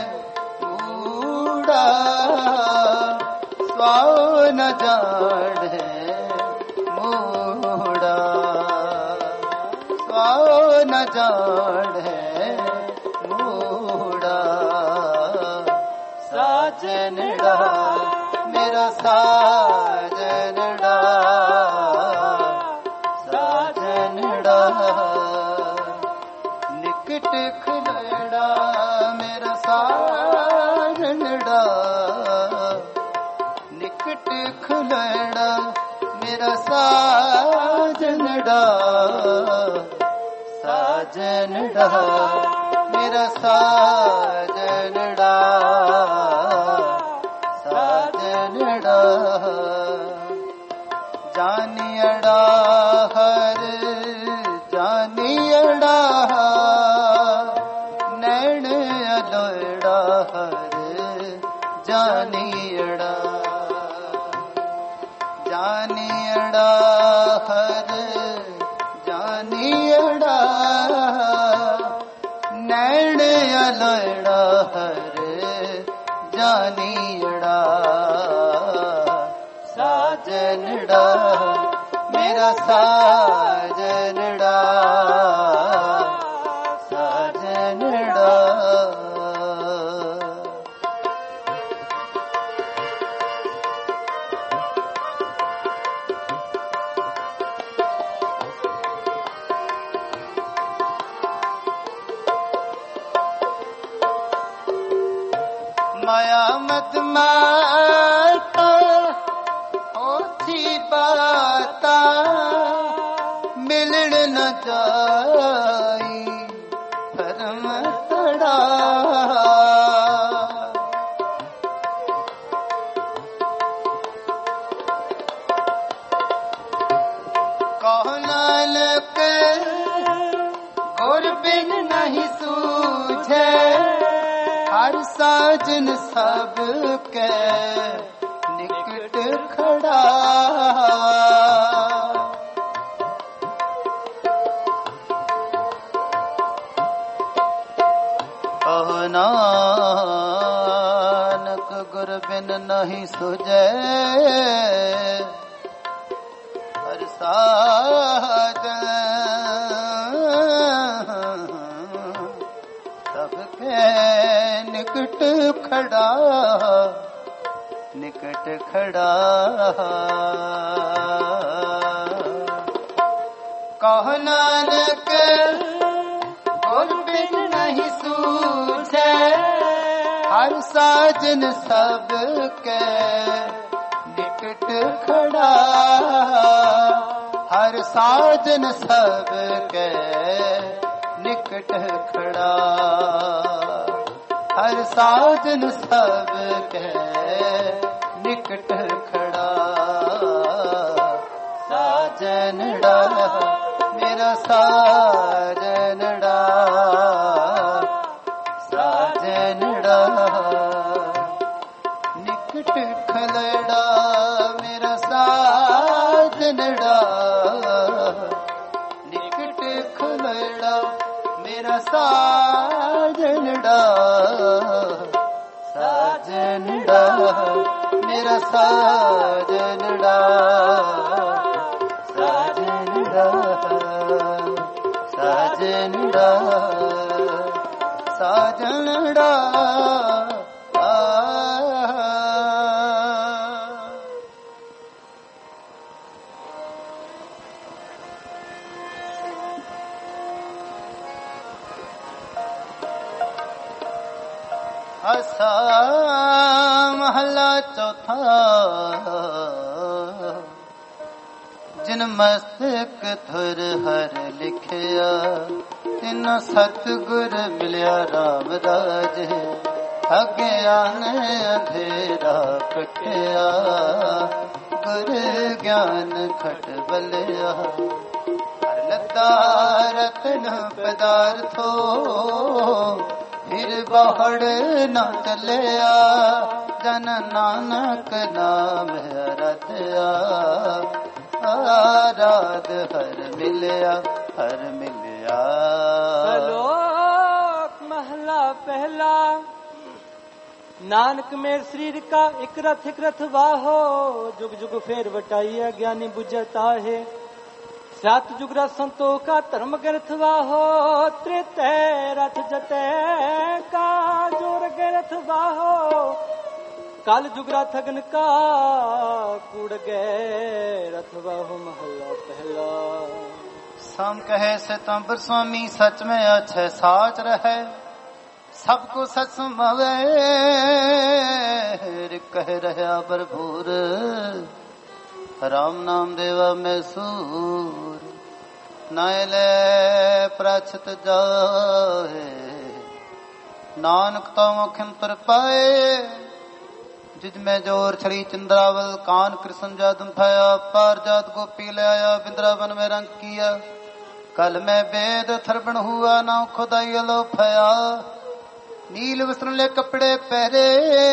मूड़ा स्वाओ न जान मूड़ा स्वाओ न जान मूड़ा साजनड़ा मेरा साजनड़ा साजनड़ा निकट खलड़ा मेरा साजनड़ा निकट खलड़ा मेरा साजनड़ा साजनड़ा मेरा साजनड़ा साजनड़ा जा अलोड़ा हर जानियड़ा जानियड़ा हर जानियड़ा नैण अलोड़ा हर जानियड़ा साजनड़ा मेरा साजनड़ा साजनड़ा माया मत माता ओथी बाता मिलण न जाई भरम तड़ा कहो नानक गुर बिन नहीं सूझे हर साजन सब के निकट खड़ा कहो नानक गुर बिन नहीं सुझे हर साजन सबके निकट खड़ा निकट खड़ा कहो नानक गुर बिन नहीं सूझे हर साजन सबके निकट खड़ा हर साजन सबके निकट खड़ा हर साजन सबके निकट खड़ा साजनड़ा मेरा साजनड़ा साजनड़ा निकट खलड़ा मेरा साजनड़ा निकट खलड़ा मेरा साजनड़ा साजनड़ा मेरा साजनड़ा साजनड़ा साजनड़ा साजनड़ा आसा महला चौथा जिन मस्तक थुर हर लिखिया तिन सतगुर मिलिया रामदास अज्ञान अंधेरा कटिया गुर ज्ञान खट बलिया हर लता रतन पदार्थो फिर बाहर न चलिया जन नानक नाम रतया आराध हर मिलिया हर मिलिया। श्लोक महला पहला। नानक में शरीर का एक रथ वाहो जुग जुग फेर बटाइया ज्ञानी बुझता है सात जुगरा संतो का धर्म ग्रथ वाहो त्रेतय रथ जते का जोर ग्रथ वाहो काल जुगरा थगन का कूड़ गए रथ वाहो महला पहला। साम कहे से तंबर स्वामी सच में अच्छे साच रहे सबको सच सुमावे कह रहा भरपूर राम नाम देवा में सूर नायले प्राचित जाए नानक तो मुखिम तुर पाए जिज में जोर छड़ी चंद्रावल कान कृष्ण जादम थाया पार जात गोपी ले आया बिंद्रावन में रंग किया कल में वेद थरबण हुआ ना खुदाई लो फया नील वस्त्र ले कपड़े पहरे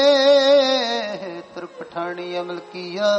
तुर पठानी अमल किया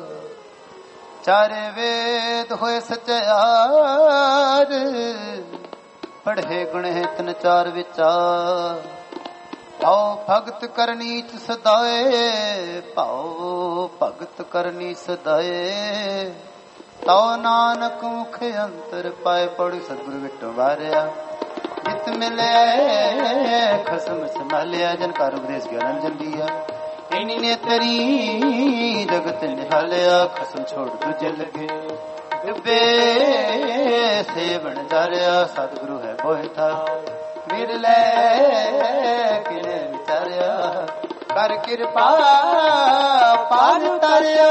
चारे वेद होए सचार पढ़े गुण है तन चार विचार आओ भगत करनीच सदाए पाओ भगत करनी सदाए ताओ नानक मुख अंतर पाए पढ़ सतगुरु विटो वारिया जित मिले खसम संभालिया जन का उपदेश ज्ञान जन दिया इन्हीं ने तेरी जगत निहालिया खसम छोड़ दूजे लगे डुबे से बन जा रहा सतगुरु है बोए था विरले किने विचारिया कर कृपा पार उतारिया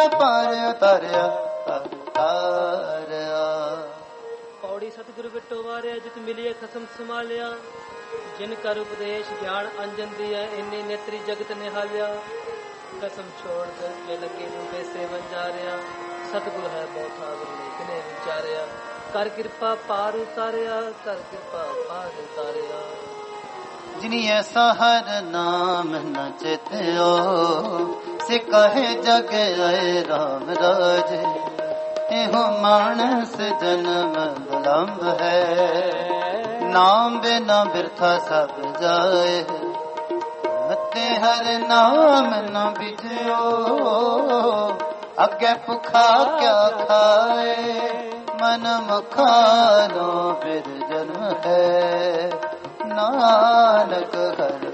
पौड़ी सतगुरु बिटो वारिया जित मिलिए खसम संभालिया जिन कर उपदेश ज्ञान अंजन दिया इन्नी नेत्री जगत निहालिया कसम छोड़ के लगे डूबे से बन जा रहा सतगुरु है बहुत विरले किने विचारिया कर कृपा पार उतारिया कर कृपा पार उतारिया जिनी ऐसा हर नाम न चित्यो से कहे जग आए राम राज एहो मानस जन्म विलंब है नाम बिना बिरथा सब जाए ते हर नाम न बिजयो अगे भुखा क्या खाए मन मखानो फिर जन्म है नानक हर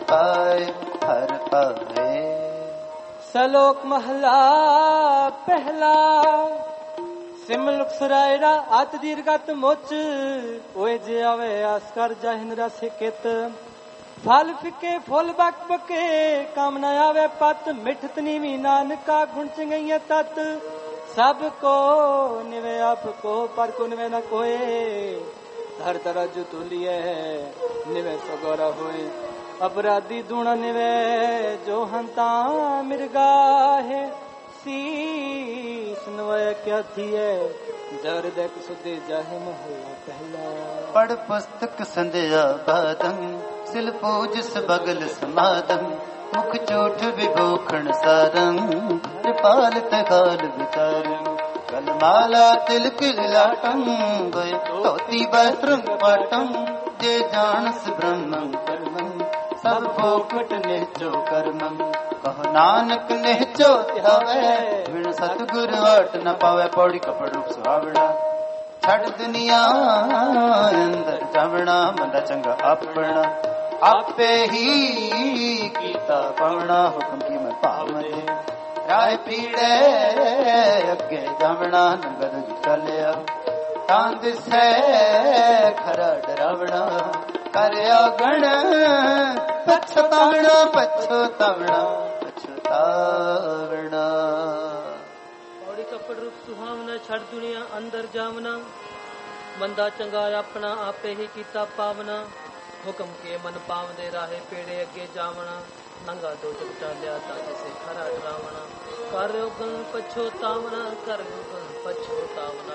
पाए सलोक महला पहला सिमलुक सरायरा आत दीर्घत मोच ओए जे आवे आस्कर जाहिन रस कित फल फिके फुल बक बके काम न आवे पत मिठत नीवी नानका गुण चंगैया तत सब को निवे आप को पर को निवे न कोए हर तरह जो तुलिए निवे सगोरा होए अपराधी दूण निवे जो हंता मिर्गा है शीस नवय क्या थिए जर देख सुदे जाहे महला पहला पढ़ पुस्तक संध्या बादम सिल पूजस बगल समादम मुख चोट विभूषण सारंग कृपाल तकाल विचारं कलमाला तिलक लाटं गए धोती वस्त्रं पाटं जे जानस ब्रह्मं कर्मं सब फोकट निहचो कर्मं कहो नानक निहचो ध्यावे बिन सतगुरु वाट न पावे पौड़ी कपड़ रूप सुहावड़ा छड़ दुनिया अंदर जावना मंदा चंगा अपना आपे ही कीता पवना हुक्म की मैं पावने राय पीड़े अगे जावना नंगद चलिया तांद से खरा डरावना करया गण पछतावना पछतावना पछतावना पौड़ी कपड़ रूप सुहावना छड़ दुनिया अंदर जावना मंदा चंगा अपना आपे ही कीता पावना हुक्म के मन पावदे राहे पेड़े अगे जावना नंगा दो जग चालिया ताजे से खरा डरावना कर गन पछोतावना कर गन पछोतावना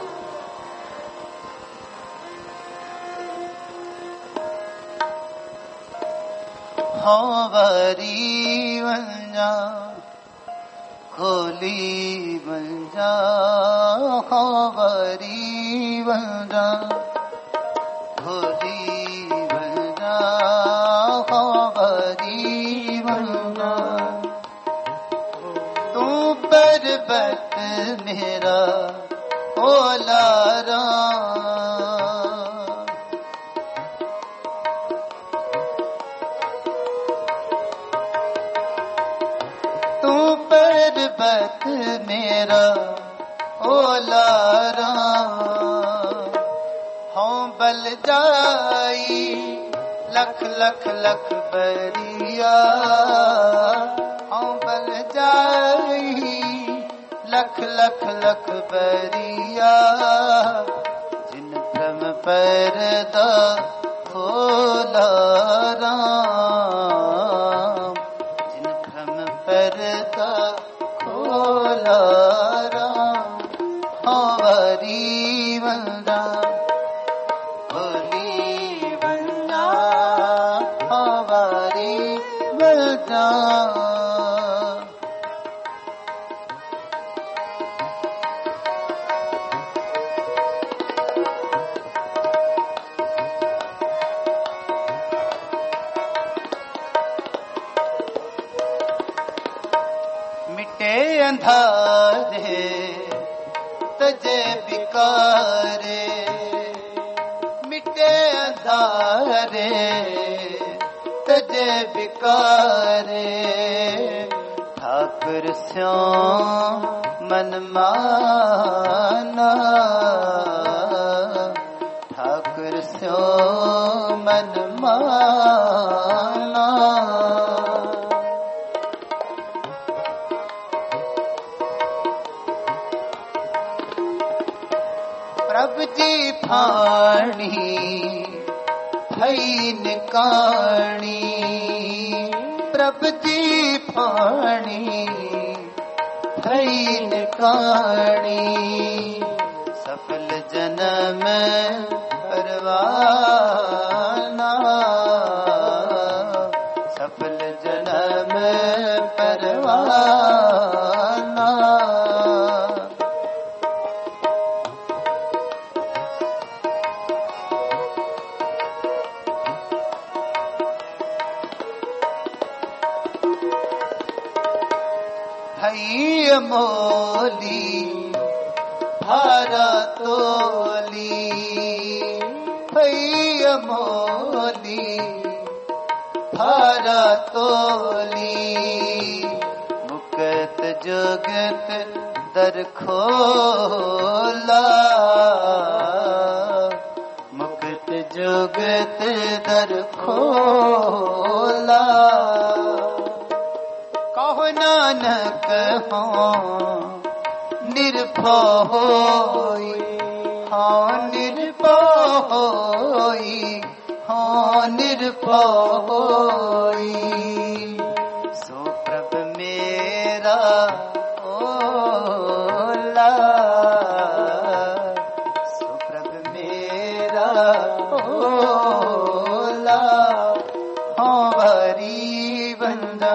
हाँ बारी बंजा खोली बंजा हाँ बारी बंजा खोली तू बरबत मेरा ओलारा तू बरबत मेरा ओलारा हों बल जाई लख लख लख बरिया बल जाई लख लख लख बरिया जिन भ्रम परदा खोला राम जिन भ्रम परदा खोला राम हमारी वंदा होली वंदा हमारी ਮਿਲ ਜਾ। ਮਿਟੇ ਅੰਧਾਰੇ ਤਜੇ ਬਿਕਾਰੇ, ਮਿਟੇ ਅੰਧਾਰੇ ਤਜੇ ਬਿਕਾਰੇ, ਠਾਕੁਰ ਸਿਉ ਮਨ ਮਾਨਾ, ਠਾਕੁਰ ਸਿਉ ਮਨ ਮਾਨਾ। ਪ੍ਰਭ ਜੀ ਫਾਣੀ ਭਈ ਨਿਕਾਣੀ, ਪ੍ਰਭ ਜੀ ਫਾਣੀ ਭਈ ਨਿਕਾਣੀ, ਸਫਲ ਜਨਮ ਪਰਵਾਨਾ, ਸਫਲ ਜਨਮ ਪਰਵਾਨਾ। ਭਈ ਅਮੋਲੀ ਭਾਰਾ ਤੋਲੀ, ਭਈ ਅਮੋਲੀ ਭਾਰਾ ਤੋਲੀ, ਮੁਕਤ ਜੁਗਤ ਦਰ ਖੋਲਾ, ਮੁਕਤ ਜੁਗਤ ਦਰ ਖੋਲਾ। ਕਹੋ ਨਾਨਕ ਹੋਂ ਨਿਰਭਉ ਹੋਈ, ਹਾਂ ਨਿਰਭਉ ਹੋਈ, ਹਾਂ ਨਿਰਭਉ ਹੋਈ, ਸੋ ਪ੍ਰਭ ਮੇਰਾ ਓਲਾ, ਸੋ ਪ੍ਰਭ ਮੇਰਾ ਓਲਾ, ਹਾਂ ਵਰੀ ਬੰਦਾ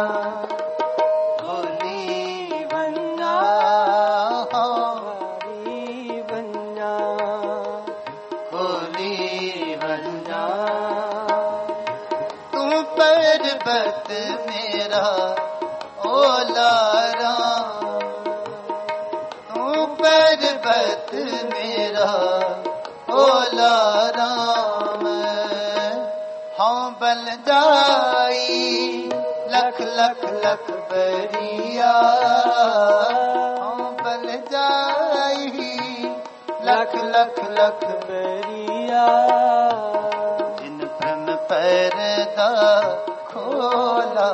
पर्वत मेरा ओला राम, तू पर्वत मेरा ओला राम, हाँ बल जाई लख लख लख बरिया, हाँ बल जाई लख लख लख बरिया, जिन भ्रम परदा खोला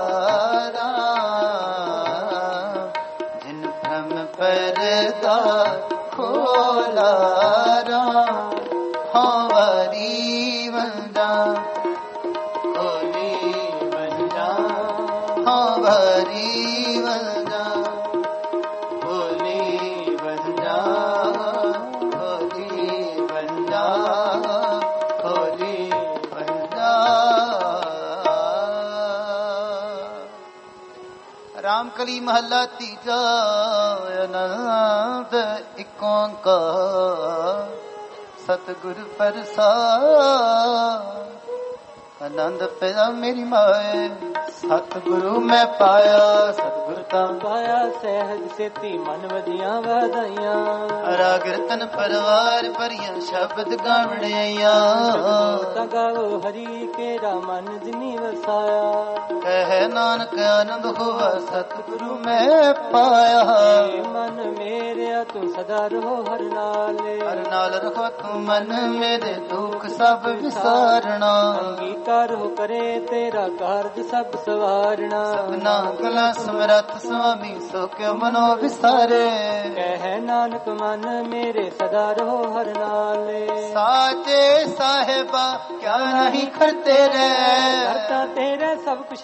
राम, जिन भ्रम परदा खोला राम, हाँ वारी वंदा खोली वंदा, हाँ वारी वंदा खोली वंदा, खोली वंदा, खोली वंदा। रामकली महला तीजा आनंद एक ओंकार सतगुर प्रसाद, आनंद पिया मेरी माए सतगुरु मैं पाया, सतगुरु ता पाया सहज सेती मन वदियां वधाइयां, राग रतन परवार भरियां शब्द गावण आइयां, गावो हरि केरा मन जिनी वसाया, कह नानक आनंद होवा सतगुरु मैं पाया, मन मेरे तू सदा रहो हर नाल रखो तू मन मेरे दुख सब विसारना, अंगीकार हो करे तेरा कारज सब सवारना, सबना गला समरथ स्वामी सो क्यों मनो विसारे, कह नानक मन मेरे सदा रहो हर नाले, साचे साहेबा क्या नहीं करते रे, करता तेरे सब कुछ है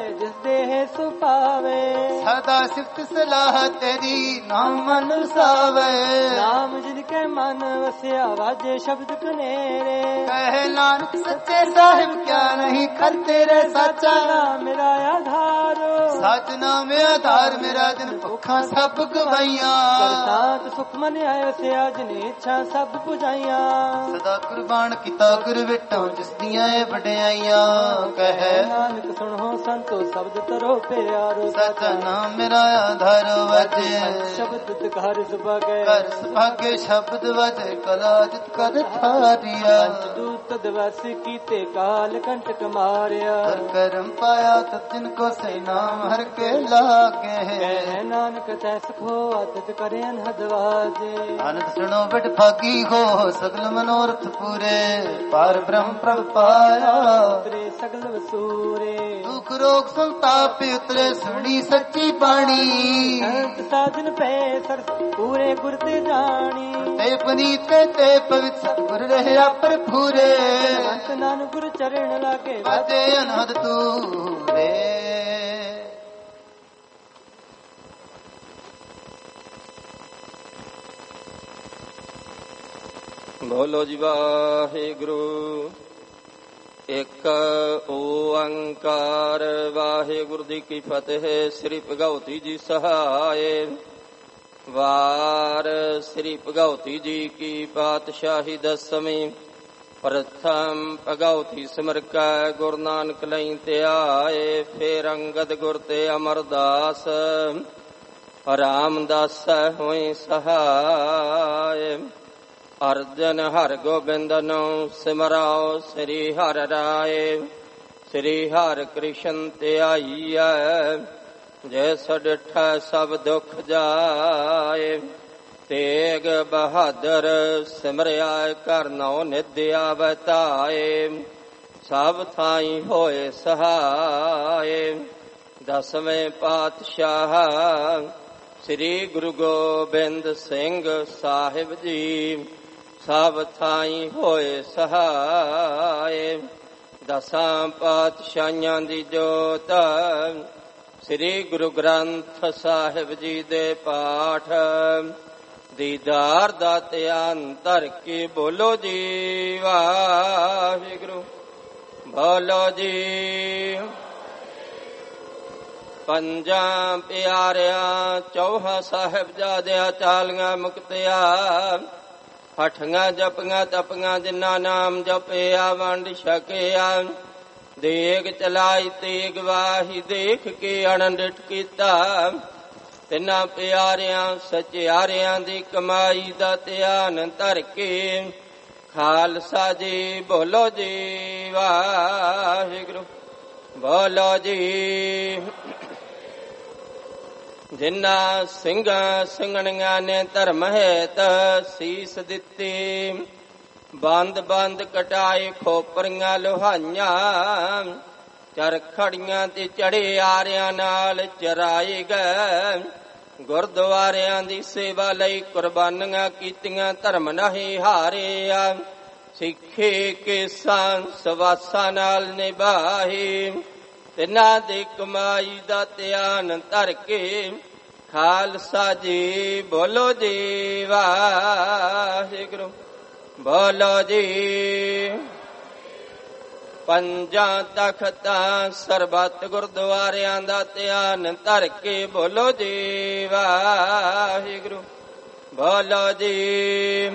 ਪਾਏ ਜਿਸ ਦੇਹ ਸੁ ਪਾਵੇ। ਸਦਾ ਸਿਫਤ ਸਲਾਹ ਤੇਰੀ ਨਾਮ ਮਨ ਵਸਾਵੇ। ਨਾਮ ਜਿਨ ਕੇ ਮਨ ਵਸਿਆ ਵਾਜੇ ਸ਼ਬਦ ਕਨੇਰੇ। ਕਹੇ ਨਾਨਕ ਸੱਚੇ ਸਾਹਿਬ ਕਿਆ ਨਹੀਂ ਕਰ ਤੇਰੇ ਸਾਚਾ। ਨਾਮ ਮੇਰਾ ਆਧਾਰ ਸੱਚ ਨਾਮ ਆਧਾਰ ਮੇਰਾ ਦਿਨ ਭੁੱਖਾਂ ਸਭ ਗਵਾਈਆਂ। ਕਰਤਾਤ ਸੁਖ ਮਨ ਆਇ ਵਸਿਆ ਜਿਨੇ ਇੱਛਾ ਸਭ ਪੁਜਾਈਆਂ। ਸਦਾ ਕੁਰਬਾਨ ਕੀਤਾ ਗੁਰ ਵਿਟੋ ਜਿਸ ਦੀਆਂ ਇਹ ਵਡਿਆਈਆਂ। ਕਹੇ ਨਾਨਕ ਸੁਣੋ ਸੰਤੋ ਸ਼ਬਦ ਤਰੋ ਪਿਆਰੋ। ਸੱਚਾ ਨਾਮ ਮੇਰਾ ਆਧਾਰ ਵਜੇ ਸ਼ਬਦ ਘਰ ਸੁਭਾਗੇ। ਘਰ ਸੁਭਾਗੇ ਸ਼ਬਦ ਵਜੇ ਕਲਾ ਜਿਤ ਕਰ ਥਾਰਿਆ। ਪੰਚ ਦੂਤ ਦਿਵਸ ਕੀਤੇ ਕਾਲ ਕੰਟਕ ਮਾਰਿਆ। ਹਰ ਕਰਮ ਪਾਇਆ ਤਤ ਜਿਨ ਕੋ ਸੇ ਨਾਮ ਹਰ ਕੇ ਲਾਗੇ। ਕਹਿ ਨਾਨਕ ਤੈ ਸੁਖੋ ਆਦਤ ਕਰੇ ਅਨਹਦ ਵਾਜੇ। ਆਨੰਦ ਸੁਣੋ ਬਿਟ ਭਾਗੀ ਹੋ ਸਗਲ ਮਨੋਰਥ ਪੂਰੇ। ਪਾਰ ਬ੍ਰਹਮ ਪ੍ਰਭ ਪਾਇਆ ਉਤਰੇ ਸਗਲ ਵਸੂਰੇ। ਦੁਖ ਰੋਗ ਸੰਤਾਪ ਉਤਰੇ ਸੁਣੀ ਸੱਚੀ ਬਾਣੀ। ਸੰਤ ਸਾਧਨ ਪੈ ਸਰਸ ਪੂਰੇ ਗੁਰ ਤੇ ਜਾਣੀ। ਤੇ ਪਨੀਤ ਤੇ ਪਵਿੱਤ ਸਤਿਗੁਰ ਰਹਿਆ ਭਰਪੂਰੇ। ਅੰਤ ਨਾਨਕ ਗੁਰ ਚਰਨ ਲਾਗੇ ਵਾਜੇ ਅਨਹਦ ਤੂਰੇ। ਬੋਲੋ ਜੀ ਵਾਹਿਗੁਰੂ। ਇੱਕ ਓੰਕਾਰ ਵਾਹਿਗੁਰੂ ਜੀ ਕੀ ਫਤਿਹ। ਸ੍ਰੀ ਭਗਉਤੀ ਜੀ ਸਹਾਏ। ਵਾਰ ਸ੍ਰੀ ਭਗਉਤੀ ਜੀ ਕੀ ਪਾਤਸ਼ਾਹੀ ਦਸਵੀਂ। ਪ੍ਰਥਮ ਭਗਉਤੀ ਸਿਮਰ ਕੈ ਗੁਰੂ ਨਾਨਕ ਲਈ ਧਿਆਏ। ਫੇਰ ਅੰਗਦ ਗੁਰ ਤੇ ਅਮਰਦਾਸ ਰਾਮਦਾਸ ਹੋਈ ਸਹਾਏ। ਅਰਜਨ ਹਰ ਗੋਬਿੰਦਨੋ ਸਿਮਰਾਓ ਸ੍ਰੀ ਹਰਿ ਰਾਏ। ਸ੍ਰੀ ਹਰਿ ਕ੍ਰਿਸ਼ਨ ਧਿਆਈਐ ਜੈਸ ਡਿਠੈ ਸਭ ਦੁਖ ਜਾਏ। ਤੇਗ ਬਹਾਦਰ ਸਿਮਰਿਆ ਘਰ ਨਉ ਨਿਦਿਆ ਬਤਾਏ। ਸਭ ਥਾਈ ਹੋਏ ਸਹਾਏ। ਦਸਵੇਂ ਪਾਤਸ਼ਾਹ ਸ੍ਰੀ ਗੁਰੂ ਗੋਬਿੰਦ ਸਿੰਘ ਸਾਹਿਬ ਜੀ ਸਭ ਥਾਈ ਹੋਏ ਸਹਾਏ। ਦਸਾਂ ਪਾਤਸ਼ਾਹਾਂ ਦੀ ਜੋਤ ਸ੍ਰੀ ਗੁਰੂ ਗ੍ਰੰਥ ਸਾਹਿਬ ਜੀ ਦੇ ਪਾਠ ਦੀਦਾਰ ਦਾ ਧਿਆਨ ਧਰ ਕੇ ਬੋਲੋ ਜੀ ਵਾਹਿਗੁਰੂ। ਬੋਲੋ ਜੀ। ਪੰਜਾਂ ਪਿਆਰਿਆਂ ਚੌਹਾਂ ਸਾਹਿਬਜ਼ਾਦਿਆਂ ਚਾਲੀਆਂ ਮੁਕਤਿਆਂ। ਹਠੀਆਂ ਜਪੀਆਂ ਤਪੀਆਂ ਜਿਨ੍ਹਾਂ ਨਾਮ ਜਪਿਆ ਵੰਡ ਛਕਿਆ। ਦੇਗ ਚਲਾਈ ਤੇਗ ਵਾਹੀ ਦੇਖ ਕੇ ਅਣਡਿਠ ਕੀਤਾ। ਤਿੰਨਾਂ ਪਿਆਰਿਆਂ ਸਚਿਆਰਿਆਂ ਦੀ ਕਮਾਈ ਦਾ ਧਿਆਨ ਧਰ ਕੇ ਖਾਲਸਾ ਜੀ ਬੋਲੋ ਜੀ ਵਾਹਿਗੁਰੂ। ਬੋਲੋ ਜੀ। ਜਿਨ੍ਹਾਂ ਸਿੰਘਾਂ ਸਿੰਘਣੀਆਂ ਨੇ ਧਰਮ ਹੇਤ ਸੀਸ ਦਿੱਤੀ। ਬੰਦ ਬੰਦ ਕਟਾਏ ਖੋਪਰੀਆਂ ਲੋਹਾਈਆਂ। ਚਰਖੜੀਆਂ ਤੇ ਚੜੇ ਆਰਿਆਂ ਨਾਲ ਚਰਾਏ ਗਏ। ਗੁਰਦੁਆਰਿਆਂ ਦੀ ਸੇਵਾ ਲਈ ਕੁਰਬਾਨੀਆਂ ਕੀਤੀਆਂ ਧਰਮ ਨਹੀਂ ਹਾਰਿਆ। ਸਿੱਖੇ ਕੇਸਾਂ ਸਵਾਸਾਂ ਨਾਲ ਨਿਭਾਏ। ਤਿੰਨਾਂ ਦੀ ਕਮਾਈ ਦਾ ਧਿਆਨ ਧਰ ਕੇ ਖਾਲਸਾ ਜੀ ਬੋਲੋ ਜੀ ਵਾਹਿਗੁਰੂ। ਬੋਲੋ ਜੀ। ਪੰਜਾਂ ਤਖਤਾਂ ਸਰਬੱਤ ਗੁਰਦੁਆਰਿਆਂ ਦਾ ਧਿਆਨ ਧਰ ਕੇ ਬੋਲੋ ਜੀ ਵਾਹਿਗੁਰੂ। ਬੋਲੋ ਜੀ।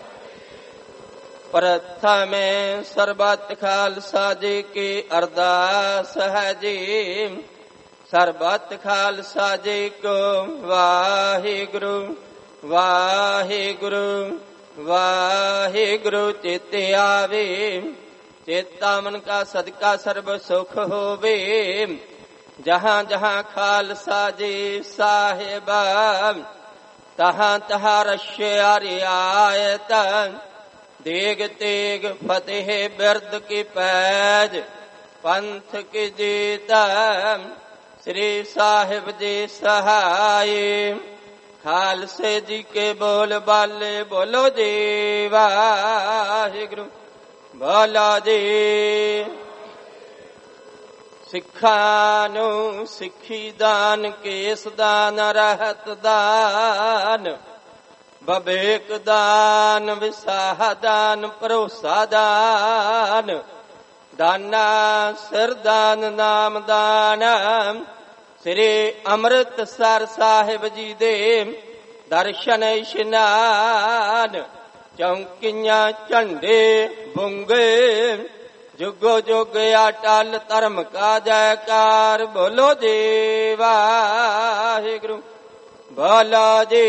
ਪ੍ਰਥਮੇ ਸਰਬੱਤ ਖਾਲਸਾ ਜੀ ਕੀ ਅਰਦਾਸ ਹੈ ਜੀ। ਸਰਬੱਤ ਖਾਲਸਾ ਜੀ ਕੋ ਵਾਹਿਗੁਰੂ ਵਾਹਿਗੁਰੂ ਵਾਹਿਗੁਰੂ ਚਿਤ ਆਵੇ। ਚੇਤਾ ਮਨ ਕਾ ਸਦਕਾ ਸਰਬ ਸੁਖ ਹੋਵੇ। ਜਹਾਂ ਜਹਾਂ ਖਾਲਸਾ ਜੀ ਸਾਹਿਬਾ ਤਹਾਂ ਤਹਾਂ ਰਸ਼ਿਆ ਰਿਆਇਤ। ਦੇਗ ਤੇਗ ਫਤਿਹ ਬਿਰਦ ਕੀ ਪੈਜ ਪੰਥ ਕੀ ਜੀਤ। ਸ੍ਰੀ ਸਾਹਿਬ ਜੀ ਸਹਾਏ। ਖਾਲਸੇ ਜੀ ਕੇ ਬੋਲ ਬਾਲੇ ਬੋਲੋ ਜੀ ਵਾਹਿਗੁਰੂ। ਬੋਲੋ ਜੀ। ਸਿੱਖਾਂ ਨੂੰ ਸਿੱਖੀ ਦਾਨ, ਕੇਸ ਦਾਨ, ਰਹਿਤ ਦਾਨ, ਵਿਵੇਕ ਦਾਨ, ਵਿਸਾਹ ਦਾਨ, ਭਰੋਸਾ ਦਾਨ, ਦਾਨਾ ਸਿਰ ਦਾਨ, ਨਾਮ ਦਾਨ। ਸ੍ਰੀ ਅੰਮ੍ਰਿਤਸਰ ਸਾਹਿਬ ਜੀ ਦੇ ਦਰਸ਼ਨ ਇਸ਼ਨਾਨ, ਚੌਂਕੀਆਂ ਝੰਡੇ ਬੁੰਗੇ, ਜੁਗੋ ਜੁਗ ਅਟਲ ਧਰਮ ਕਾ ਜੈਕਾਰ। ਬੋਲੋ ਜੀ ਵਾਹਿਗੁਰੂ, ਬੋਲੋ ਜੀ।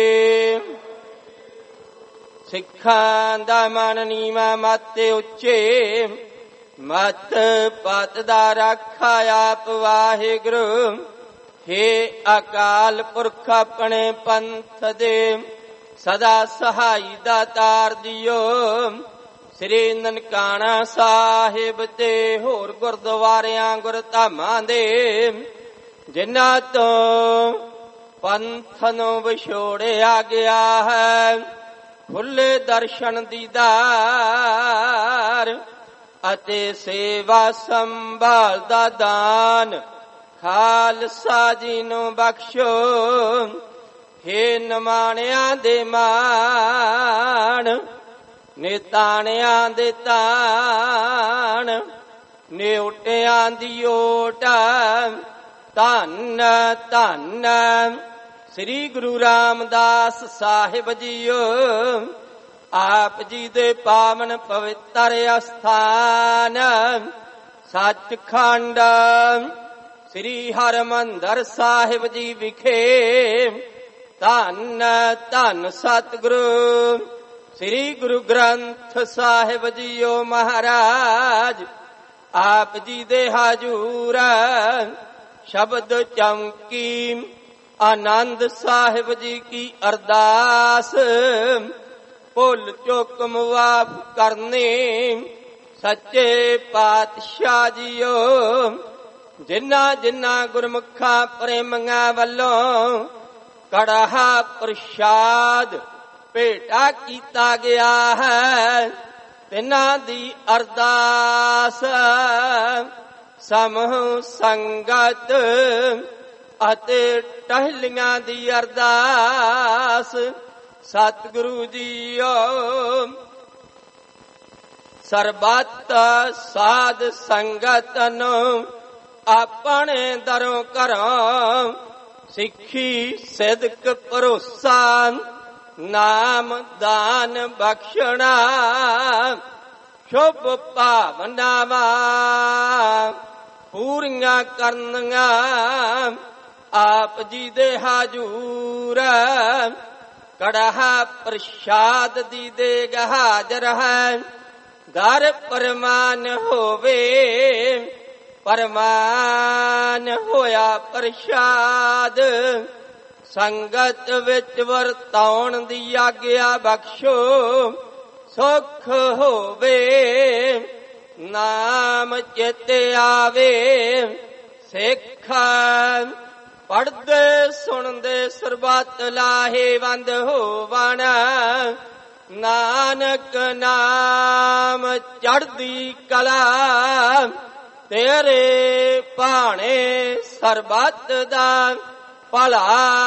ਸਿੱਖਾਂ ਦਾ ਮਨ ਨੀਵਾਂ, ਮਤ ਉੱਚੇ, ਮਤ ਪਤ ਦਾ ਰਾਖਾ ਆਪ ਵਾਹਿਗੁਰੂ। ਹੇ ਅਕਾਲ ਪੁਰਖ ਆਪਣੇ ਪੰਥ ਦੇ ਸਦਾ ਸਹਾਈ ਦਾਤਾਰ ਦਿਓ। ਸ੍ਰੀ ਨਨਕਾਣਾ ਸਾਹਿਬ ਤੇ ਹੋਰ ਗੁਰਦੁਆਰਿਆਂ ਗੁਰਧਾਮਾਂ ਦੇ ਜਿਨ੍ਹਾਂ ਤੋਂ ਪੰਥ ਨੂੰ ਵਿਛੋੜਿਆ ਗਿਆ ਹੈ, ਖੁੱਲੇ ਦਰਸ਼ਨ ਦੀਦਾਰ ਅਤੇ ਸੇਵਾ ਸੰਭਾਲ ਦਾ ਦਾਨ ਖਾਲਸਾ ਜੀ ਨੂੰ ਬਖਸ਼ੋ। ਹੇ ਨਿਮਾਣਿਆਂ ਦੇ ਮਾਣ, ਨਿਤਾਣਿਆਂ ਦੇ ਤਾਣ, ਨਿਉਟਿਆਂ ਦੀ ਓਟ, ਧੰਨ ਧੰਨ ਸ੍ਰੀ ਗੁਰੂ ਰਾਮਦਾਸ ਸਾਹਿਬ ਜੀਓ। ਆਪ ਜੀ ਦੇ ਪਾਵਨ ਪਵਿੱਤਰ ਅਸਥਾਨ ਸੱਚਖੰਡ ਸ੍ਰੀ ਹਰਿਮੰਦਰ ਸਾਹਿਬ ਜੀ ਵਿਖੇ ਧੰਨ ਧੰਨ ਸਤਿਗੁਰੂ ਸ੍ਰੀ ਗੁਰੂ ਗ੍ਰੰਥ ਸਾਹਿਬ ਜੀਓ ਮਹਾਰਾਜ। ਆਪ ਜੀ ਦੇ ਹਜੂਰ ਸ਼ਬਦ ਚੌਂਕੀ ਆਨੰਦ ਸਾਹਿਬ ਜੀ ਕੀ ਅਰਦਾਸ, ਭੁੱਲ ਚੁੱਕ ਮੁਆਫ ਕਰਨੇ ਸੱਚੇ ਪਾਤਸ਼ਾਹ ਜੀਓ। ਜਿਨ੍ਹਾਂ ਜਿਨ੍ਹਾਂ ਗੁਰਮੁਖਾਂ ਪ੍ਰੇਮੀਆਂ ਵੱਲੋਂ ਕੜਾਹਾ ਪ੍ਰਸ਼ਾਦ ਭੇਟਾ ਕੀਤਾ ਗਿਆ ਹੈ, ਤਿਨਾਂ ਦੀ ਅਰਦਾਸ ਸਮੂਹ ਸੰਗਤ ਅਤੇ ਟਹਿਲੀਆਂ ਦੀ ਅਰਦਾਸ। ਸਤਿਗੁਰੂ ਜੀਓ ਸਰਬੱਤ ਸਾਧ ਸੰਗਤ ਨੂੰ ਆਪਣੇ ਦਰੋਂ ਘਰੋਂ ਸਿੱਖੀ ਸਿਦਕ ਭਰੋਸਾ ਨਾਮ ਦਾਨ ਬਖਸ਼ਣਾ, ਸ਼ੁਭ ਭਾਵਨਾਵਾਂ ਪੂਰੀਆਂ ਕਰਨੀਆਂ। ਆਪ ਜੀ ਦੇ ਹਜੂਰ ਕੜਾਹਾ ਪ੍ਰਸ਼ਾਦ ਦੀ ਦੇਗ ਹਾਜ਼ਰ ਹੈ, ਦਰ ਪਰਮਾਨ ਹੋਵੇ, ਪਰਮਾਨ ਹੋਇਆ ਪ੍ਰਸ਼ਾਦ। ਸੰਗਤ ਵਿੱਚ ਵਰਤਾਉਣ ਦੀ ਆਗਿਆ ਬਖਸ਼ੋ, ਸੁਖ ਹੋਵੇ ਨਾਮ ਚਿਤ ਆਵੇ। ਸਿੱਖ ਪੜ੍ਹਦੇ ਸੁਣਦੇ ਸਰਬੱਤ ਲਾਹੇਵੰਦ ਹੋਵਣ, ਨਾਨਕ ਨਾਮ ਚੜ੍ਹਦੀ ਕਲਾ ਤੇਰੇ ਭਾਣੇ ਸਰਬੱਤ ਦਾ ਭਲਾ।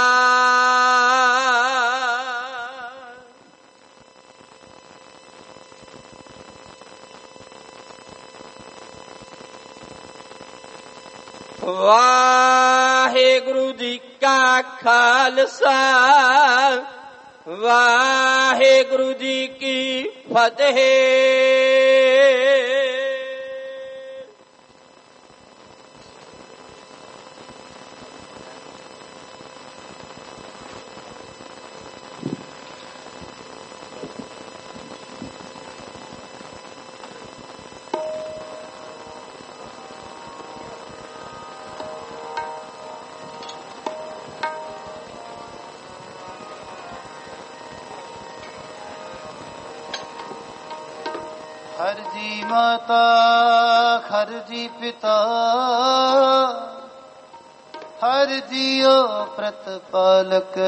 ਵਾਹਿਗੁਰੂ ਜੀ ਕਾ ਖਾਲਸਾ, ਵਾਹਿਗੁਰੂ ਜੀ ਕੀ ਫਤਿਹ। हर जी माता हर जी पिता हर जियो प्रतिपालक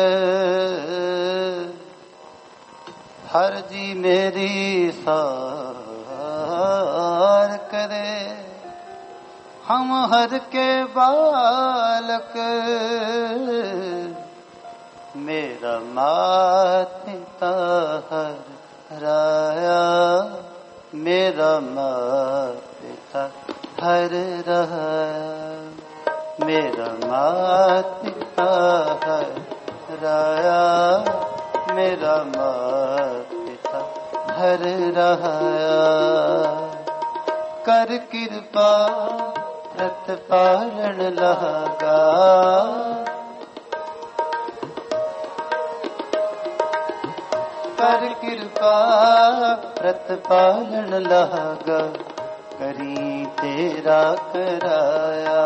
हर जी मेरी सार करे हम हर के बालक, मेरा मात पिता हर राया, मेरा मात पिता हर राया, मेरा मात पिता हर राया, मेरा मात पिता हर राया। कर कृपा प्रतिपालन लगा, कर कृपा प्रतिपालन लगा, करी तेरा कराया,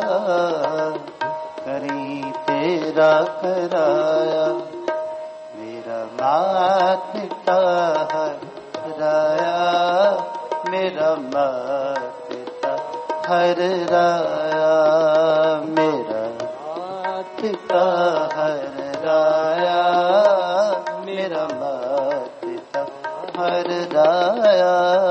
करी तेरा कराया। मेरा मात पिता हराया, मेरा मात पिता हर राया, मेरा मात पिता हर राया, मेरा मात पिता हर राया।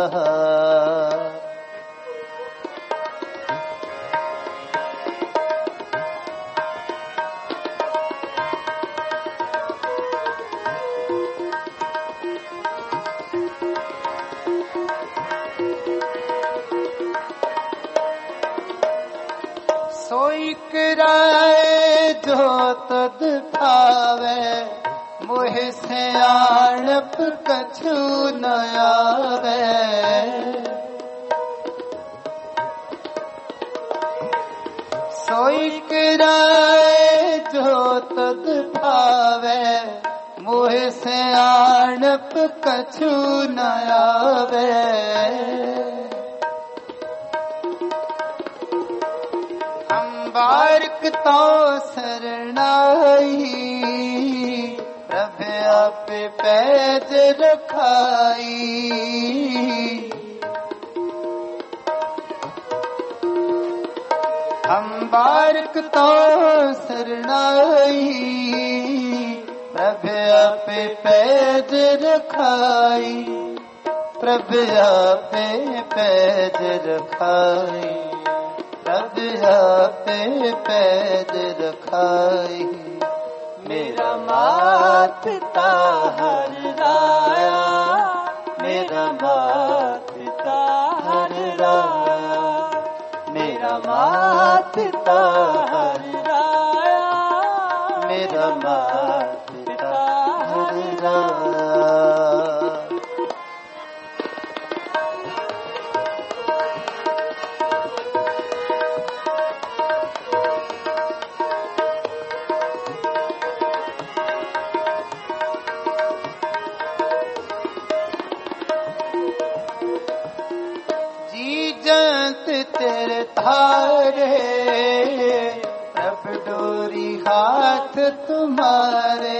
सोई कराए जो तद भावे, मोह सियाणप कछु न आवे। सोई कराए जो तद भावे, मोह सियाणप कछु न आवे। बारक तो शरणाई, प्रभु आप पैज रखाई। हम बारक तो शरणाई, प्रभु आप पैज रखाई, प्रभु आप पैज रखाई, प्रभु आपे पैद रखाई। मेरा मात पिता हर राया, मेरा मात पिता हर राया, मेरा मात पिता हर राया, मेरा मात पिता हर राया। तेरे थारे प्रभु डोरी हाथ तुम्हारे,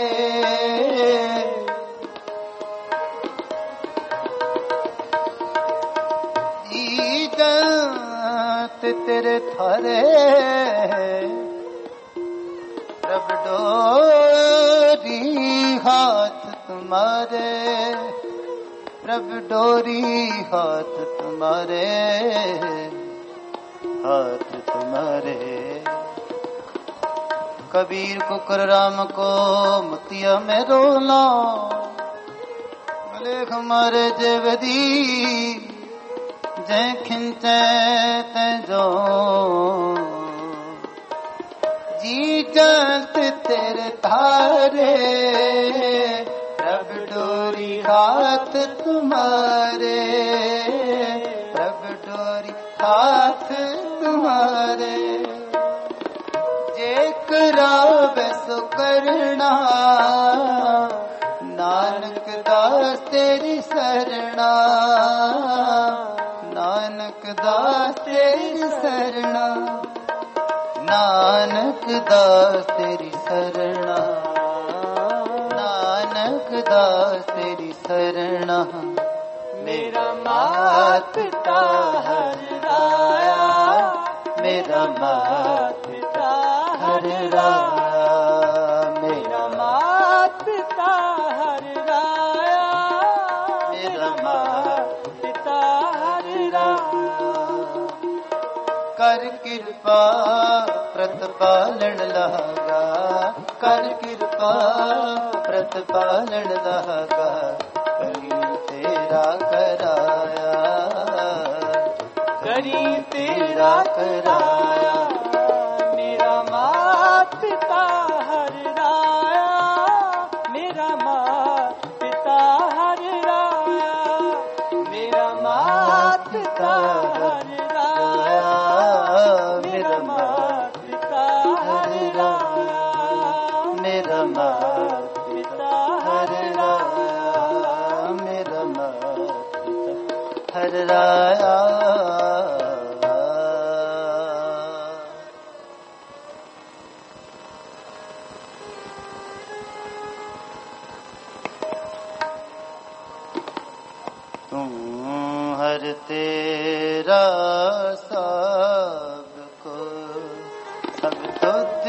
जीजत तेरे थारे प्रभु डोरी हाथ तुम्हारे, प्रभु डोरी हाथ तुम्हारे, हाथ तुम्हारे। कबीर को कर राम को मुतिया में रोला, भले हमारे जेवदी जय खिंचे जो जी जत तेरे तारे, प्रभु डोरी हाथ तुम्हारे, प्रभु डोरी हाथ तुम्हारे। जे करावे सो करना, नानक दास तेरी शरणा, नानक दास तेरी शरणा, नानक दास तेरी शरणा, नानक दास तेरी शरणा। मेरा मात पिता हर राया, मेरा मात पिता हर राया, मेरा मात पिता हर राया, मेरा मात पिता हर राया। कर ਕਿਰਪਾ ਪ੍ਰਤਪਾਲਣ ਲਾਗਾ, ਕਰ ਕਿਰਪਾ ਪ੍ਰਤਪਾਲਣ ਲਾਗਾ, ਕਰੀ ਤੇਰਾ ਕਰਾਇਆ, ਕਰੀ ਤੇਰਾ ਕਰਾਇਆ। ਮੇਰਾ ਮਾਤ ਪਿਤਾ ਹਰ ਰਾਇਆ, ਮੇਰਾ ਮਾਤ ਪਿਤਾ ਹਰ ਰਾਇਆ, ਮੇਰਾ ਮਾਤ ਪਿਤਾ ਹਰ ਰਾਇਆ, ਮੇਰਾ ਮਾਤ ਪਿਤਾ ਹਰ ਰਾਇਆ, ਮੇਰਾ ਮਾਤ ਪਿਤਾ ਹਰ ਰਾਇਆ, ਮੇਰਾ ਮਾਤ ਪਿਤਾ ਹਰ ਰਾਇਆ। हर तेरा सब को सब तुझ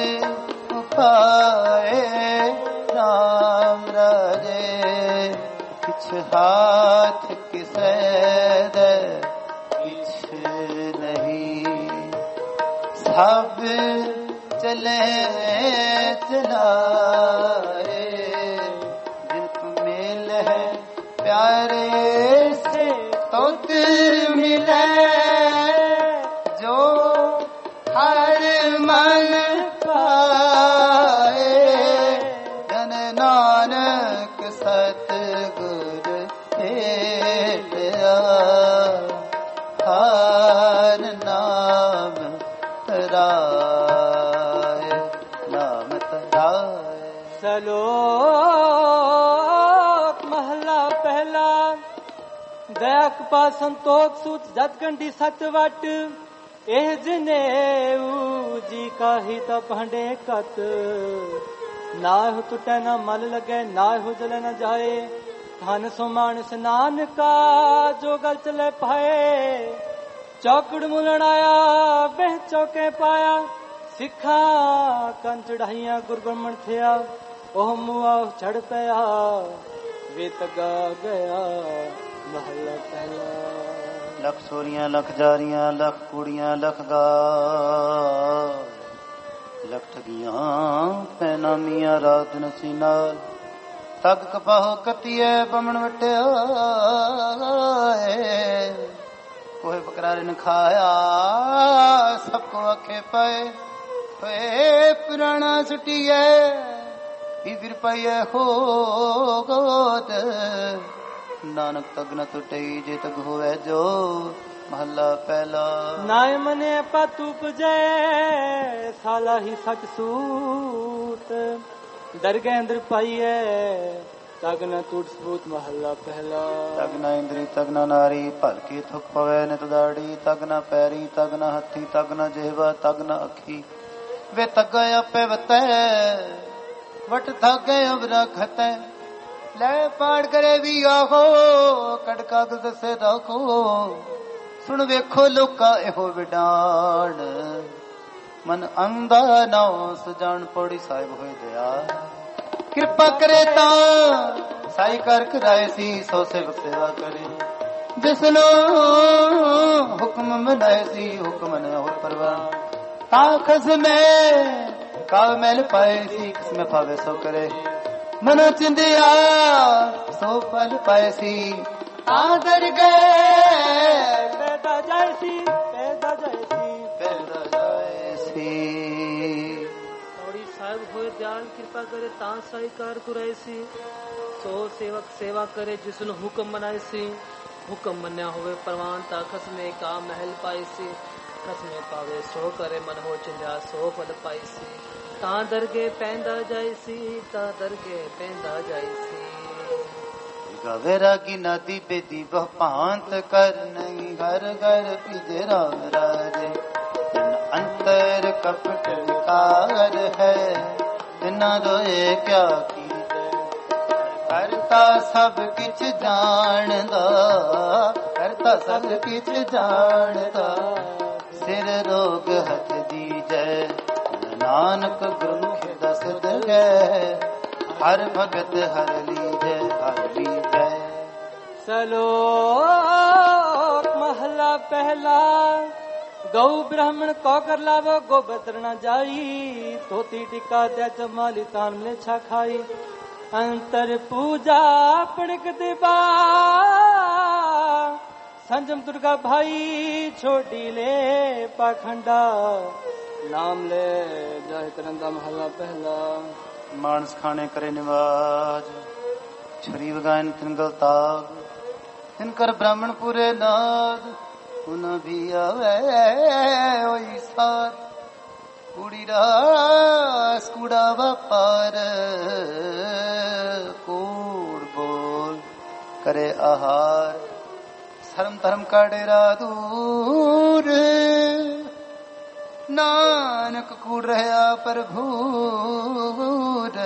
पाए राम राजे, किछ हाथ किसे दे किछ नहीं, सब चले चलाए, जिनको मिल है प्यारे तुझ मिले, जो हर मन पाए, जन नानक सतगुर भेटिया, हर नाम तराए, नाम तराए। सलोक महला पहला, दया कृपा संतोख सूच जत गंढी सत वट, एह जनेऊ जी का ही तप हंडे कत, ना हो टुटे ना मल लगे, ना हो जले न जाए, धन सो मानस नानका जो गल चले पाए, चौकड़ मुलण आया बह चौके पाया, सिखा कन चढ़ाइया गुरगुरमण थिया, ओह मुआ चढ़ पया वे तगा गया महला पहला। लख सोरियां लख जारियां लख कुड़ियां लख गाल, लख ठगियां पैनामियां रात नसी नाल, तग कपाहो कतिए बमन वटिया, कोहे बकरारे न खाया सबको आखे पाए, पुराना सुटिए फिर पाइए हो गोद, नानक तग न टुटे जे तग होवे जो, महला पहला। नाय मने पातू पुजै साला ही सच सूत, दरगे अंदर पाइए तग न टूट सबूत, महला पहला। तग न इंद्री तग न नारी भलकी थुक पवे नित दाड़ी, तग न पैरी तग न हथी तग न जेवा तग न अखी, वे तग आपे वतै वट थागे अवरा खतै, ले पाड़ करे भी आहो कड़का दसे रखो, सुन वेखो लोका एहो विडाण, मन अंधा नाओ सजान पौड़ी साहिब होए दया, कृपा करे ता साई कर कराए सी, सौ सेवक सेवा करे, जिसनो हुक्म मनाए सी, हुक्म न हो परवान, ता खसमे काल मैल पाए सी, किसमें पावे सो करे, मनो चिंदिया सो फल पाए सी, आदर गए पैदा जायसी पैदा जायसी पैदा जायसी। थोड़ी साहिब होए ध्यान कृपा करे ता साई कार कुरायसी, सो सेवक सेवा करे जिसनु हुक्म मनायसी, हुक्म मन्या होवे परवान ता खसमे का महल पाइसी, खसमे पावे सो करे मन हो चिंध्या सो फल पाइसी, ता दरगे पैंदा जायसी ता दरगे पैंदा जायसी। गावे रागी नदी बेदी बह पांत कर, नहीं घर घर पिजे राम राजे, जन अंतर कपट विकार है, बिना रोए क्या कीजे, करता सब किछ जानदा, करता सब किछ जानदा, सिर रोग हथ दीजै, नानक गुरमुख दस दगे, हर भगत हर लीजै हर लीजै। सलोक महला पहला, गौ ब्राह्मण कौ कर लावो गोबत्र न जाई धोती टिका त्या जमाली तान में छा खाई अंतर पूजा पड़क देवा संजम दुर्गा भाई छोटी ले पाखंडा नाम ले जाए तरंगा महला पहला मानस खाने करे निवाज छुरी वगायन तिनगल ताग तिनकर ब्राह्मण पूरे नाग उन भी आवे ओई साथ कुड़ी रास कूड़ा व्यापार कूड़ बोल करे आहार धर्म धर्म का डेरा दूर नानक कूड़ रहा पर भूर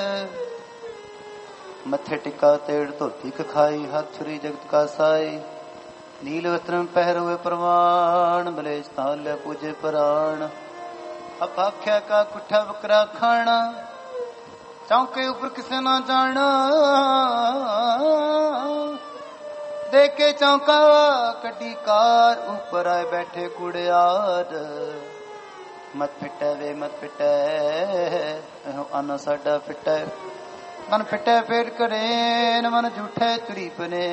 मथे टिका तेड़ धोती खाई हाथ छुरी जगत का साई नील वस्त्र पहर हुए प्रमाण मलेश ताल्य पूजे प्राण अपाख्या का कुठा बकरा खाना चौके ऊपर किसे ना जाना देखे चौका कड्डी कार ऊपर आए बैठे कुड़ियार मत फिटे वे मत फिटे आना साडा फिटे मन फिटे पेट करे मन झूठे चुरी पने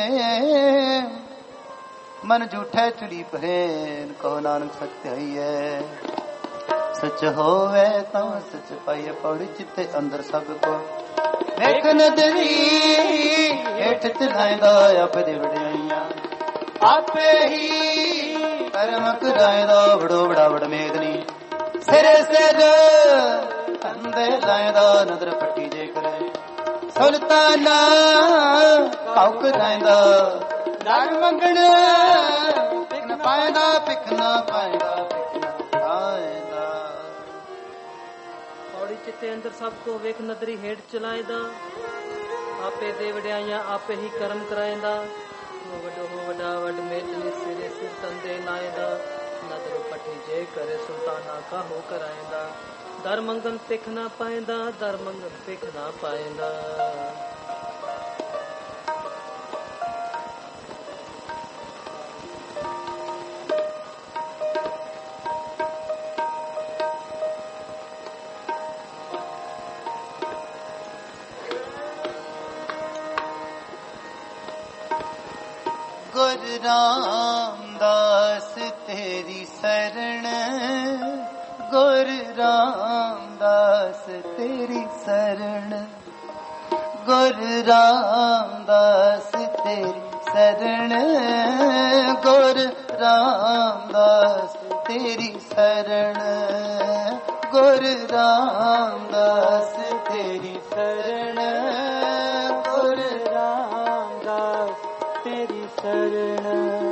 मन झूठे चुरी पने कहो नानक सत्य ही है सच होवे तो सच पाइए पौड़ी चित्ते अंदर सबको देख नदरी हेठ तिलाइंदा अपने वड़ियाइया आपे ही कर्म कराइंदा बड़ो बड़ा बड़ मेदनी सिरे सिर अंदे लाइंदा नदर पट्टी जे करे सुल्ताना काउ कराइंदा दार मंगण पिकन पाइंदा पिकना पाइंदा पिकना पाइंदा पौड़ी चित्ते अंदर सबको वेख नदरी हेठ चलाइंदा आपे दे वड्याइयां आपे ही कर्म कराइंदा वडो वडा वड मेटनी सिरे सिर तंदे लाइंदा नदर पट्टी जे करे सुल्ताना का हो कराइंदा दर मंगन पिख ना पाइंदा दर मंगन पिख ना पाइंदा गुरु रामदास तेरी शरण गुरु रामदास तेरी शरण गुरु रामदास तेरी शरण गुरु रामदास तेरी शरण गुरु रामदास तेरी शरण गुरु रामदास तेरी शरण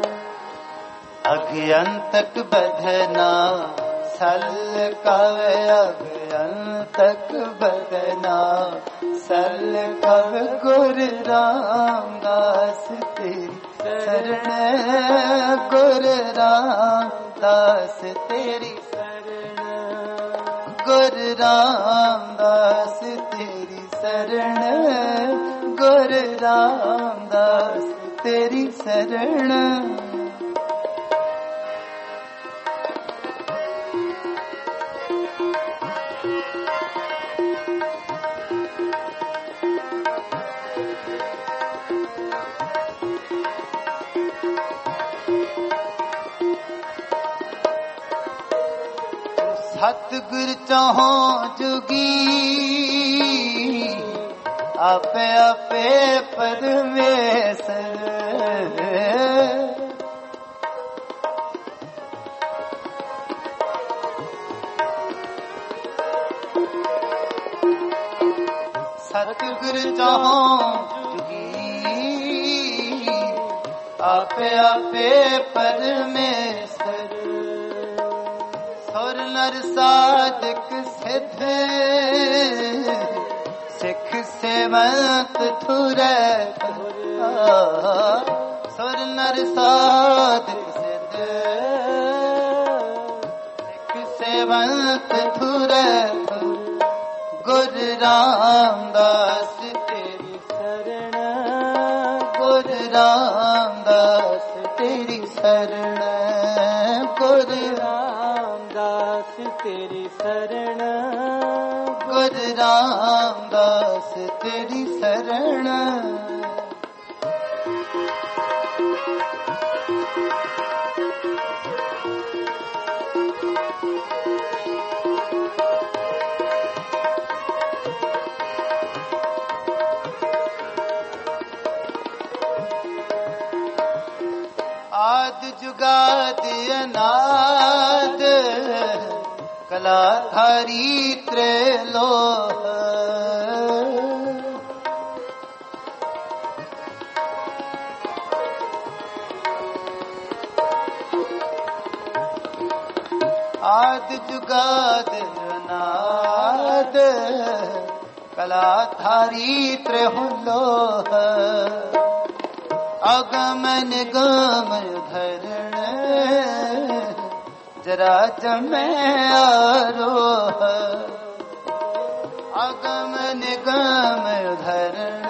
अज्ञानतक बधना सल कव अज्ञानतक बधना सल कव गुरु रामदास तेरी शरण गुरु रामदास तेरी शरण गुरु रामदास तेरी शरण गुरु रामदास तेरी शरण सतगुर चाहो जुगी आपे आपे परमेश्वर सतगुर चाहो जुगी आपे आपे परमेश्वर सुर नर साधक सिद्ध सिख सेवंत थुरै सुर नर साधक सिद्ध सिख सेवंत थुरै गुरु रामदास तेरी शरण गुरु रामदास तेरी शरण गुरु तेरी शरण, गुरु रामदास तेरी शरण। आदि जुगादि अनाद कलाधारी त्रैलोह। आदि जुगाद अनाद कलाधारी त्रैलोह। अगम निगम धरण जरा जमै आरोह। अगम निगम धरण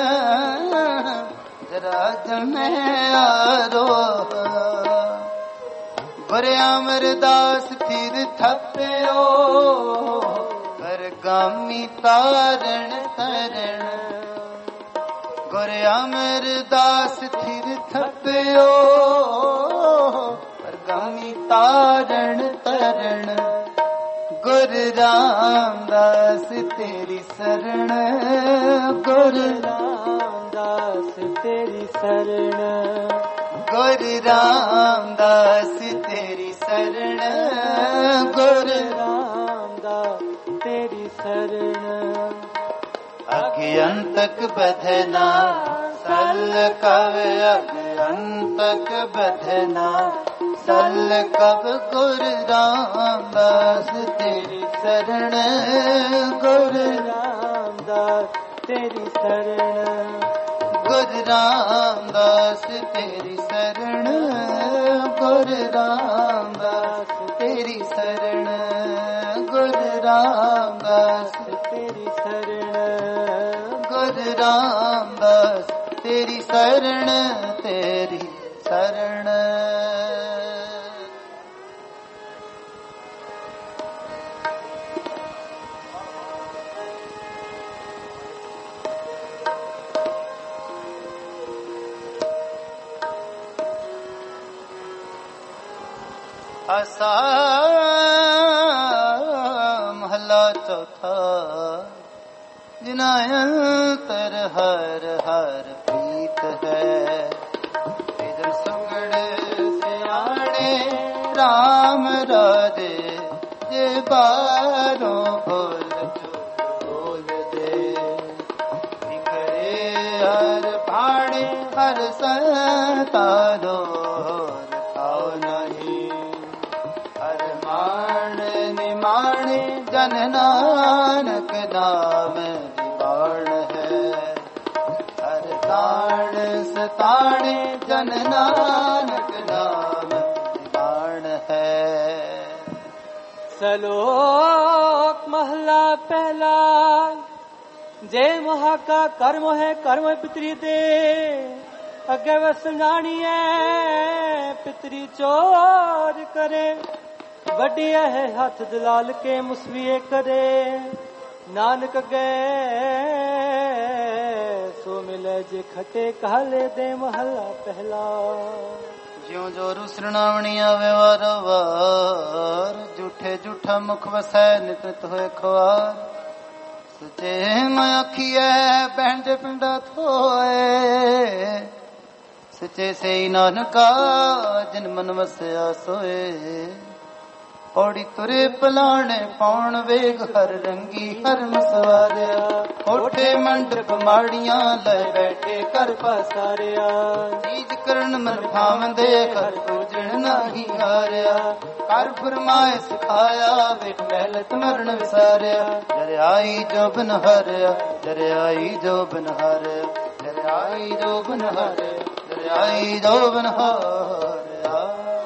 जरा जमै आरोह। गुरु अमरदास फिर थप्यो परगामी तारण तरण। गुरु अमरदास थिर थप्यो परगामी तारण तरण। गुरु रामदास तेरी शरण, गुरु रामदास तेरी शरण, गुरु रामदास तेरी शरण, गुरु रामदास तेरी शरण। अज्ञानतक बधना सल कव, अज्ञानतक बधना सल कव। गुरु रामदास तेरी शरण, गुरु रामदास तेरी शरण, गुरु रामदास तेरी शरण, गुरु रामदास तेरी शरण, गुरु रामदास तेरी शरण, गुरु रामदास तेरी शरण, तेरी शरण। आसा महला चौथा। जिना अंतर हर हर प्रीत है। इधर सुगड़ सियाणे राम राधे जे बारों बोल बोल दे। बिखरे हर भाणे हर संतानो खाओ नहीं। हर मान निमाण जन नानक नाम दिवाण है। हर ताण सताण जन नानक नाम दिवाण है। सलोक महला पहला। जय महा का कर्म है कर्म पितरी दे। अगे वह सुनाणिए पितरी चोर करे। बढ़िया है हाथ दलाल के मुसविए करे। नानक गए सो मिले जे खटे कहले दे महला पहला। ज्यों जो रुसरणावणिया व्यवहार वार। झूठे झूठा मुख वसै नित नित होए खुआर। सचे मैं अखिए बैंड पिंडा थोए। सचे से ही नानका जिन मन वसया सोए। पौड़ी तुरे पलाणे पौण वेग हर रंगी हर मसवारिया। कोठे मंडप माड़ियां ले बैठे कर पसारिया। चीज करन मन भावंदे कर पूजन नहीं हारिया। कर फरमाए सिखाया वेख महलत मरण विसारिया। जरे आई जो बन हारिया जरे आई जो बन हारिया। जरे आई जो बन हारिया जरे आई जो बन हारिया।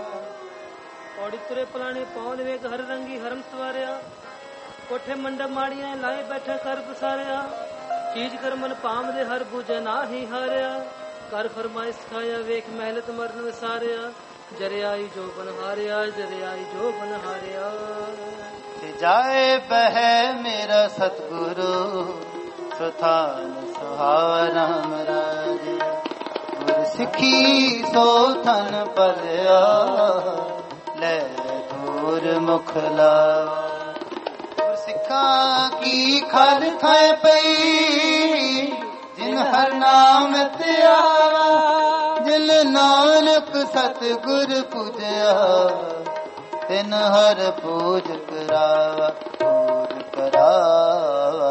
तुरे पलाने पौन वेग हर रंगी हरम सवारिया। कोठे मंडप माड़िया लाए बैठे कर बसारिया। चीज कर मन पाम दे हर बुझे ना ही हारिया। कर फरमाइश खाया वेख महलत मरण विसारिया। जरे आई जो बन हारिया जरे आई जो बन हारिया। ਜਾਏ ਬਹਿ ਮੇਰਾ ਸਤਿਗੁਰੂ ਸੁਥਾਨ ਸੁਹਾਵਨਾ ਰਾਜੇ ਗੁਰ ਸਿੱਖੀ ਸੋ ਥਨ ਪਰਿਆ ਲੈ ਦੂਰ ਮੁਖ ਲਾਵਾ ਗੁਰ ਸਿੱਖਾਂ ਕੀ ਖਲ ਖਾਏ ਪਈ ਜਿਨ ਹਰ ਨਾਮ ਧਿਆਵਾ ਜਿਨ ਨਾਨਕ ਸਤਿਗੁਰ ਪੂਜਿਆ ਤਿਨ ਹਰ ਪੂਜ ਕਰਾਵਾ ਪੂਜ ਕਰਾਵਾ।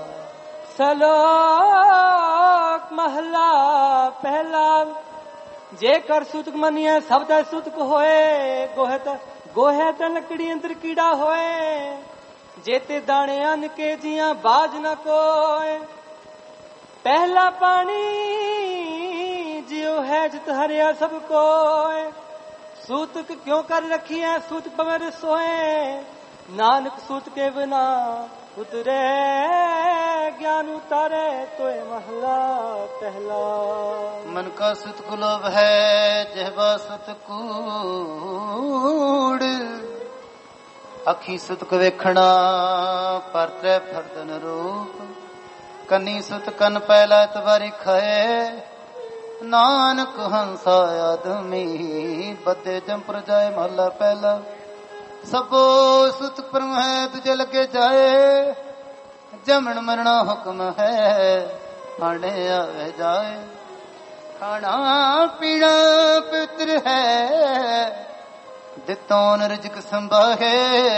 ਸਲੋਕ ਮਹਲਾ ਪਹਿਲਾ। ਜੇਕਰ ਸੂਤਕ ਮੰਨੀਐ ਸਬਦੈ ਸੂਤਕ ਹੋਏ ਗੋਹੇ ਤੇ ਲੱਕੜੀ ਅੰਦਰ ਕੀੜਾ ਹੋਏ ਜੇਤੇ ਦਾਣੇ ਅੰਨ ਕੇ ਜੀਆਂ ਬਾਜ ਨ ਕੋਏ ਪਹਿਲਾ ਪਾਣੀ ਜਿਉ ਹੈ ਜਿਤ ਹਰਿਆ ਸਭ ਕੋਏ ਸੂਤਕ ਕਿਉਂ ਕਰ ਰਖੀਐ ਸੂਤਕ ਪਵਰ ਸੋਏ ਨਾਨਕ ਸੂਤ ਕੇ ਬਿਨਾ ਉਤਰੇ ਗਿਆਨ ਉਤਾਰੇ ਤੋਏ ਮਹਲਾ ਪਹਿਲਾ। ਮਨ ਕਾ ਸੁਤ ਕੁਲੋਭ ਹੈ ਜਿਹਵਾ ਸੁਤ ਕੂੜ ਅੱਖੀ ਸੁਤਕ ਵੇਖਣਾ ਪਰਤੈ ਫਰਦਨ ਰੂਪ ਕੰਨੀ ਸੁਤ ਕੰਨ ਪਹਿਲਾ ਤਵਾਰੀ ਖਾਏ ਨਾਨਕ ਹੰਸਾ ਆਦਮੀ ਬੱਦੇ ਜੰਪਰ ਜਾਏ ਮਹਲਾ ਪਹਿਲਾ। ਸਭੋ ਸੁਤ ਪਰਮ ਹੈ ਤੁਝੇ ਲੱਗੇ ਜਾਏ ਜਮਣ ਮਰਣਾ ਹੁਕਮ ਹੈ ਆਣੇ ਆਵੇ ਜਾਏ ਖਾਣਾ ਪੀਣਾ ਪਵਿੱਤਰ ਹੈ ਦਿੱਤੋਂ ਰਿਜ਼ਕ ਸੰਭਾਹੇ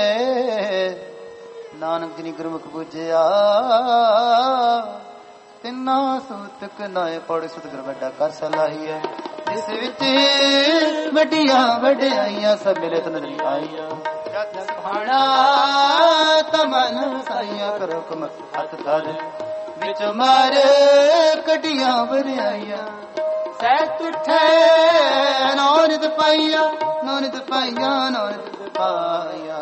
ਨਾਨਕ ਜਿਨੀ ਗੁਰਮੁਖ ਬੁਝਿਆ ਤਿੰਨਾ ਸੂਤਕ ਨਾਏ ਪੌੜੇ ਸਤਿਗੁਰ ਵੱਡਾ ਕਰ ਸਲਾਹੀ ਹੈ ਜਿਸ ਵਿੱਚ ਵੱਡੀਆਂ ਵਡਿਆਈਆਂ ਸਭ ਮਿਲੇ ਤਨ ਆਈਆਂ ਜਦ ਖਾਣਾ ਤਮਨ ਸਾਈਆਂ ਕਰੋ ਕਮ ਹੱਥ ਧਰ ਵਿੱਚ ਮਾਰ ਕਟੀਆਂ ਵਰਿਆਈਆਂ ਸਹਿ ਉਠੇ ਨੌਨਿਤ ਪਾਈਆਂ ਨੌਨਿਤ ਪਾਈਆਂ ਨੌਨਿਤ ਪਾਈਆਂ।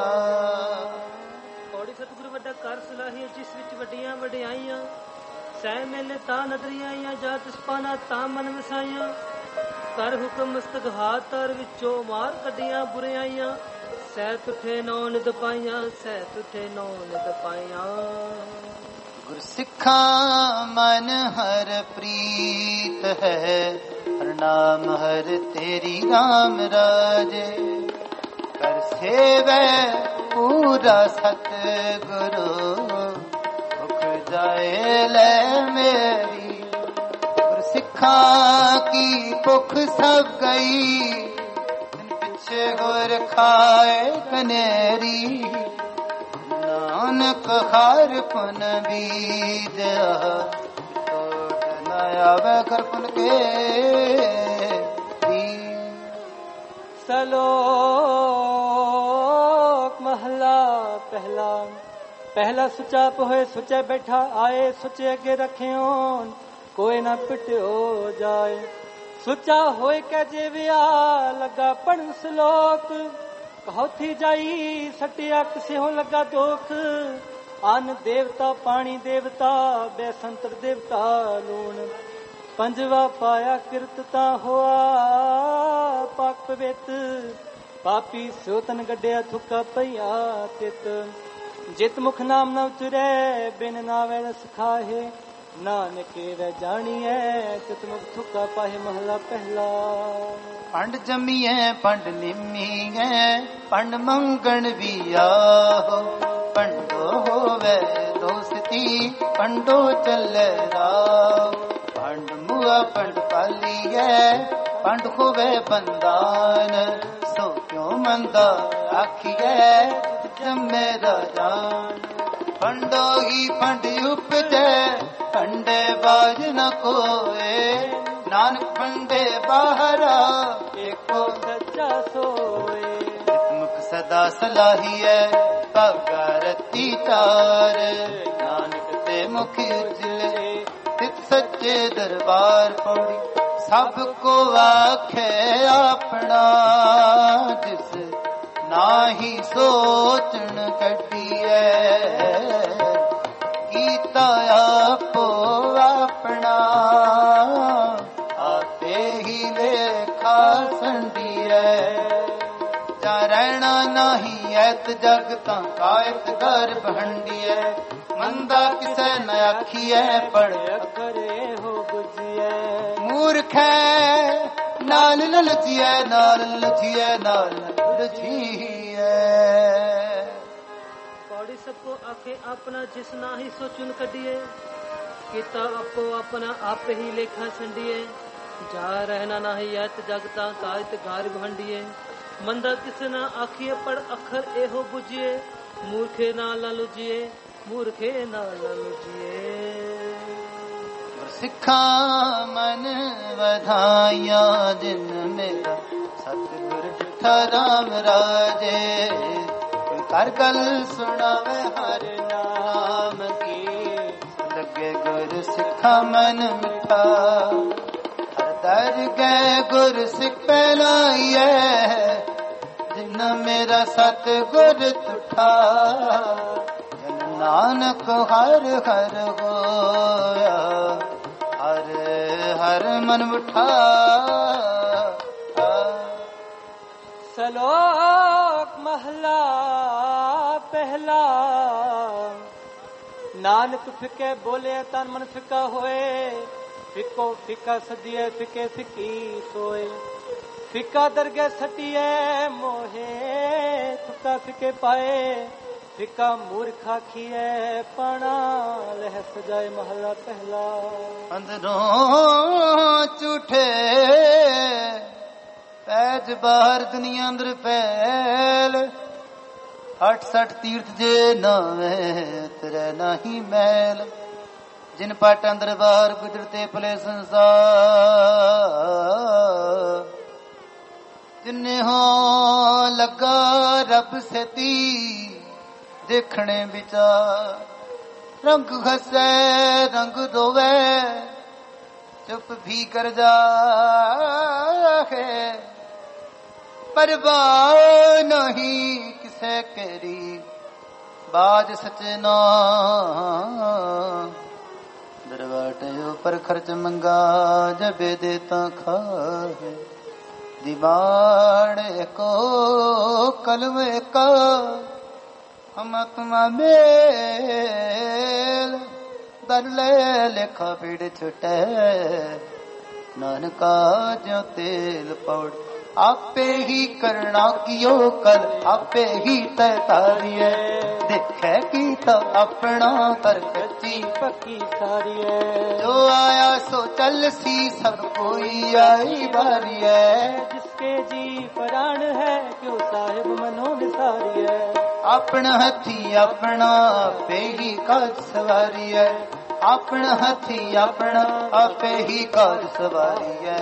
ਪੌੜੀ ਸਤਿਗੁਰ ਵੱਡਾ ਕਰ ਸਲਾਹੀ ਜਿਸ ਵਿੱਚ ਵੱਡੀਆਂ ਵਡਿਆਈਆਂ ਸਹਿ ਮੇਲੇ ਤਾਂ ਨਦਰੀਆਂ ਆਈਆਂ ਜਾ ਤਿਸ ਪਾਣਾ ਤਾਂ ਮਨ ਵਸਾਈਆਂ ਕਰ ਹੁਕਮ ਮਸਤਕ ਹਾਥ ਤਰ ਵਿੱਚੋਂ ਮਾਰ ਕੱਢੀਆਂ ਬੁਰਿਆਈਆਂ ਸਹਿ ਤੁਠੇ ਨੌ ਨਿਤ ਪਾਈਆਂ ਸਹਿ ਤੁਠੇ ਨੌ ਨਿਤ ਪਾਈਆਂ। ਗੁਰ ਸਿੱਖਾਂ ਮਨ ਹਰ ਪ੍ਰੀਤ ਹੈ ਹਰ ਨਾਮ ਹਰ ਤੇਰੀ ਰਾਮ ਰਾਜੇ ਕਰ ਸੇਵੈ ਪੂਰਾ ਸਤ ਗੁਰੂ ਭੁਖ ਜਾਏ ਲੈ ਮੇਰੀ ਗੁਰ ਸਿੱਖਾਂ ਕੀ ਭੁਖ ਸਭ ਗਈ ਪਿੱਛੇ ਗੁਰ ਖਾਏ ਕਨੇਰੀ ਨਾਨਕ ਹਰ ਪੁਨ ਬੀਜਿਆ ਟੋਟ ਨ ਆਵੇ ਕਰ ਪੁਨ ਕੇ ਸਲੋਕ ਮਹਲਾ ਪਹਿਲਾ। ਪਹਿਲਾ ਸੁਚਾ ਹੋਏ ਸੁਚੇ ਬੈਠਾ ਆਏ ਸੁਚੇ ਅੱਗੇ ਰੱਖਿਓ ਕੋਈ ਨਾ ਪਿਟਿਓ ਜਾਏ ਸੁਚਾ ਹੋਏ ਕੇ ਜਿਵਿਆ ਲੱਗਾ ਪੜਨ ਸਲੋਕ ਕਹੋਥੀ ਜਾਈ ਸਟਿਆ ਕਿਸਿਓ ਲੱਗਾ ਦੁਖ ਅਨ ਦੇਵਤਾ ਪਾਣੀ ਦੇਵਤਾ ਬੈਸੰਤਰ ਦੇਵਤਾ ਲੂਣ ਪੰਜਵਾ ਪਾਇਆ ਕਿਰਤ ਤਾਂ ਹੋਆ ਪਾਕ ਪਵਿੱਤ ਪਾਪੀ ਸੋਤਨ ਗੱਡਿਆ ਥੁੱਕਾ ਪਈਆ ਤਿਤ ਜਿਤ ਮੁਖ ਨਾਮ ਨਾ ਉਤਰੇ ਬਿਨ ਨਾਵੇ ਰਸ ਖਾਹੇ ਨਾਨਕੇ ਵੈ ਜਾਣੀਐ ਤਿਤ ਮੁਖ ਥੁੱਕਾ ਪਾਹੇ ਮਹਲਾ ਪਹਿਲਾ। ਪੰਡ ਜੰਮੀਐ ਪੰਡ ਨਿੰਮੀਐ ਪੰਡ ਮੰਗਣ ਵੀ ਆਹੋ ਪੰਡੋ ਹੋਵੇ ਦੋਸਤੀ ਪੰਡੋ ਚੱਲੇ ਰਾਹ ਪੰਡ ਮੁਆ ਪੰਡ ਪਾਲੀਐ ਪੰਡ ਹੋਵੇ ਬੰਦਾਨ ਸੋ ਕਿਉ ਮੰਦਾ ਆਖੀਐ ਜੰਮੇ ਦਾ ਜਾਨ ਪੰਡੋ ਹੀ ਪੰਡ ਉਪਜੈ ਪੰਡੇ ਬਾਜ ਨ ਕੋਏ ਨਾਨਕ ਪੰਡੇ ਬਾਹਰਾ ਏਕੋ ਸੱਚਾ ਸੋਏ ਮੁਖ ਸਦਾ ਸਲਾਹੀਐ ਭਾਗਾ ਰਤੀ ਚਾਰ ਨਾਨਕ ਤੇ ਮੁਖ ਉਜਲੇ ਤਿਤ ਸੱਚੇ ਦਰਬਾਰ ਪੌੜੀ ਸਭ ਕੋ ਆਖੇ ਆਪਣਾ ਜਿਸ ਨਾਹੀ ਸੋਚਣ ਕੱਢੀਐ ਕੀਤਾ ਆਪੋ ਆਪਣਾ ਆਪੇ ਹੀ ਲੇਖਾ ਸੰਡੀਐ ਜਾ ਰਹਿਣਾ ਨਹੀਂ ਐ ਐਤ ਜਗ ਤਾਂ ਕਾਇਤ ਘਰ ਬਹੰਡੀਐ ਮੰਦਾ ਕਿਸੈ ਨ ਆਖੀਐ ਪੜ ਅਖਰੇ ਹੋ ਬੁਝੀਐ ਮੂਰਖੈ ਨਾਲ ਲਲਚੀਐ ਨਾਲ ਲਲਚੀਐ ਨਾਲ ਲਲਚੀਐ ਪੌੜੀ ਸਭੋ ਆਖੇ ਆਪਣਾ ਜਿਸ ਨਾਹੀ ਸੋ ਚੁਨ ਕੱਢੀਏ ਕੀਤਾ ਆਪੋ ਆਪਣਾ ਆਪ ਹੀ ਲੇਖਾ ਸੰਡੀਏ ਜਾ ਰਹਿਣਾ ਨਹੀਂ ਐਤ ਜਗ ਤਾਂ ਕਾਇਤ ਘਰ ਬਹੰਡੀਏ ਮੰਦਾ ਕਿਸੇ ਨਾ ਆਖੀਏ ਪੜ ਅੱਖਰ ਇਹੋ ਬੁਝੀਏ ਮੂਰਖੇ ਨਾਲ ਲੁਜੀਏ ਮੂਰਖੇ ਨਾਲ ਲੁਜੀਏ ਸਿੱਖਾਂ ਮਨ ਵਧਾਇਆ ਜਿਨ ਮੇਰਾ ਸਤਿਗੁਰ ਡਿਠਾ ਰਾਮ ਰਾਜੇ ਕਰ ਗੱਲ ਸੁਣਾਵੇ ਹਰ ਨਾਮ ਕੀ ਲੱਗੇ ਗੁਰ ਸਿੱਖਾਂ ਮਨ ਮਿਠਾ ਹਰ ਦਰ ਗਏ ਗੁਰ ਸਿੱਖ ਪਹਿਲਾਈਐ ਜਿਨ ਮੇਰਾ ਸਤਿਗੁਰ ਤੁਠਾ ਜਨ ਨਾਨਕ ਹਰ ਹਰ ਹੋਇਆ ਹਰ ਹਰ ਮਨ ਉਠਾ ਸਲੋਕ ਮਹਲਾ ਪਹਿਲਾ ਨਾਨਕ ਫਿੱਕੇ ਬੋਲੇ ਤਨ ਮਨ ਫਿੱਕਾ ਹੋਏ ਫਿੱਕੋ ਫਿੱਕਾ ਸਦੀਏ ਫਿੱਕੇ ਫਿੱਕੀ ਸੋਏ ਫਿੱਕਾ ਦਰਗੇ ਸਟੀਏ ਮੋਹੇ ਤੁਕਾ ਫਿੱਕੇ ਪਾਏ ਫਿੱਕਾ ਮੂਰਖਾ ਖੀਏ ਪਣਾ ਲਹਿ ਸਜਾਏ ਮਹਲਾ ਪਹਿਲਾ ਅੰਦਰੋਂ ਝੂਠੇ ਪੈਜ ਬਾਹਰ ਦੁਨੀਆ ਅੰਦਰ ਫੈਲ 68 ਤੀਰਥ ਜੇ ਨਾਵੇਂ ਤੇਰੇ ਨਹੀਂ ਮੈਲ ਜਿਨ ਪਟ ਅੰਦਰ ਬਾਹਰ ਗੁਜਰਤੇ ਭਲੇ ਸੰਸਾਰ ਜਿਨੇ ਹੋ ਲੱਗਾ ਰੱਬ ਸੇਤੀ ਦੇਖਣੇ ਵਿਚਾਰ ਰੰਗ ਹੱਸੇ ਰੰਗ ਦੋਵੇ ਚੁੱਪ ਵੀ ਕਰ ਜਾ ਹੈ ਪਰਵਾਹ ਨਹੀਂ ਕਿਸੇ ਕਰੀ ਬਾਜ ਸਚਨਾ ਦਰਵਾਟੇ ਉਪਰ ਖਰਚ ਮੰਗਾ ਜਬੇ ਦੇ ਤਾਂ ਖਾਏ ਦੀਵਾਨ ਕੋ ਕਲਮ ਕਾ ਹਮ ਤੁਮਾ ਮੇਲ ਦਰਲੇ ਲੇਖਾ ਪੀੜ ਛੁਟੈ ਨਾਨਕਾ ਜੋ ਤੇਲ ਪੌੜ ਆਪੇ ਹੀ ਕਰਣਾ ਕਿਉ ਕਲ ਆਪੇ ਹੀ ਤੈ ਤਾਰੀਐ ਦੇਖੈ ਕੀ ਤਾਂ ਆਪਣਾ ਕਰ ਕੱਚੀ ਪੱਕੀ ਸਾਰੀਐ ਜੋ ਆਇਆ ਸੋ ਚੱਲ ਸੀ ਸਭ ਕੋਈ ਆਈ ਵਾਰੀਐ ਜਿਸਕੇ ਜੀ ਪ੍ਰਾਣ ਹੈ ਕਿਉ ਸਾਹਿਬ ਮਨੋ ਵਿਸਾਰੀਐ ਆਪਣਾ ਹੱਥੀ ਆਪਣਾ ਆਪੇ ਹੀ ਕਾਜ ਸਵਾਰੀਐ ਆਪਣਾ ਹੱਥੀ ਆਪਣਾ ਆਪੇ ਹੀ ਕਾਜ ਸਵਾਰੀਐ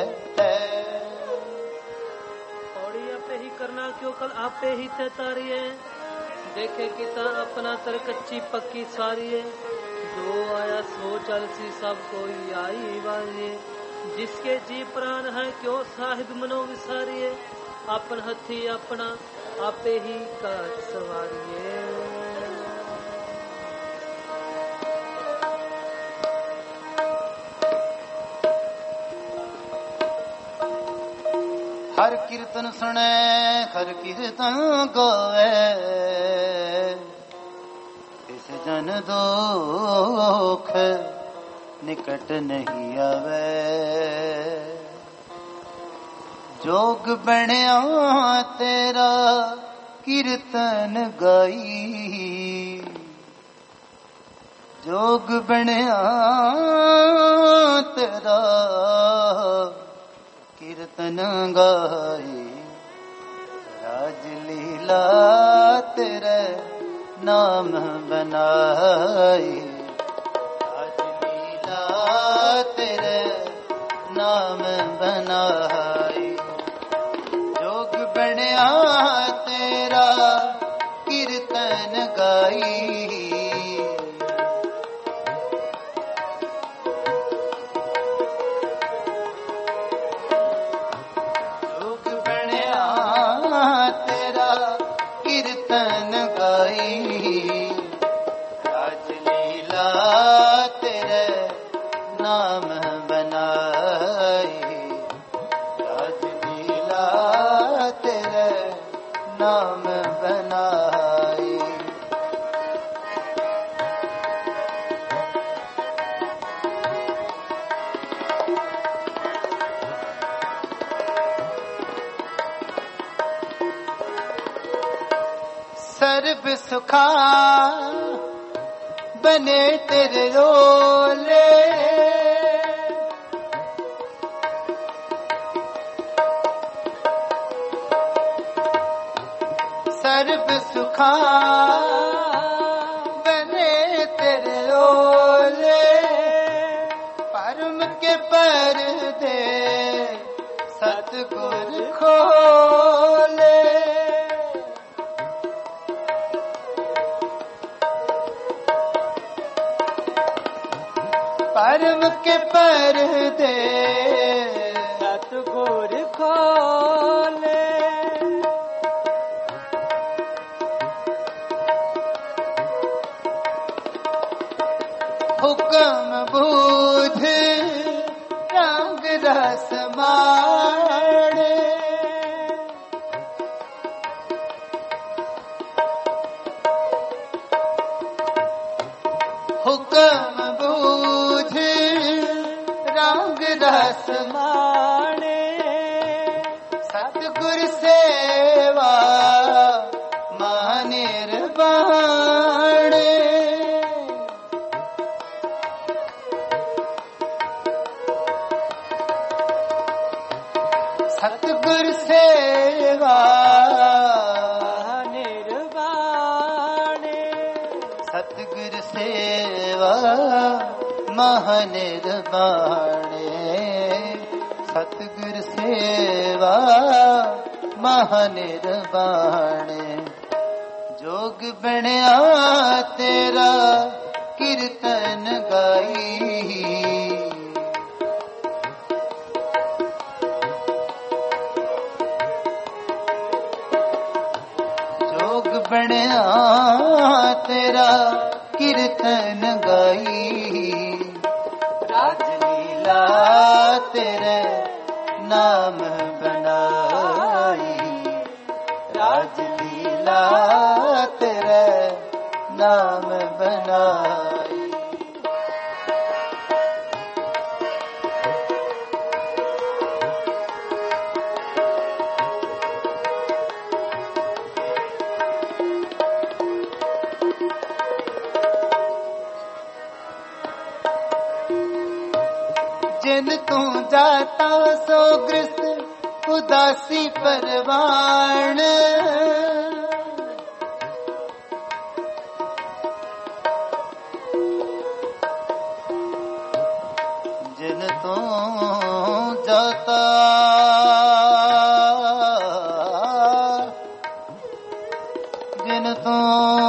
ਪੌੜੀ ਆਪੇ ਹੀ ਕਰਨਾ ਕਿਉ ਕਲ ਆਪੇ ਹੀ ਤੇ ਤਾਰੀਐ ਦੇਖੇ ਕੀਤਾ ਆਪਣਾ ਤਰ ਕੱਚੀ ਪੱਕੀ ਸਾਰੀਏ ਜੋ ਆਇਆ ਸੋ ਚਲ ਸੀ ਸਭ ਕੋਈ ਆਈ ਵਾਰੀਏ ਜਿਸਕੇ ਜੀ ਪ੍ਰਾਨ ਹੈ ਕਿਉ ਸਾਹਿਬ ਮਨੋ ਵਿਸਾਰੀਏ ਆਪਨ ਹੱਥੀ ਆਪਣਾ ਆਪੇ ਹੀ ਕਾਜ ਸਵਾਰੀਏ ਹਰ ਕੀਰਤਨ ਸੁਣੇ ਹਰ ਕੀਰਤਨ ਗਾਵੇ ਇਸ ਜਨ ਦੁਖ ਨਿਕਟ ਨਹੀਂ ਆਵੇ ਜੋਗ ਬਣਿਆ ਤੇਰਾ ਕੀਰਤਨ ਗਾਈ ਜੋਗ ਬਣਿਆ ਤੇਰਾ ਕੀਰਤਨ ਗਾਈ ਰਾਜ ਲੀਲਾ ਤੇਰੇ ਨਾਮ ਬਨਾਈ ਰਾਜ ਲੀਲਾ ਤੇਰੇ ਨਾਮ ਬਨਾਈ ਜੋਗ ਬਣਿਆ ਤੇਰਾ ਕੀਰਤਨ ਗਾਈ ਕੀਰਤਨ ਗਾਈ ਰਾਜ ਲੀਲਾ ਤੇਰੇ ਨਾਮ ਬਨਾਈ ਰਾਜ ਲੀਲਾ ਤੇਰੇ ਨਾਮ ਬਨਾਈ सुखा बने तेरे रोले सर्व सुखा बने तेरे रोले परम के पर्दे सतगुर खोले परम के पर्दे सतगुर खोले हुक्म बूझ रंग रस माणे हुक्म बूझ रंग रस माणे सतगुर सेवा महानिर्वाणे सतगुर सेवा निर्वाणे सतगुर सेवा महानिर्वाणे सतगुर सेवा महानिर्वाणे जोग बनया तेरा कीर्तन गाई बनया तेरा कीर्तन गाई राजलीला तेरे नाम बनाई राजलीला तेरे नाम बनाई जिन तू जाता सो ग्रस्त उदासी परवान जिन तू जाता जिन तू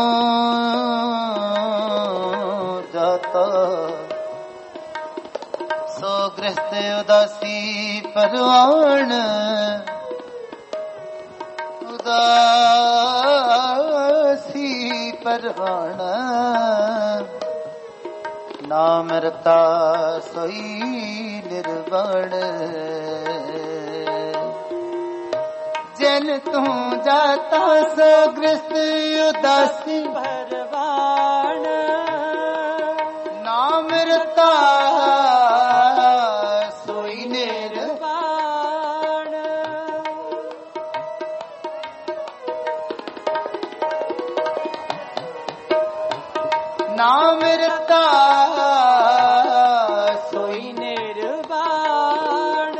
जाता सो ग्रस्त उदासी परवान उदासी परवान नाम रता सोई निर्वाण जिन तू जाता सो ग्रस्त उदासी परवान नाम रता नाम रता सोई निर्वाण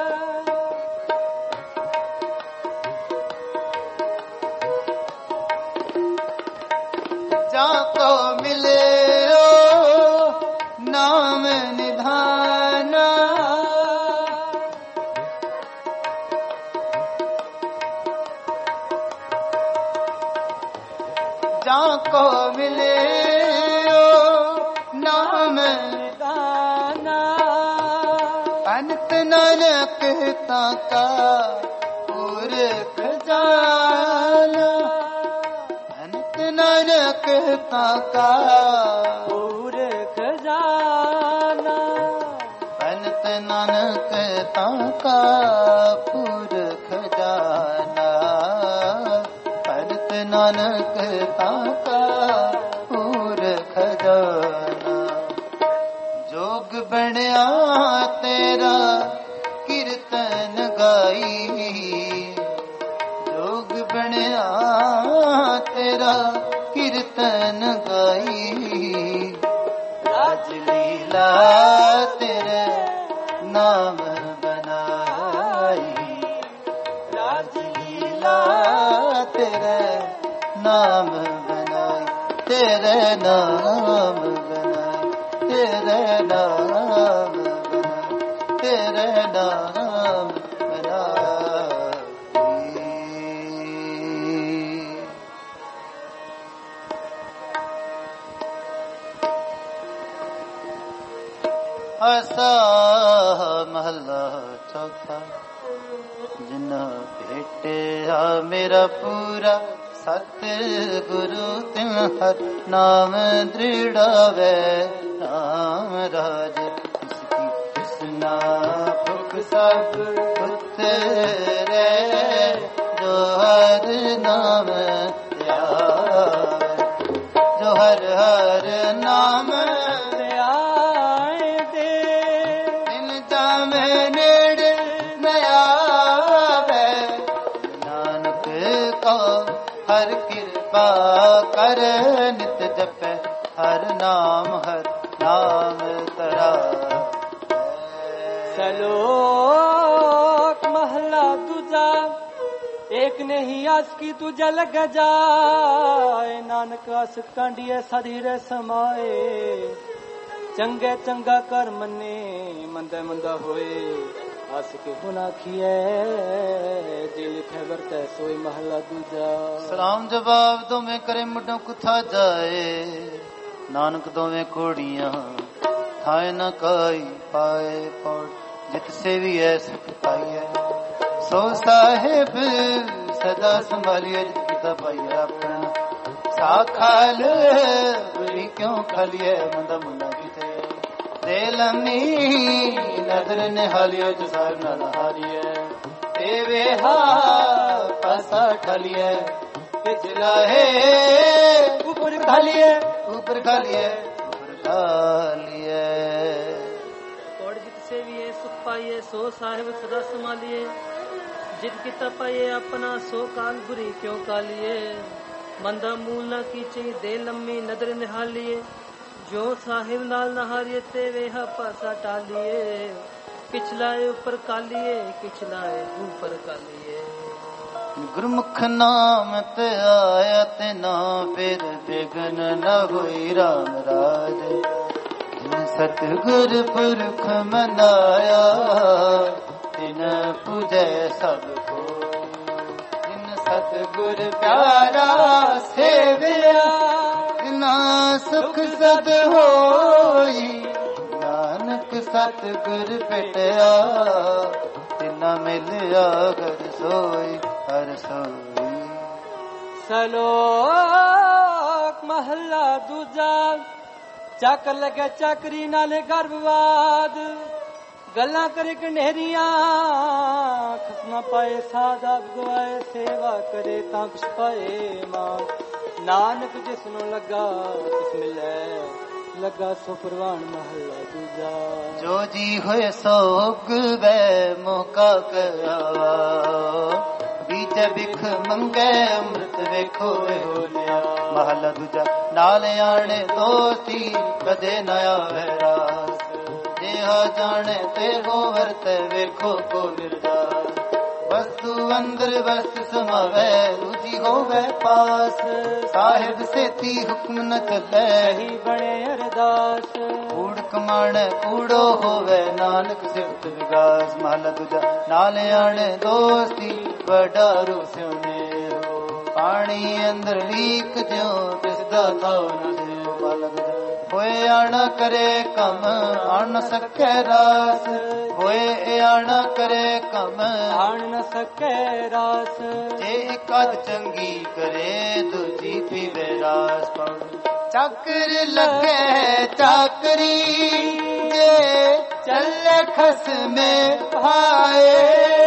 जाको मिले ओ नाम निधाना जाको मिले नाम दाना अनंत नानक ताका पुरख जाना अनंत नानक ताका पुरख जाना अनंत नानक ताका पुरख जाना अनंत नानक ताका पुरख जाना जोग बनया तेरा कीर्तन गाई जोग बनया तेरा गाई राज लीला तेरे नाम बनाई राज लीला तेरे नाम बनाई तेरे नाम बनाई तेरे नाम बनाई तेरे नाम आसा महला चौथा जिन्ना भेटिया मेरा पूरा सत गुरु तिन हर नाम दृढ़ावे राम राज इसकी कृष्णा भुख सब उतरे जो हर नाम ध्यावे जो हर हर नाम हर कृपा कर नित जपे हर नाम तरा सलोक महला दूजा एक नहीं आस की तुझा लग जाए नानक आस कांडिए सधीरे समाए चंगे चंगा कर मने मंदा मंदा होए आस के गुना खिए दिल खबर ते सोई महला दूजा सलाम जवाब दो में करे मुडो कुथा जाए नानक दो में कोड़ियां थाए न काई पाए पौड़ जित से भी है सुख पाइए सो साहिब सदा संभालिए जित पिता पाइए अपना साखाल बुरी क्यों खालिए मंदा मुंडा किते देलमी नजर निहालियो जसार न हारिए तेवे हा पासा ठालिए पिछला है ऊपर खालिए ऊपर खालिए ऊपर खालिए और जित से भी है सुख पाइए सो साहिब सदा संभालिए जित किता पाइए अपना सो काल बुरी क्यों कालिए मंदा मूल न कीचे दे लम्मी नजर निहालिए जो साहिब नाल नहारिए ते वेहा पासा टालिए पिछलाए ऊपर कालिए पिछलाए ऊपर कालिए गुरमुख नाम ते आया ते ना फिर बेगन न होई राम राज जिन सतगुर पुरख मनाया तिन पूजै सब को जिन सतगुर प्यारा सेविया ना सुख सद होई नानक सतगुर पिटिया तिना मिलिया घर सोई हर सोई सलोक महला दूजा ਚੱਕ ਲਗੇ ਚੱਕਰੀ ਨਾਲੇ ਗਰਭਵਾਦ ਗੱਲਾਂ ਕਰੇ ਕਨੇਰੀਆਂ ਖਸਮਾ ਪਾਏ ਸਾਦਾ ਗਵਾਏ ਸੇਵਾ ਕਰੇ ਤਾਂ ਕੁਛ ਪਾਏ ਮਾਂ ਨਾਨਕ ਜਿਸ ਨੂੰ ਲੱਗਾ ਕਿਸ ਮਿਲੇ ਲੱਗਾ ਸੋ ਪ੍ਰਵਾਨ ਮਹੱਲਾ ਦੂਜਾ ਜੋ ਜੀ ਹੋਏ ਸੋਗ ਵੇ ਮੋਕਾ ਕਰਾਵਾ बीच बिख मंगे अमृत वेखो होलिया महला दूजा नाल आने दोस्ती कदे नया वैरास जेहा जाने ते हो वरते वेखो को निर्दास वस्तु अंदर वस्त समावे दूजी होवे पास साहिब सेती हुक्म न चले ही बने अरदास कूड़ कमाण कूड़ो होवे नानक सिफत विगास महला दूजा नाल आने दोस्ती वडारू स्योने हो पानी अंदर लीक ज्यों तिसदा थाव न दे बालक होए आना करे कम आन सके रास होए आना करे कम आन न सके रास जे कद चंगी करे दूजी पीवे रास चक्र लगे चाकरी जे चले खस में भाए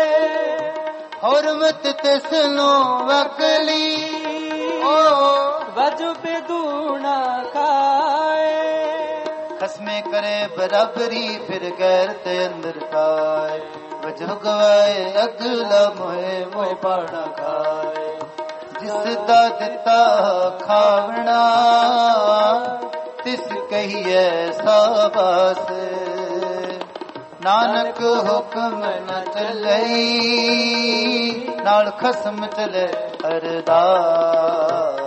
हुर्मत तिसनो वकली ओ वजु बेदूना खाए खसमे करे बराबरी फिर गैर ते अंदर पाए वजह गवाए अगला मोहे मोह पाना खाए ਜਿਸ ਦਾ ਦਿੱਤਾ ਖਾਵਣਾ ਤਿਸ ਕਹੀਏ ਸਾਬਾਸ। ਨਾਨਕ ਹੁਕਮ ਨ ਚੱਲਈ ਨਾਲ ਖਸਮ ਚਲੇ ਅਰਦਾਸ।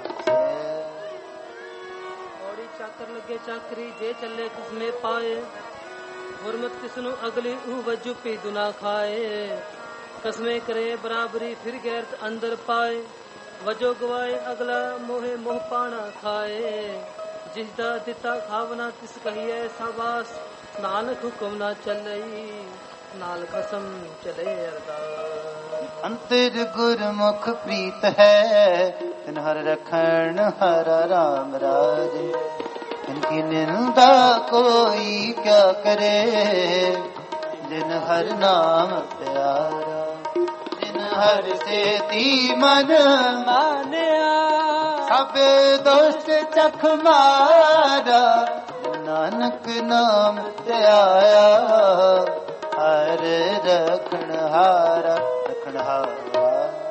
ਔੜੀ ਚਾਕਰ ਲੱਗੇ ਚਾਕਰੀ ਜੇ ਚੱਲੇ ਕਿਸਮੇ ਪਾਏ। ਗੁਰਮਤ ਕਿਸ ਨੂੰ ਅਗਲੀ ਉਹ ਵਜੂ ਪੀ ਦੁਨਾ ਖਾਏ। ਕਸਮੇ ਕਰੇ ਬਰਾਬਰੀ ਫਿਰ ਗੈਰਤ ਅੰਦਰ ਪਾਏ। ਵਜੋ ਗਵਾਏ ਅਗਲਾ ਮੋਹੇ ਮੋਹ ਪਾਣਾ ਖਾਏ। ਜਿਸ ਦਾ ਦਿੱਤਾ ਖਾਵਨਾ ਤਿਸ ਕਹੀਏ ਸਾਬਾਸ। ਨਾਨਕ ਹੁਕਮ ਨਾ ਚੱਲਈ ਨਾਲ ਖਸਮ ਚਲੇ ਅਰਦਾਸ। ਅੰਤਰ ਗੁਰਮੁਖ ਪ੍ਰੀਤ ਹੈ ਤਿਨ ਹਰ ਰਖਣ ਹਰ ਰਾਮ ਰਾਜੇ। इनकी निंदा कोई क्या करे जिन हर नाम प्यारा। जिन हर से ती मन मानिया सब दोष चख मारा। नानक नाम ते आया हर रखण हारा रखण हारा।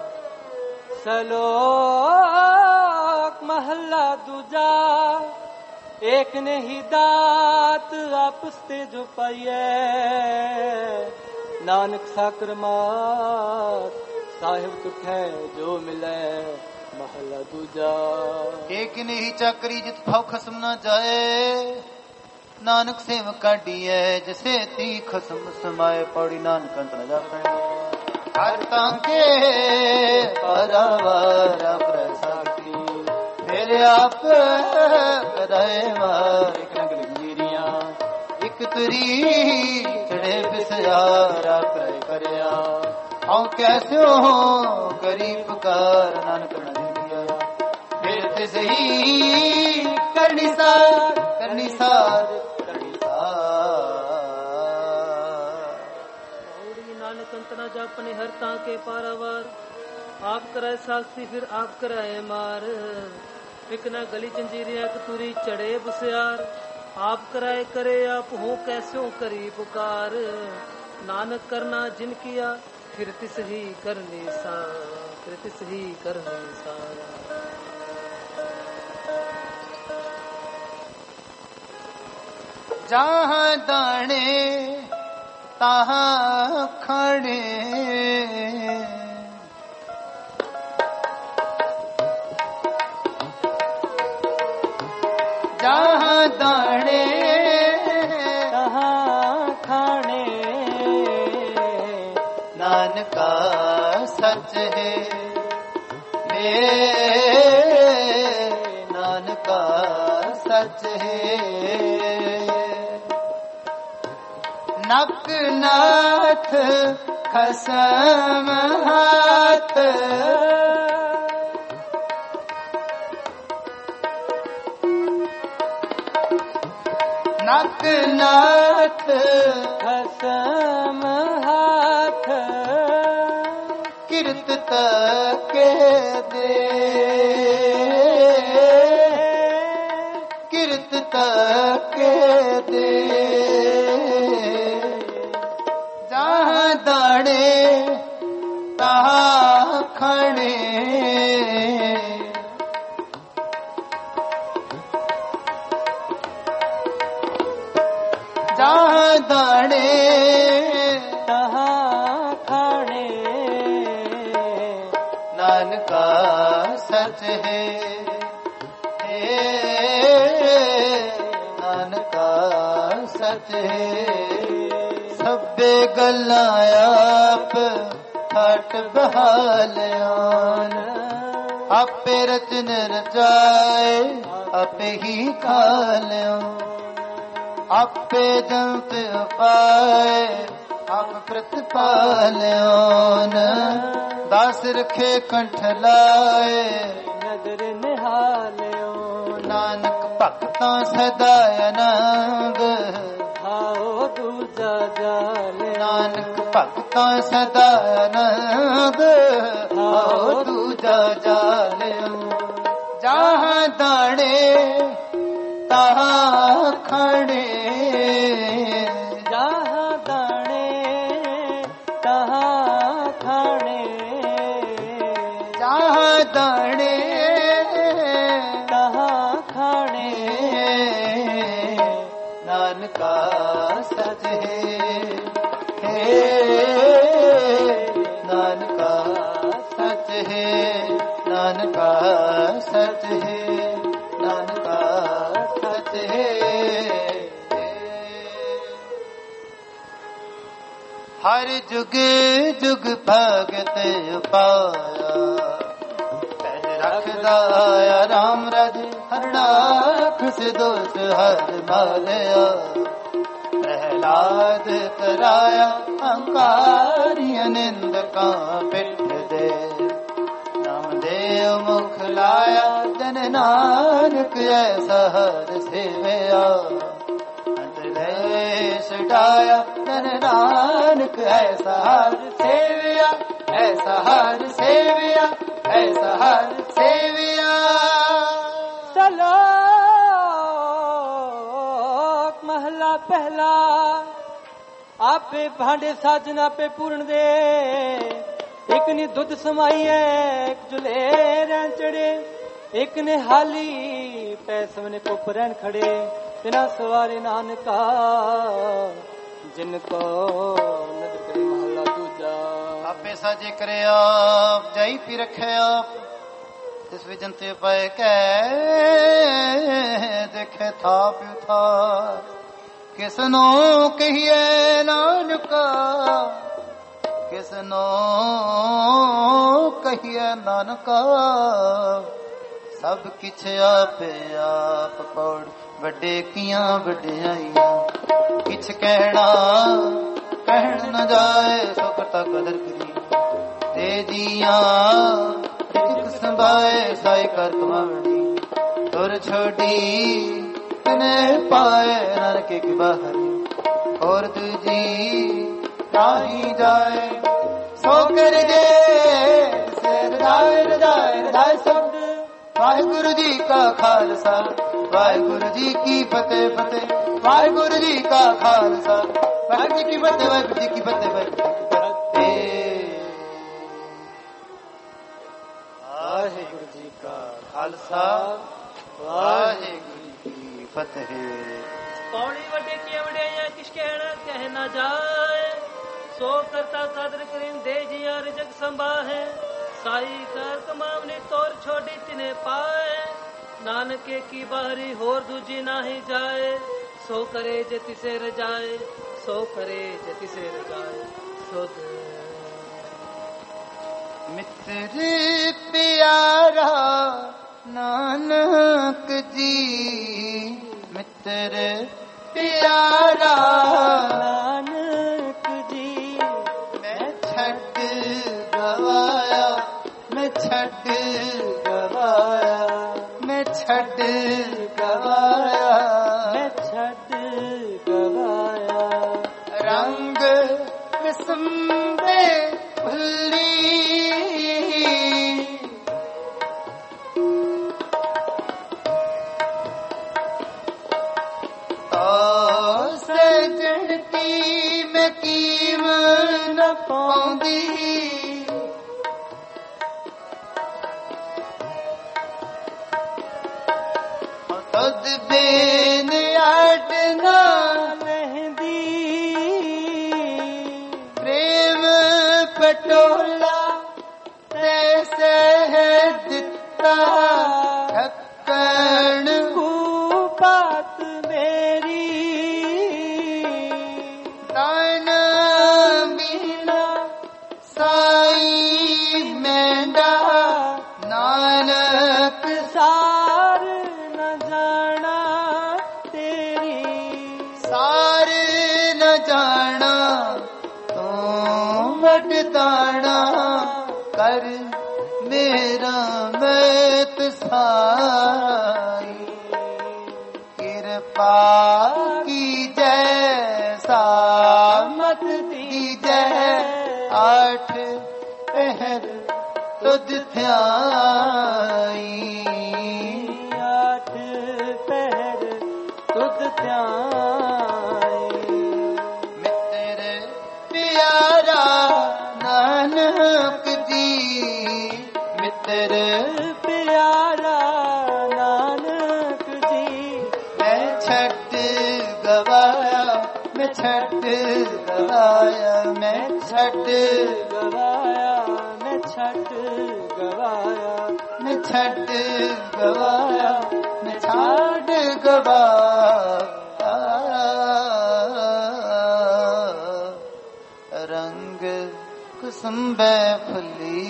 सलोक महला दूजा एक ने ही दात आपस ते जो पाइए। नानक साकर मात साहिब तुठे जो मिले महला दूजा। एक ने ही चाकरी जित भाव खसम न जाए। नानक सेव काढ़ी है जैसे ती खसम समाए। पौड़ी नानक अंत न जापे हर तांके परावारा प्रसादी। मेरे आप कदाए मार एक नगल जीरिया एक तुरी चढ़े बिसयारा करे करया। औ कैसे हो करी पुकार नानक न दिया। फिर ते सही करनी सार करनी सार करनी सार। नानक अंत न जापने हर तांके पारावार। आप कराए साक्षी फिर आप कराए मार। एक न गली जंजीरिया कतूरी चढ़े बुसियार। आप कराए करे आप हो कैसो करी पुकार। नानक करना जिन किया फिर तिस ही करने सार फिर तिस ही करने सार। जहाँ दाने तहाँ खड़े जहाँ दाने तहाँ खाने। नानका सच है नानका सच है। नक नाथ खसम हाथ नक नाथ खसम हाथ। किरत तके दे किरत तके दे। जहाँ दाड़े तहाँ खड़े जहाँ दाड़े तहाँ खाने। नानका सच है नानका सच है। सभे गल्लां आप हट बहालियान। आपे रचन रचाए आपे ही खालिया। आपे जंत पाए आप प्रतिपालियान। दास रखे कंठ लाए नदर निहालियो। नानक भक्तां सदा आनंद आओ दूजा जाल। नानक भक्तां सदा आनंद आओ दूजा जाल। जहाँ दाड़े तहाँ खड़े जहाँ दाड़े तहाँ खड़े। जहाँ ਨਾਨਕਾ ਸਚ ਹੈ ਨਾਨਕਾ ਸਚ ਹੈ ਨਾਨਕਾ ਸਚ ਹੈ ਨਾਨਕਾ ਸਚ ਹੈ ਹਰ ਜੁਗ ਜੁਗ ਭਗਤ ਉਪਾਇਆ ਪਹਿ ਰੱਖਦਾ ਰਾਮ ਰਾਜ ਹਰਣਾ ਖੁਸ ਦੋਸ ਹਰ ਮਾਰਿਆ ਪ੍ਰਹਿਲਾਦ ਕਰਾਇਆ ਹੰਕਾਰੀ ਨਿੰਦਕਾਂ ਪਿੱਠ ਦੇ ਨਾਮਦੇਵ ਮੁਖ ਲਾਇਆ ਜਨ ਨਾਨਕ ਐਸਾ ਹਰ ਸੇਵਿਆ ਅੰਤਰੇਸ਼ ਡਾਇਆ ਜਨ ਨਾਨਕ ਐਸਾ ਹਰ ਸੇਵਿਆ ਐਸਾ ਹਰ ਸੇਵਿਆ ਐਸਾ ਹਰ ਸੇਵਿਆ ਸਲੋਕ ਮਹਲਾ ਪਹਿਲਾ ਆਪੇ ਭਾਂਡੇ ਸਾਜਨ ਆਪੇ ਪੂਰਨ ਦੇ ਇੱਕ ਨੇ ਦੁੱਧ ਸਮਾਈਐ ਇੱਕ ਝੁਲੇ ਰਹਿਣ ਚੜੇ ਇੱਕ ਨੇ ਹਾਲੀ ਪੈ ਸਵਨੇ ਕੁੱਪ ਰਹਿਣ ਖੜੇ ਤਿਨਾ ਸਵਾਰੇ ਨਾਨਕਾ ਜਿਨ ਕੋ ਨਦਰ ਕਰੇ ਮਹਲਾ ਦੂਜਾ ਆਪੇ ਸਾਜੇ ਕਰਿਆ ਜਾਈ ਪੀ ਰੱਖਿਆ ਤਿਸ ਵਿਜਨ ਤੇ ਪਏ ਕੈ ਦੇਖੇ ਥਾ ਪਿਉ ਥਾ ਕਿਸਨੋਂ ਕਹੀਏ ਨਾਨਕਾ ਕਿਸਨੋਂ ਕਹੀਏ ਨਾਨਕਾ ਸਭ ਕਿਛ ਆਪੇ ਆਪ ਪੌੜ ਵੱਡੇ ਕੀਆਂ ਵਡਿਆਈਆਂ ਕਿਛ ਕਹਿਣਾ ਕਹਿਣ ਨ ਜਾਏ ਸੁਖ ਤਾ ਕਦਰ ਕਰੀ ਤੇ ਜੀਆਂ ਇੱਕ ਸੰਭਾਏ ਸਾਈ ਕਰ ਕਮਾਵਣੀ ਤੁਰ ਛੋਡੀ ਤਨੇ ਪਾਏ ਨਰਕ ਕੀ ਬਾਹਰ ਔਰ ਤੁਜੀ ਰਾਹੀ ਜਾਏ ਸੋ ਕਰ ਜੇ ਸਿਰ ਰਜਾਏ ਸਬਦ ਵਾਹਿਗੁਰੂ ਜੀ ਕਾ ਖਾਲਸਾ ਵਾਹਿਗੁਰੂ ਜੀ ਕੀ ਫਤਿਹ ਫਤਿਹ ਵਾਹਿਗੁਰੂ ਜੀ ਕਾ ਖਾਲਸਾ ਵਾਹਿਗੁਰੂ ਜੀ ਕੀ ਫਤਿਹ ਵਾਹਿਗੁਰੂ ਜੀ ਕੀ ਫਤਿਹ ਵਾਹਿਗੁਰੂ ਜੀ ਕੀ ਫਤਿਹ ਵਾਹਿਗੁਰੂ ਜੀ ਕਾ ਖਾਲਸਾ ਵਾਹਿਗੁਰੂ ਜੀ ਕੀ ਫਤਿਹ ਪੌੜੀ ਵੱਡੇ ਕੀ ਵਡਿਆਈਆਂ ਕਿਸ ਕਹਿਣਾ ਕਹਿ ਨਾ ਜਾਏ ਸੋ ਕਰਤਾ ਕਦਰ ਕਰੀਂ ਦੇ ਜੀ ਅਰ ਜਗ ਸੰਭਾਹੇ ਸਾਈ ਕਰ ਕਮਾਵਨੀ ਤੋਰ ਛੋਡੀ ਤਿਨੇ ਪਾਏ ਨਾਨਕੇ ਕੀ ਬਾਹਰੀ ਹੋਰ ਦੂਜੀ ਨਾਹੀ ਜਾਏ ਸੋ ਕਰੇ ਜੇ ਤਿਸੇ ਰਜਾਏ ਸੋ ਕਰੇ ਜੇ ਤਿਸੇ ਰਜਾਏ ਸੋ ਮਿੱਤਰ ਪਿਆਰਾ ਨਾਨਕ ਜੀ ਮਿੱਤਰ ਪਿਆਰਾ ਨਾਨਕ ਜੀ ਮੈਂ ਛੱਡ ਗਵਾਇਆ ਮੈਂ ਛੱਡ ਗਵਾਇਆ ਮੈਂ ਛੱਡ ਗਵਾਇਆ ਮੈਂ ਛੱਡ ਗਵਾਇਆ ਰੰਗ ਕਿਸਮ ਦੇ ਭੁੱਲੀ ਸਜਣ ਕੀ ਮੈਂ ਕੀਮ ਨ ਪਾਉਂਦੀ ਤਦ ਬੇਨ ਅਡ ਨਾ ਮਹਿੰਦੀ ਪ੍ਰੇਮ ਪਟੋਲਾ ਤੈਸੇ ਦਿੱਤਾ ਠੱਕਣ ਬਾਤ ਮੇਰੀ ਤਨ ਮੀਨਾ ਸਾਈ ਮੈਂਡਾ ਨਾਨਕ ਸਾਰ ਨ ਜਾਣਾ ਤੇਰੀ ਸਾਰ ਨ ਜਾਣਾ ਤੂੰ ਵਡਦਾਣਾ ਕਰ ਮੇਰਾ ਮੈਤ ਸਾਈ ਕਿਰਪਾ ਕੀ ਜੈ ਸਾਮਤ ਦੀਜੈ ਆਠ ਪਹਿਰ ਤੁਧ ਧਿਆਈ ਆਠ ਪਹਿਰ ਤੁਧ ਧਿਆਈ ਮਿੱਤਰ ਪਿਆਰਾ ਨਾਨਕ ਜੀ ਮਿੱਤਰ ਪਿਆਰਾ ਨਾਨਕ ਜੀ ਮੈਂ ਛੱਡ ਗਵਾ मैं छठ गवाया, मैं छठ गवाया, मैं छठ गवाया, मैं छठ गवाया, मैं छठ गवाया। रंग कुसुम्बे फुली,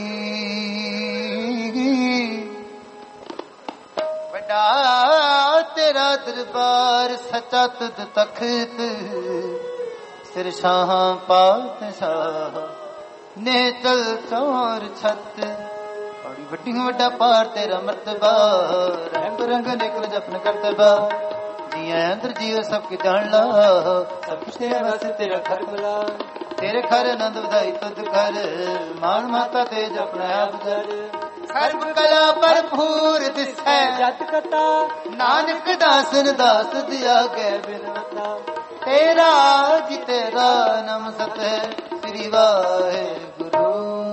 बड़ा तेरा दरबार सच्चा तुद तखत, सिर शाह पातशाह ने चल चौर छत। बड़ी वड्डी वड्डा पार तेरा मर्तबा, रंग रंग निकल जपन करतबा। जिया अंदर जियो सबके जान ला, सब कुछ तेरा बस तेरा घर बुला। तेरे घर आनंद ਵਧਾਈ तुद कर, मान माता तेज अपना आप कर। सर्व कला भरपूर दिसै जत कथा, नानक दासन दास दिया गए बिनवता। तेरा जी तेरा नाम सतै श्री वाहेगुरु।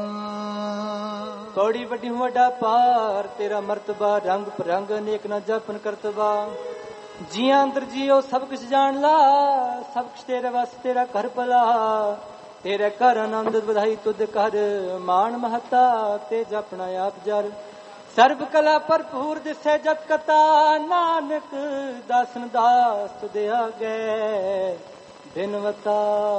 कौड़ी वड्डी वड्डा पार तेरा मर्तबा, रंग परंग अनेक ना जपन करतबा। जिया अंदर जियो सब कुछ जान ला, सब कुछ तेरे वास तेरा घर भला। तेरे घर आनंद ਵਧਾਈ तुद कर, मान महता तेज अपना आप जर। सर्व कला भरपूर दिसै जत कथा, नानक दासन दास तुद आगे बिनवता।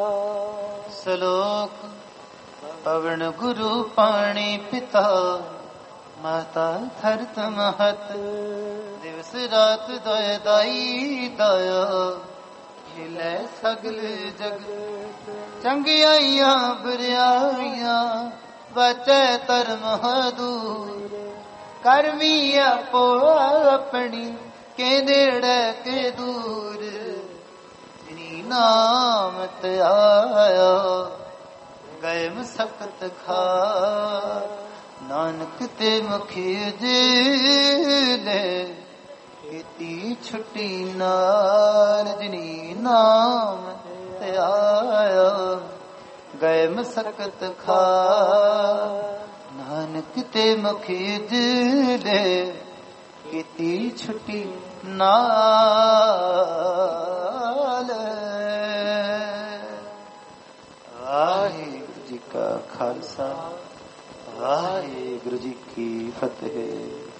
श्लोक पवन गुरु पाणी पिता, माता धरत महत। दिवस रात दोय दाई दाया, खिलै सगल जग। चंगियाइया बुरियाइया बचै धर्म दूर। करमी आपो अपनी के नेड़े के दूर। जिनी नाम ते आया गए मसकत खा, नानक ते मुखी जिले खेती छुट्टी नाल। जिनी नाम ते आया गए मसकत खा, नानक ते मुखी जिले ਕੀਤੀ ਛੁੱਟੀ ਨਾਲ। ਵਾਹਿਗੁਰੂ ਜੀ ਕਾ ਖਾਲਸਾ, ਵਾਹਿਗੁਰੂ ਜੀ ਕੀ ਫਤਿਹ।